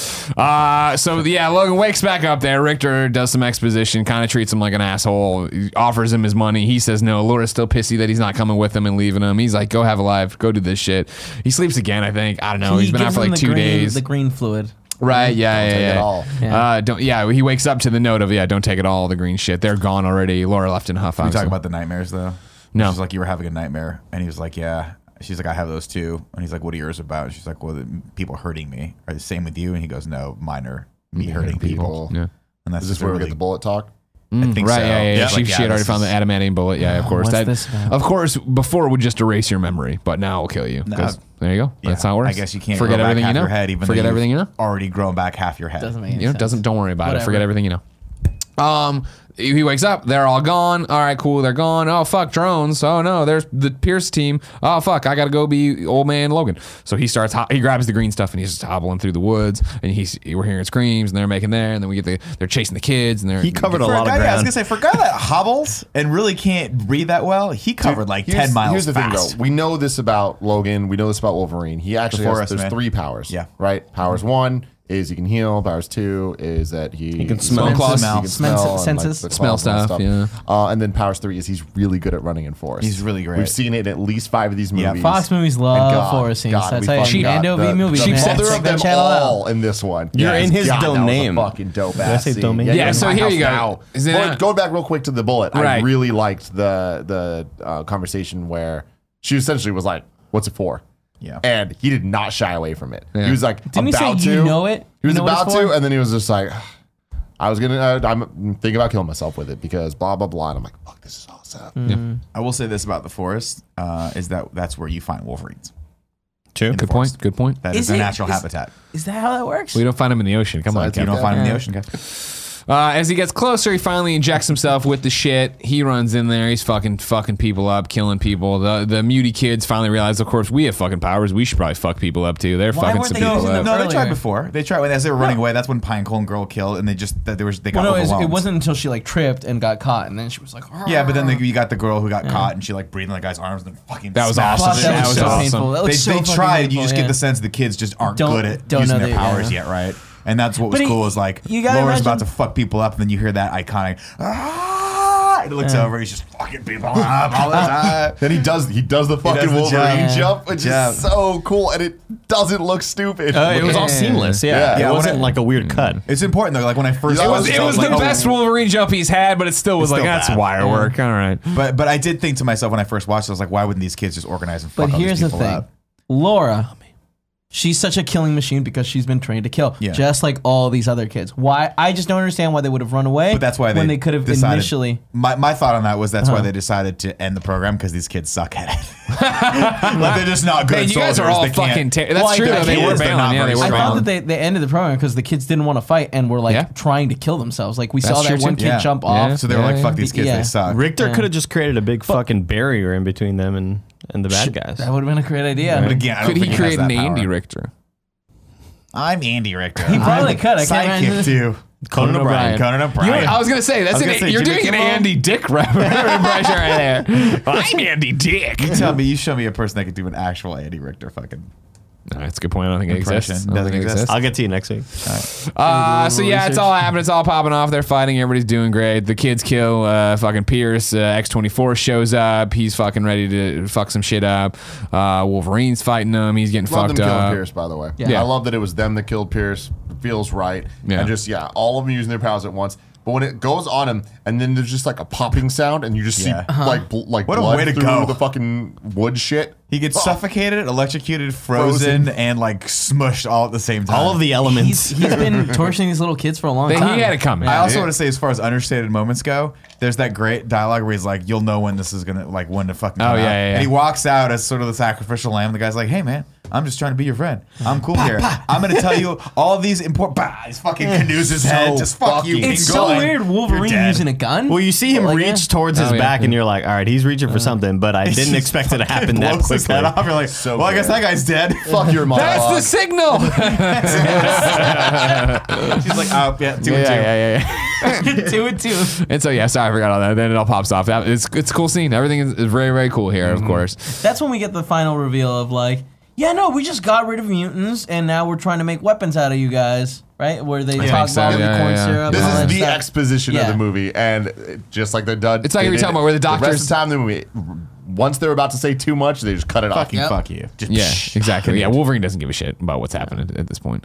So yeah, Logan wakes back up there. Richter does some exposition, kind of treats him like an asshole. He offers him his money. He says no. Laura's still pissy that he's not coming with him and leaving him. He's like, go have a life, go do this shit. He sleeps again, I think. I don't know. He's been out gives for him like the 2 green- days. The green fluid. Right? Yeah, take yeah, it yeah. all. Yeah. Don't. Yeah, he wakes up to the note of don't take it all. The green shit. They're gone already. Laura left in a huff. Can we talk obviously. about the nightmares though? No. She's like, you were having a nightmare, and he was like, yeah. She's like, I have those too, and he's like, what are yours about? And she's like, well, the people hurting me are the same with you, and he goes, no, mine are me hurting people. Yeah. And that's Is this just where a we really, get the bullet talk? I think Right, so. yeah. She's like, She had already this found the is- adamantium bullet. Yeah, of course. what's this about? Of course, before it would just erase your memory, but now it'll kill you. 'Cause there you go. Yeah, That's how it works. I guess you can't forget grow back everything half you know. your head, even forget though everything you know. already grown back half your head. Doesn't make any You know, sense. don't worry about it. Whatever. Forget everything you know. He wakes up. They're all gone. All right, cool. They're gone. Oh fuck, drones. Oh no, there's the Pierce team. Oh fuck, I gotta go be old man Logan. So he starts. He grabs the green stuff and he's just hobbling through the woods. And we're hearing screams and they're making there. And then we get they're chasing the kids and they're He covered a For a lot guy, of yeah, I was ground. gonna say, for a guy that hobbles and really can't breathe that well, he covered like 10 miles Here's the fast. thing, though. We know this about Logan. We know this about Wolverine. He actually has, forest, there's man. 3 powers. Yeah. Right? Powers 1 is he can heal. Powers 2 is that he can smell. He Claws. can Smell. smell. and, Senses. the Smell claws and stuff, yeah. And then powers 3 is he's really good at running in forest. He's really great. We've seen it in at least 5 of these Yeah. movies. Fox movies And love forest scenes. God, That's we how fucking you got Mando the- v movies. the man. mother Check of that them channel out. all in this one. You're in his God, domain. That was a fucking dope Did I ass say scene. domain? Yeah, Yeah, you're so in my here you house go. now. Is it Going not- going back real quick to the bullet, I Right. really liked the conversation where she essentially was like, "What's it for?" Yeah. And he did not shy away from it. Yeah. He was like, Didn't he say, about "You to. know it? He was You know what about it's to, for?" and then he was just like, I'm thinking about killing myself with it because blah blah blah. And I'm like, fuck, this is awesome. I will say this about the forest, is that's where you find Wolverines. True. Good point. Good point. That is Is their it- natural is- habitat. Is that how that works? We don't find him in the ocean. Come on, it's You Kevin. don't find them in the Yeah. ocean, guys. As he gets closer, he finally injects himself with the shit. He runs in there. He's fucking people up, killing people. The muty kids finally realize, of course, we have fucking powers. We should probably fuck people up too. They're fucking weren't some they people using up. them? No, they tried Earlier. before. They tried as they were running away. That's when Pinecone Girl killed, and they got Well, no, overwhelmed. it wasn't until she like tripped and got caught, and then she was like, Yeah, but then you got the girl who got caught, and she like breathed in the guy's arms and then fucking. That was smashed awesome. him. that That was was so awesome. painful. That They, looks so they fucking tried. You painful, just yeah. get the sense the kids just aren't Don't- good at don't using know their that- powers yeah. yet, right? And that's what was But cool. Is like you gotta Laura's imagine- about to fuck people up, and then you hear that iconic. Ah! And he looks over. He's just fucking people up all the time. Then he does the fucking the Wolverine jump. jump, which Jump. is so cool, and it doesn't look stupid. It was all Yeah. seamless. Yeah. Yeah. It Yeah, wasn't when like a weird cut. It's important though. Like when I first, It watched was- It was like, the oh. best Wolverine jump he's had, but it still was like, still that's bad. wire work. All right. But I did think to myself when I first watched it, I was like, why wouldn't these kids just organize and fuck But all these here's the people thing. up? Laura, she's such a killing machine because she's been trained to kill, Yeah. just like all these other kids. Why? I just don't understand why they would have run away. But that's why when they could have decided- initially. My thought on that was that's why they decided to end the program because these kids suck at it. Like they're just not good. Man, at you guys are soldiers. all They can't- fucking That's Well, I true, think though. They kids, were they're bailing. not Yeah, very they were I strong. thought bailing. that they ended the program because the kids didn't want to fight and were like Yeah. trying to kill themselves. Like we That's saw that true, one too. kid Yeah. jump Yeah. off. So they were like, "Fuck these kids, Yeah. they suck." Richter Yeah. could have just created a big fucking barrier in between them and the bad guys. That would have been a great idea. But again, I don't Could he think create has an that power. Andy Richter? I'm Andy Richter. He probably I'm could. I can't sidekick imagine. too. Conan O'Brien. Conan You O'Brien. know, I was gonna say I was gonna say, you're Jimmy doing an Kimmel? Andy Dick impression right there. I'm Andy Dick. You tell me, you show me a person that could do an actual Andy Richter fucking. No, that's a good point. I don't think it Impression. exists. I don't Doesn't think it exist. exists. I'll get to you next week. So yeah, it's all happening. It's all popping off. They're fighting. Everybody's doing great. The kids kill fucking Pierce. X-24 shows up. He's fucking ready to fuck some shit up. Wolverine's fighting him. He's getting Love them fucked killing up. Pierce, by the way. Yeah. I love that it was them that killed Pierce. It feels right. Yeah. And just, all of them using their powers at once. but when it goes on him, and then there's just like a popping sound, and you just see like What a blood way to through go. the fucking wood shit. He gets suffocated, electrocuted, frozen, and like smushed all at the same time. All of the elements. He's been torturing these little kids for a long time. He had it coming. I also want to say, as far as understated moments go, there's that great dialogue where he's like, "You'll know when this is gonna when to fucking come out." yeah. And he walks out as sort of the sacrificial lamb. The guy's like, "Hey man, I'm just trying to be your friend. I'm cool here. I'm gonna tell you all of these important." He's fucking canoes his head. Just fuck you. fucking It's keep so going. weird. Wolverine You're dead. using a gun. Well, you see him Like, reach towards his Oh, yeah. back, and you're like, all right, he's reaching for something, but I didn't expect it to happen that Blows his head quickly. off. You're like, So well, I guess good. that guy's dead. Fuck your monologue. That's the signal. She's like, oh yeah, 2 and 2. yeah. 2 and 2. And so, yeah, sorry, I forgot all that. Then it all pops off. It's a cool scene. Everything is very, very cool here, of course. That's when we get the final reveal of like, yeah, no, we just got rid of mutants, and now we're trying to make weapons out of you guys, right? Where they talk so, about yeah, the corn yeah. syrup. This and all is that the stuff. exposition of Yeah. the movie, and just like they're done. It's like they you're did talking it. about where the rest doctors- of the time in the movie, once they're about to say too much, they just cut it off. Fucking fuck you. Just Yeah, exactly. Yeah, Wolverine doesn't give a shit about what's happening at this point.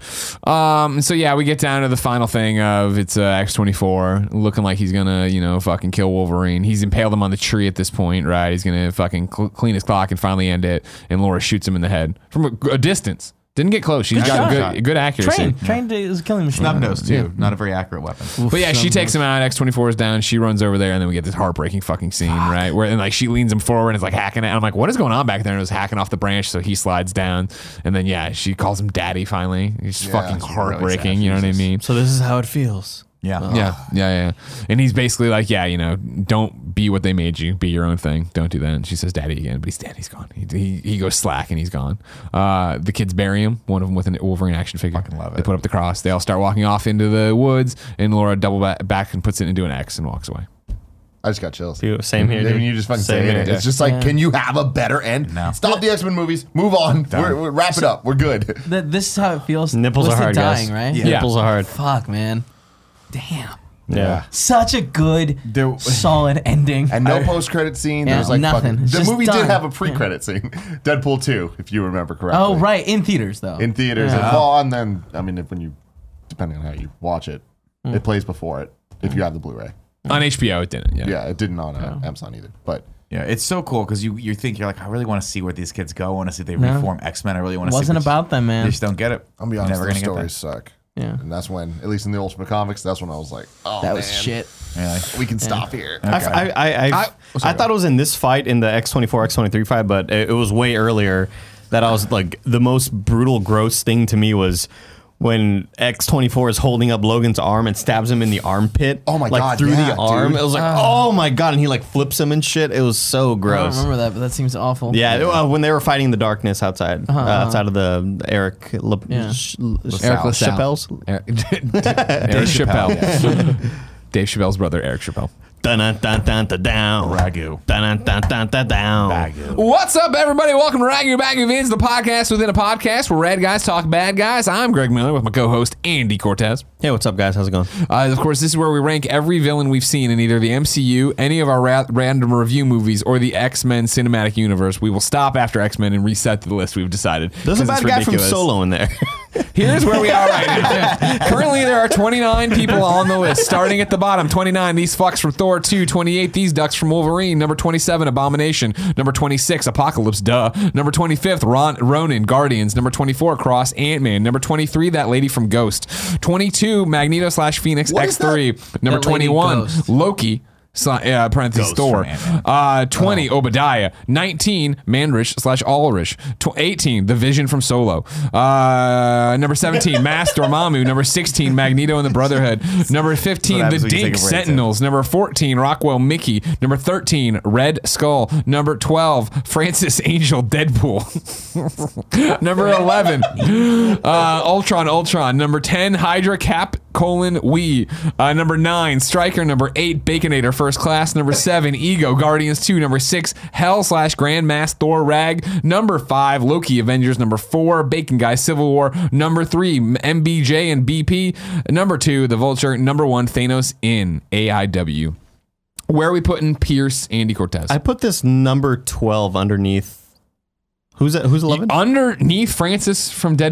So yeah, we get down to the final thing of it's X-24 looking like he's gonna, fucking kill Wolverine. He's impaled him on the tree at this point, right? He's gonna fucking clean his clock and finally end it. And Laura shoots him in the head from a distance. Didn't get close. She's got shot. good accuracy. Trained is a killing machine. Snub nose too. Not a very accurate weapon. But yeah, she takes him out. X-24 is down. She runs over there, and then we get this heartbreaking fucking scene, right? Where and like she leans him forward and is like hacking it. And I'm like, what is going on back there? And it was hacking off the branch, so he slides down. And then yeah, she calls him daddy. Finally, it's fucking it's really heartbreaking. sad. You know what I mean? So this is how it feels. Yeah. Yeah. And he's basically like, don't be what they made you. Be your own thing. Don't do that. And she says, daddy again, but he's dead. He's gone. He goes slack and he's gone. The kids bury him, one of them with an Wolverine action figure. Fucking love it. They put up the cross. They all start walking off into the woods, and Laura double back and puts it into an X and walks away. I just got chills. Same here. When dude. you just fucking Same say here. it, it's just like, can you have a better end? No. Stop the X-Men movies. Move on. We're wrap it up. We're good. This is how it feels. Nipples are listed hard, dying, guys. right? Yeah. Nipples are hard. Fuck, man. Damn. Yeah. Such a good, solid ending. And no post-credit scene. There Yeah, was like nothing. fucking. It's The just movie done. did have a pre-credit scene. Deadpool 2, if you remember correctly. Oh, right. In theaters, though. In theaters. Yeah. Well, and then when you, depending on how you watch it, it plays before it. If you have the Blu-ray. On HBO, it didn't. Yeah. Yeah, it didn't on Amazon either. But Yeah, it's so cool because you think you're like, I really want to see where these kids go. I want to see if they reform X-Men. I really want to see. Wasn't what about them, They man. just don't get it. I'll be You're honest, never those gonna get stories suck. Yeah. And that's when, at least in the Ultimate Comics, that's when I was like, oh, That was man, shit. Really? We can stop here. I thought it was in this fight in the X-24, X-23 fight, but it was way earlier that I was like, the most brutal, gross thing to me was when X-24 is holding up Logan's arm and stabs him in the armpit. Oh my like God, through yeah, the arm. dude. It was like, oh my God. And he like flips him and shit. It was so I don't gross. remember that, but that seems awful. Yeah, when they were fighting in the darkness outside of the Eric Yeah. Eric LaSalle. Chappelle's. Eric Chappelle. Dave Chappelle's brother, Eric Chappelle. Dun dun dun dun dun down. Ragu. Dun dun dun dun down. Ragu. What's up, everybody? Welcome to Ragu Bagu Vids, the podcast within a podcast where rad guys talk bad guys. I'm Greg Miller with my co-host Andy Cortez. Hey, what's up, guys? How's it going? Of course, this is where we rank every villain we've seen in either the MCU, any of our random review movies, or the X-Men cinematic universe. We will stop after X-Men and reset the list we've decided. There's a 'cause bad it's guy ridiculous. from Solo in there. Here's where we are right now. Currently, there are 29 people on the list. Starting at the bottom, 29, these fucks from Thor 2. 28, these ducks from Wolverine. Number 27, Abomination. Number 26, Apocalypse, duh. Number 25th, Ronin, Guardians. Number 24, Cross, Ant-Man. Number 23, that lady from Ghost. 22, Magneto / Phoenix, What is X3. Number That lady 21, Ghost. Loki. Parentheses Ghost Thor. from Ant-Man. 20, Obadiah. 19, Mandrish / Ulrich. 18, The Vision from Solo. Number 17, Mask Dormammu. Number 16, Magneto and the Brotherhood. Number 15, The happens when you take Dink a break, Sentinels. Number 14, Rockwell Mickey. Number 13, Red Skull. Number 12, Francis Angel Deadpool. Number 11, Ultron. Number 10, Hydra Cap : Wee. Number 9, Stryker. Number 8, Baconator First Class. Number 7, Ego Guardians 2. Number 6, Hell / Grandmaster Thor Rag. Number 5, Loki Avengers. Number 4, Bacon Guy Civil War. Number 3, MBJ and BP. Number 2, The Vulture. Number 1, Thanos in AIW. Where are we putting Pierce, Andy Cortez? I put this number 12 underneath. Who's 11? Underneath Francis from Deadpool.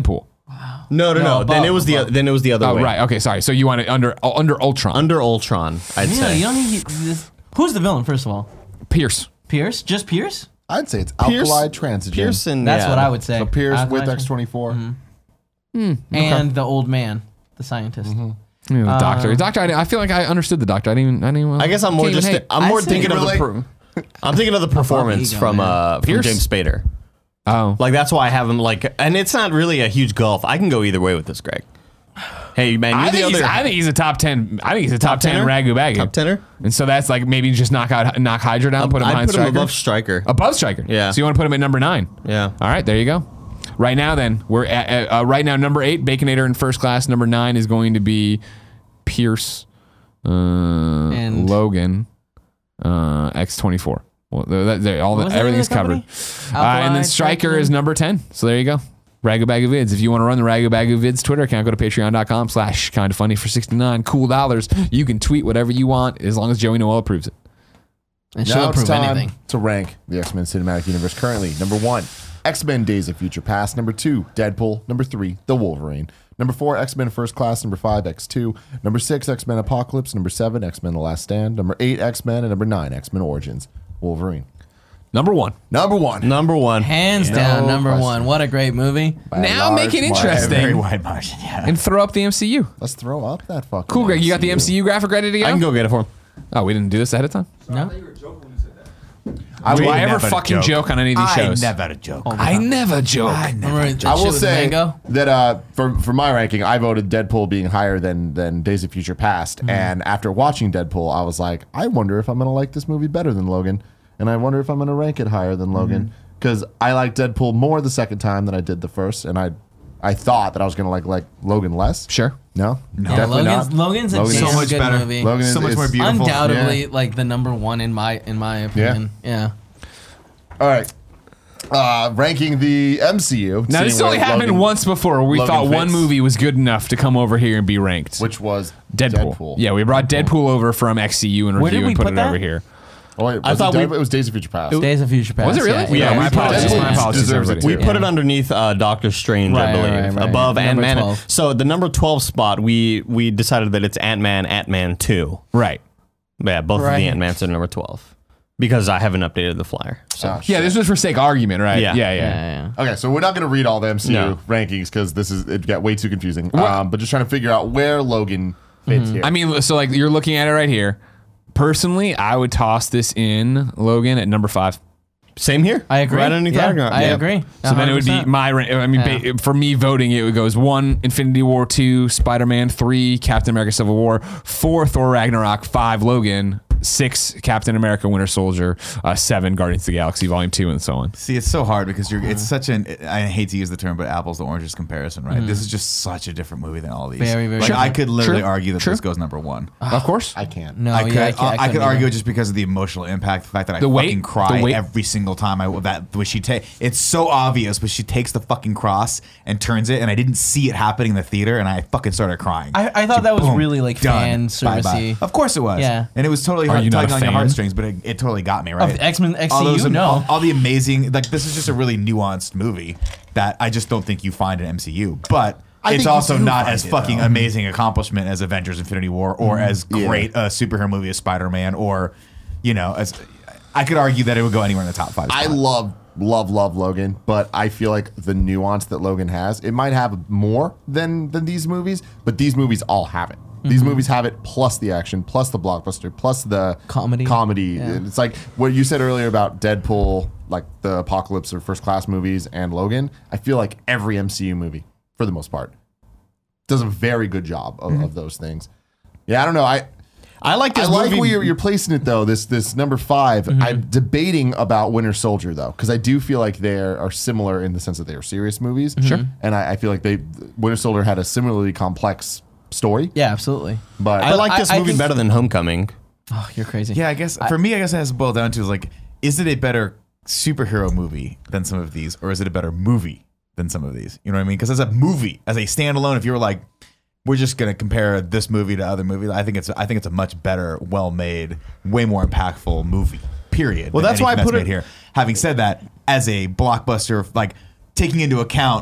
No. Then it was the other way. right. Okay. Sorry. So you want it under Ultron. Under Ultron, I'd Yeah, say. you don't need this. Who's the villain, first of all? Pierce. Pierce? Just Pierce? I'd say it's Pierce- alkali transigen. Pearson. That's what I would say. So Pierce Alkali with transigen. X-24. And the old man, the scientist. Yeah, the doctor. The doctor. I feel like I understood the doctor. I didn't even. I guess I'm more can't even just hate. I'm more I'd say thinking of you the relate- I'm thinking of the performance ego, from man. Pierce? James Spader. Oh. Like that's why I have him like, and it's not really a huge gulf. I can go either way with this, Greg. Hey man, I you're think, the other I think he's a top 10. I think he's a top 10 tenor? Ragu Bagu. top tenor. And so that's like maybe just knock Hydra down, put him I'd behind put him Stryker. above Stryker. Above Stryker. Yeah. So you want to put him at number 9. Yeah. All right, there you go. Right now, then we're at right now number 8, Baconator in First Class. Number 9 is going to be Pierce, And- Logan, X-24. Well, What was the name everything's of the company? covered. And then Stryker is number 10. So there you go. Ragu Bagu Vids. If you want to run the Ragu Bagu Vids Twitter account, go to patreon.com/kindafunny for $69 cool dollars. You can tweet whatever you want as long as Joey Noel approves it. And she'll Now it's approve time anything. to rank the X-Men Cinematic Universe currently. Number 1, X-Men Days of Future Past. Number 2, Deadpool. Number 3, The Wolverine. Number 4, X-Men First Class. Number 5, X2. Number 6, X-Men Apocalypse. Number 7, X-Men The Last Stand. Number 8, X-Men. And number 9, X-Men Origins. Wolverine. Number 1. Number 1. Number one. Hands down, number question. 1. What a great movie. By a Now large make it margin. interesting. Very wide margin. Yeah. And throw up the MCU. Let's throw up that fucking Cool, Greg. You got the MCU graphic ready to go? I can go get it for him. Oh, we didn't do this ahead of time? No? Do I ever never fucking joke on any of these I shows? never had a joke. I never joke. Remember that I shit will with say Mango? that for my ranking, I voted Deadpool being higher than Days of Future Past. And after watching Deadpool, I was like, I wonder if I'm going to like this movie better than Logan. And I wonder if I'm going to rank it higher than Logan. Because I liked Deadpool more the second time than I did the first. And I thought that I was going to like Logan less. Sure. No? Yeah, Definitely Logan's not. Logan's a Logan's damn so much good better. movie. Logan So much is more beautiful. Undoubtedly, like the number 1 in my opinion. Yeah. All right. Ranking the MCU. Now, seeing this only where happened Logan- once before where we Logan thought one fits. movie was good enough to come over here and be ranked. Which was Deadpool. Yeah, we brought Deadpool over from XCU and Where did review we and put put it that? over here. Oh, wait, I thought it was Days of Future Past. Days of Future Past. Was it really? Yeah, my we put apologies. it- My apologies, deserves it everybody. We put it underneath Doctor Strange, I Right, believe, right. above Number Ant-Man. 12. So the number 12 spot, we decided that it's Ant-Man 2. Right. Yeah, both of Right. the Ant-Mans are number 12 because I haven't updated the flyer. So Oh, Yeah, this was for sake of argument, right? Yeah. Yeah. Yeah. Okay, so we're not going to read all the MCU No. rankings because it got way too confusing. But just trying to figure out where Logan fits here. I mean, so like you're looking at it right here. Personally, I would toss this in Logan at number 5. same here. I agree. Right underneath Yeah, Ragnarok. I Yeah. agree. So then it would be 100%. my. I mean, Yeah. for me voting, it goes 1 Infinity War, 2 Spider-Man, 3 Captain America: Civil War, 4 Thor Ragnarok, 5 Logan, 6 Captain America: Winter Soldier, 7 Guardians of the Galaxy Volume 2, and so on. See, it's so hard because it's such an, I hate to use the term, but apples to oranges comparison, right? This is just such a different movie than all these. Very, very like, different. I could literally Sure. argue that Sure. this goes number 1. Of course. I can't. No, I could, yeah, I couldn't could argue either. it just because of the emotional impact, the fact that I The weight, fucking the cry weight. every single time when she it's so obvious, but she takes the fucking cross and turns it, and I didn't see it happening in the theater, and I fucking started crying. I thought that was really like fan Bye-bye. servicey. Of course it was. Yeah. And it was totally Are you not tugging a on your fan? heartstrings, but it totally got me, right? Of X-Men all XCU, no. all the amazing, like, this is just a really nuanced movie that I just don't think you find in MCU. But I it's think you also do not find as it, fucking though. amazing accomplishment as Avengers Infinity War or as great a superhero movie as Spider-Man or, as I could argue that it would go anywhere in the top 5. I spot. love Logan, but I feel like the nuance that Logan has, it might have more than these movies, but these movies all have it. These movies have it plus the action, plus the blockbuster, plus the Comedy. Yeah. It's like what you said earlier about Deadpool, like the Apocalypse or First Class movies, and Logan. I feel like every MCU movie, for the most part, does a very good job of those things. Yeah, I don't know. I like this I like movie. where you're placing it though. This number 5. I'm debating about Winter Soldier though, because I do feel like they are similar in the sense that they are serious movies. Sure. And I feel like Winter Soldier had a similarly complex story. Yeah, absolutely. But I like this I movie think- better than Homecoming. Oh, you're crazy. Yeah, I guess for me, I guess it has to boil down to is like, is it a better superhero movie than some of these, or is it a better movie than some of these? You know what I mean? Because as a movie, as a standalone, if you were like, we're just gonna compare this movie to other movies, I think it's a much better, well made, way more impactful movie. Period. Well, than that's why I anything put made it here. Having said that, as a blockbuster, like taking into account,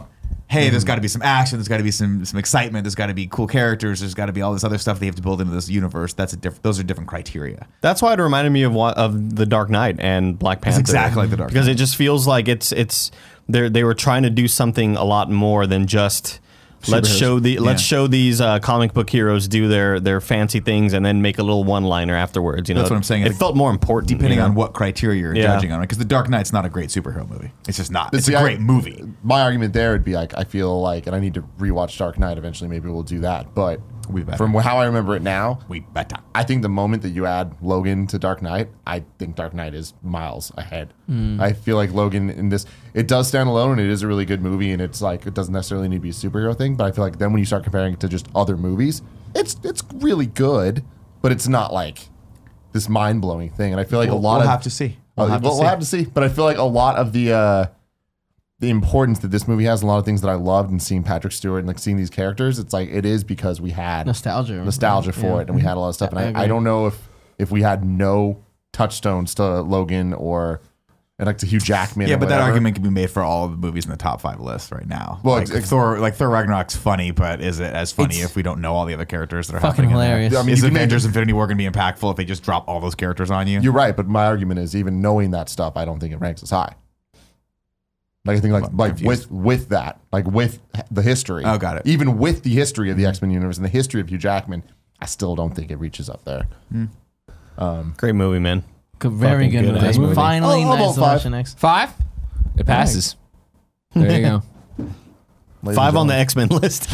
hey, there's got to be some action, there's got to be some excitement, there's got to be cool characters, there's got to be all this other stuff they have to build into this universe. Those are different criteria. That's why it reminded me of The Dark Knight and Black Panther. exactly like The Dark because Knight. it just feels like it's they were trying to do something a lot more than just let's show these comic book heroes do their fancy things and then make a little one-liner afterwards. You know, That's what I'm saying. It felt more important, Depending you know? on what criteria you're Yeah. judging on, because The Dark Knight's not a great superhero movie. It's just not. It's See, a great movie. My argument there would be like, I feel like, and I need to rewatch Dark Knight eventually. Maybe we'll do that. But We better. from how I remember it now, We better. I think the moment that you add Logan to Dark Knight, I think Dark Knight is miles ahead. I feel like Logan in this, it does stand alone and it is a really good movie, and it's like, it doesn't necessarily need to be a superhero thing, but I feel like then when you start comparing it to just other movies, it's really good, but it's not like this mind-blowing thing. And I feel like We'll have to see. We'll have to see. But I feel like a lot of the importance that this movie has, a lot of things that I loved, and seeing Patrick Stewart and like seeing these characters, it's like it is because we had Nostalgia for it, and we had a lot of stuff. I And agree. I don't know if we had no touchstones to Logan or and like to Hugh Jackman. Yeah, or but that whatever. argument can be made for all of the movies in the top 5 list right now. Well, like Thor Ragnarok's funny, but is it as funny if we don't know all the other characters that are fucking happening in there? hilarious. I mean, Is you can make Avengers it- Infinity War going to be impactful if they just drop all those characters on you? You're right, but my argument is even knowing that stuff, I don't think it ranks as high. Like I think like confused. with that, like with the history. Oh, got it. Even with the history of the X-Men universe and the history of Hugh Jackman, I still don't think it reaches up there. Great movie, man. Very Fucking good good ass movie. movie. Finally, I'll nice vote to watch 5. the next. 5? It passes. There you go. Ladies 5 and on the gentlemen. X-Men list.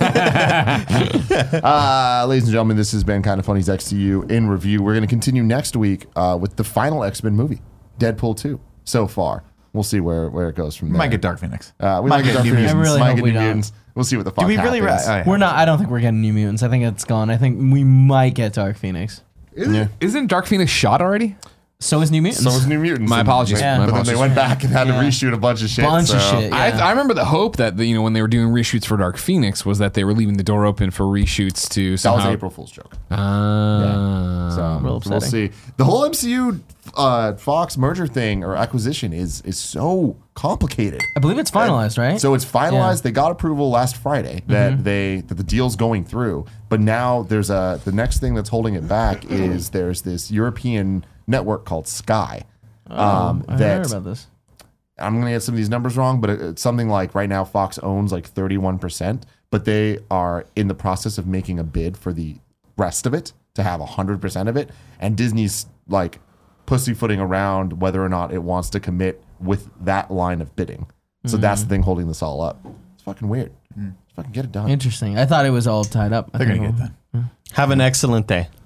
Ladies and gentlemen, this has been Kind of Funny's XCU in review. We're going to continue next week with the final X-Men movie, Deadpool 2. So far, we'll see where it goes from We there. might get Dark Phoenix. We might might get Dark New Phoenix. Mutants. I really Might hope get we New don't. Mutants. We'll see what the fuck Do we really? happens. I don't think we're getting New Mutants. I think it's gone. I think we might get Dark Phoenix. Isn't Dark Phoenix shot already? So is New Mutants. So was New Mutants. My And- apologies. Yeah. My But then they apologies. went back and had Yeah. to reshoot a bunch of shit. Bunch of so- shit. Yeah. I remember the hope that when they were doing reshoots for Dark Phoenix was that they were leaving the door open for reshoots to That was somehow. April Fool's joke. Ah. So Real we'll upsetting. see. The whole MCU Fox merger thing or acquisition is so complicated. I believe it's finalized, right? So it's finalized. Yeah. Mm-hmm. They got approval last Friday that that the deal's going through. But now there's the next thing that's holding it back is there's this European network called Sky. I that heard about this. I'm going to get some of these numbers wrong, but it's something like right now Fox owns like 31%, but they are in the process of making a bid for the rest of it to have 100% of it. And Disney's like pussyfooting around whether or not it wants to commit with that line of bidding. So that's the thing holding this all up. It's fucking weird. Just fucking get it done. Interesting. I thought it was all tied up. They're going to get that. Have an excellent day.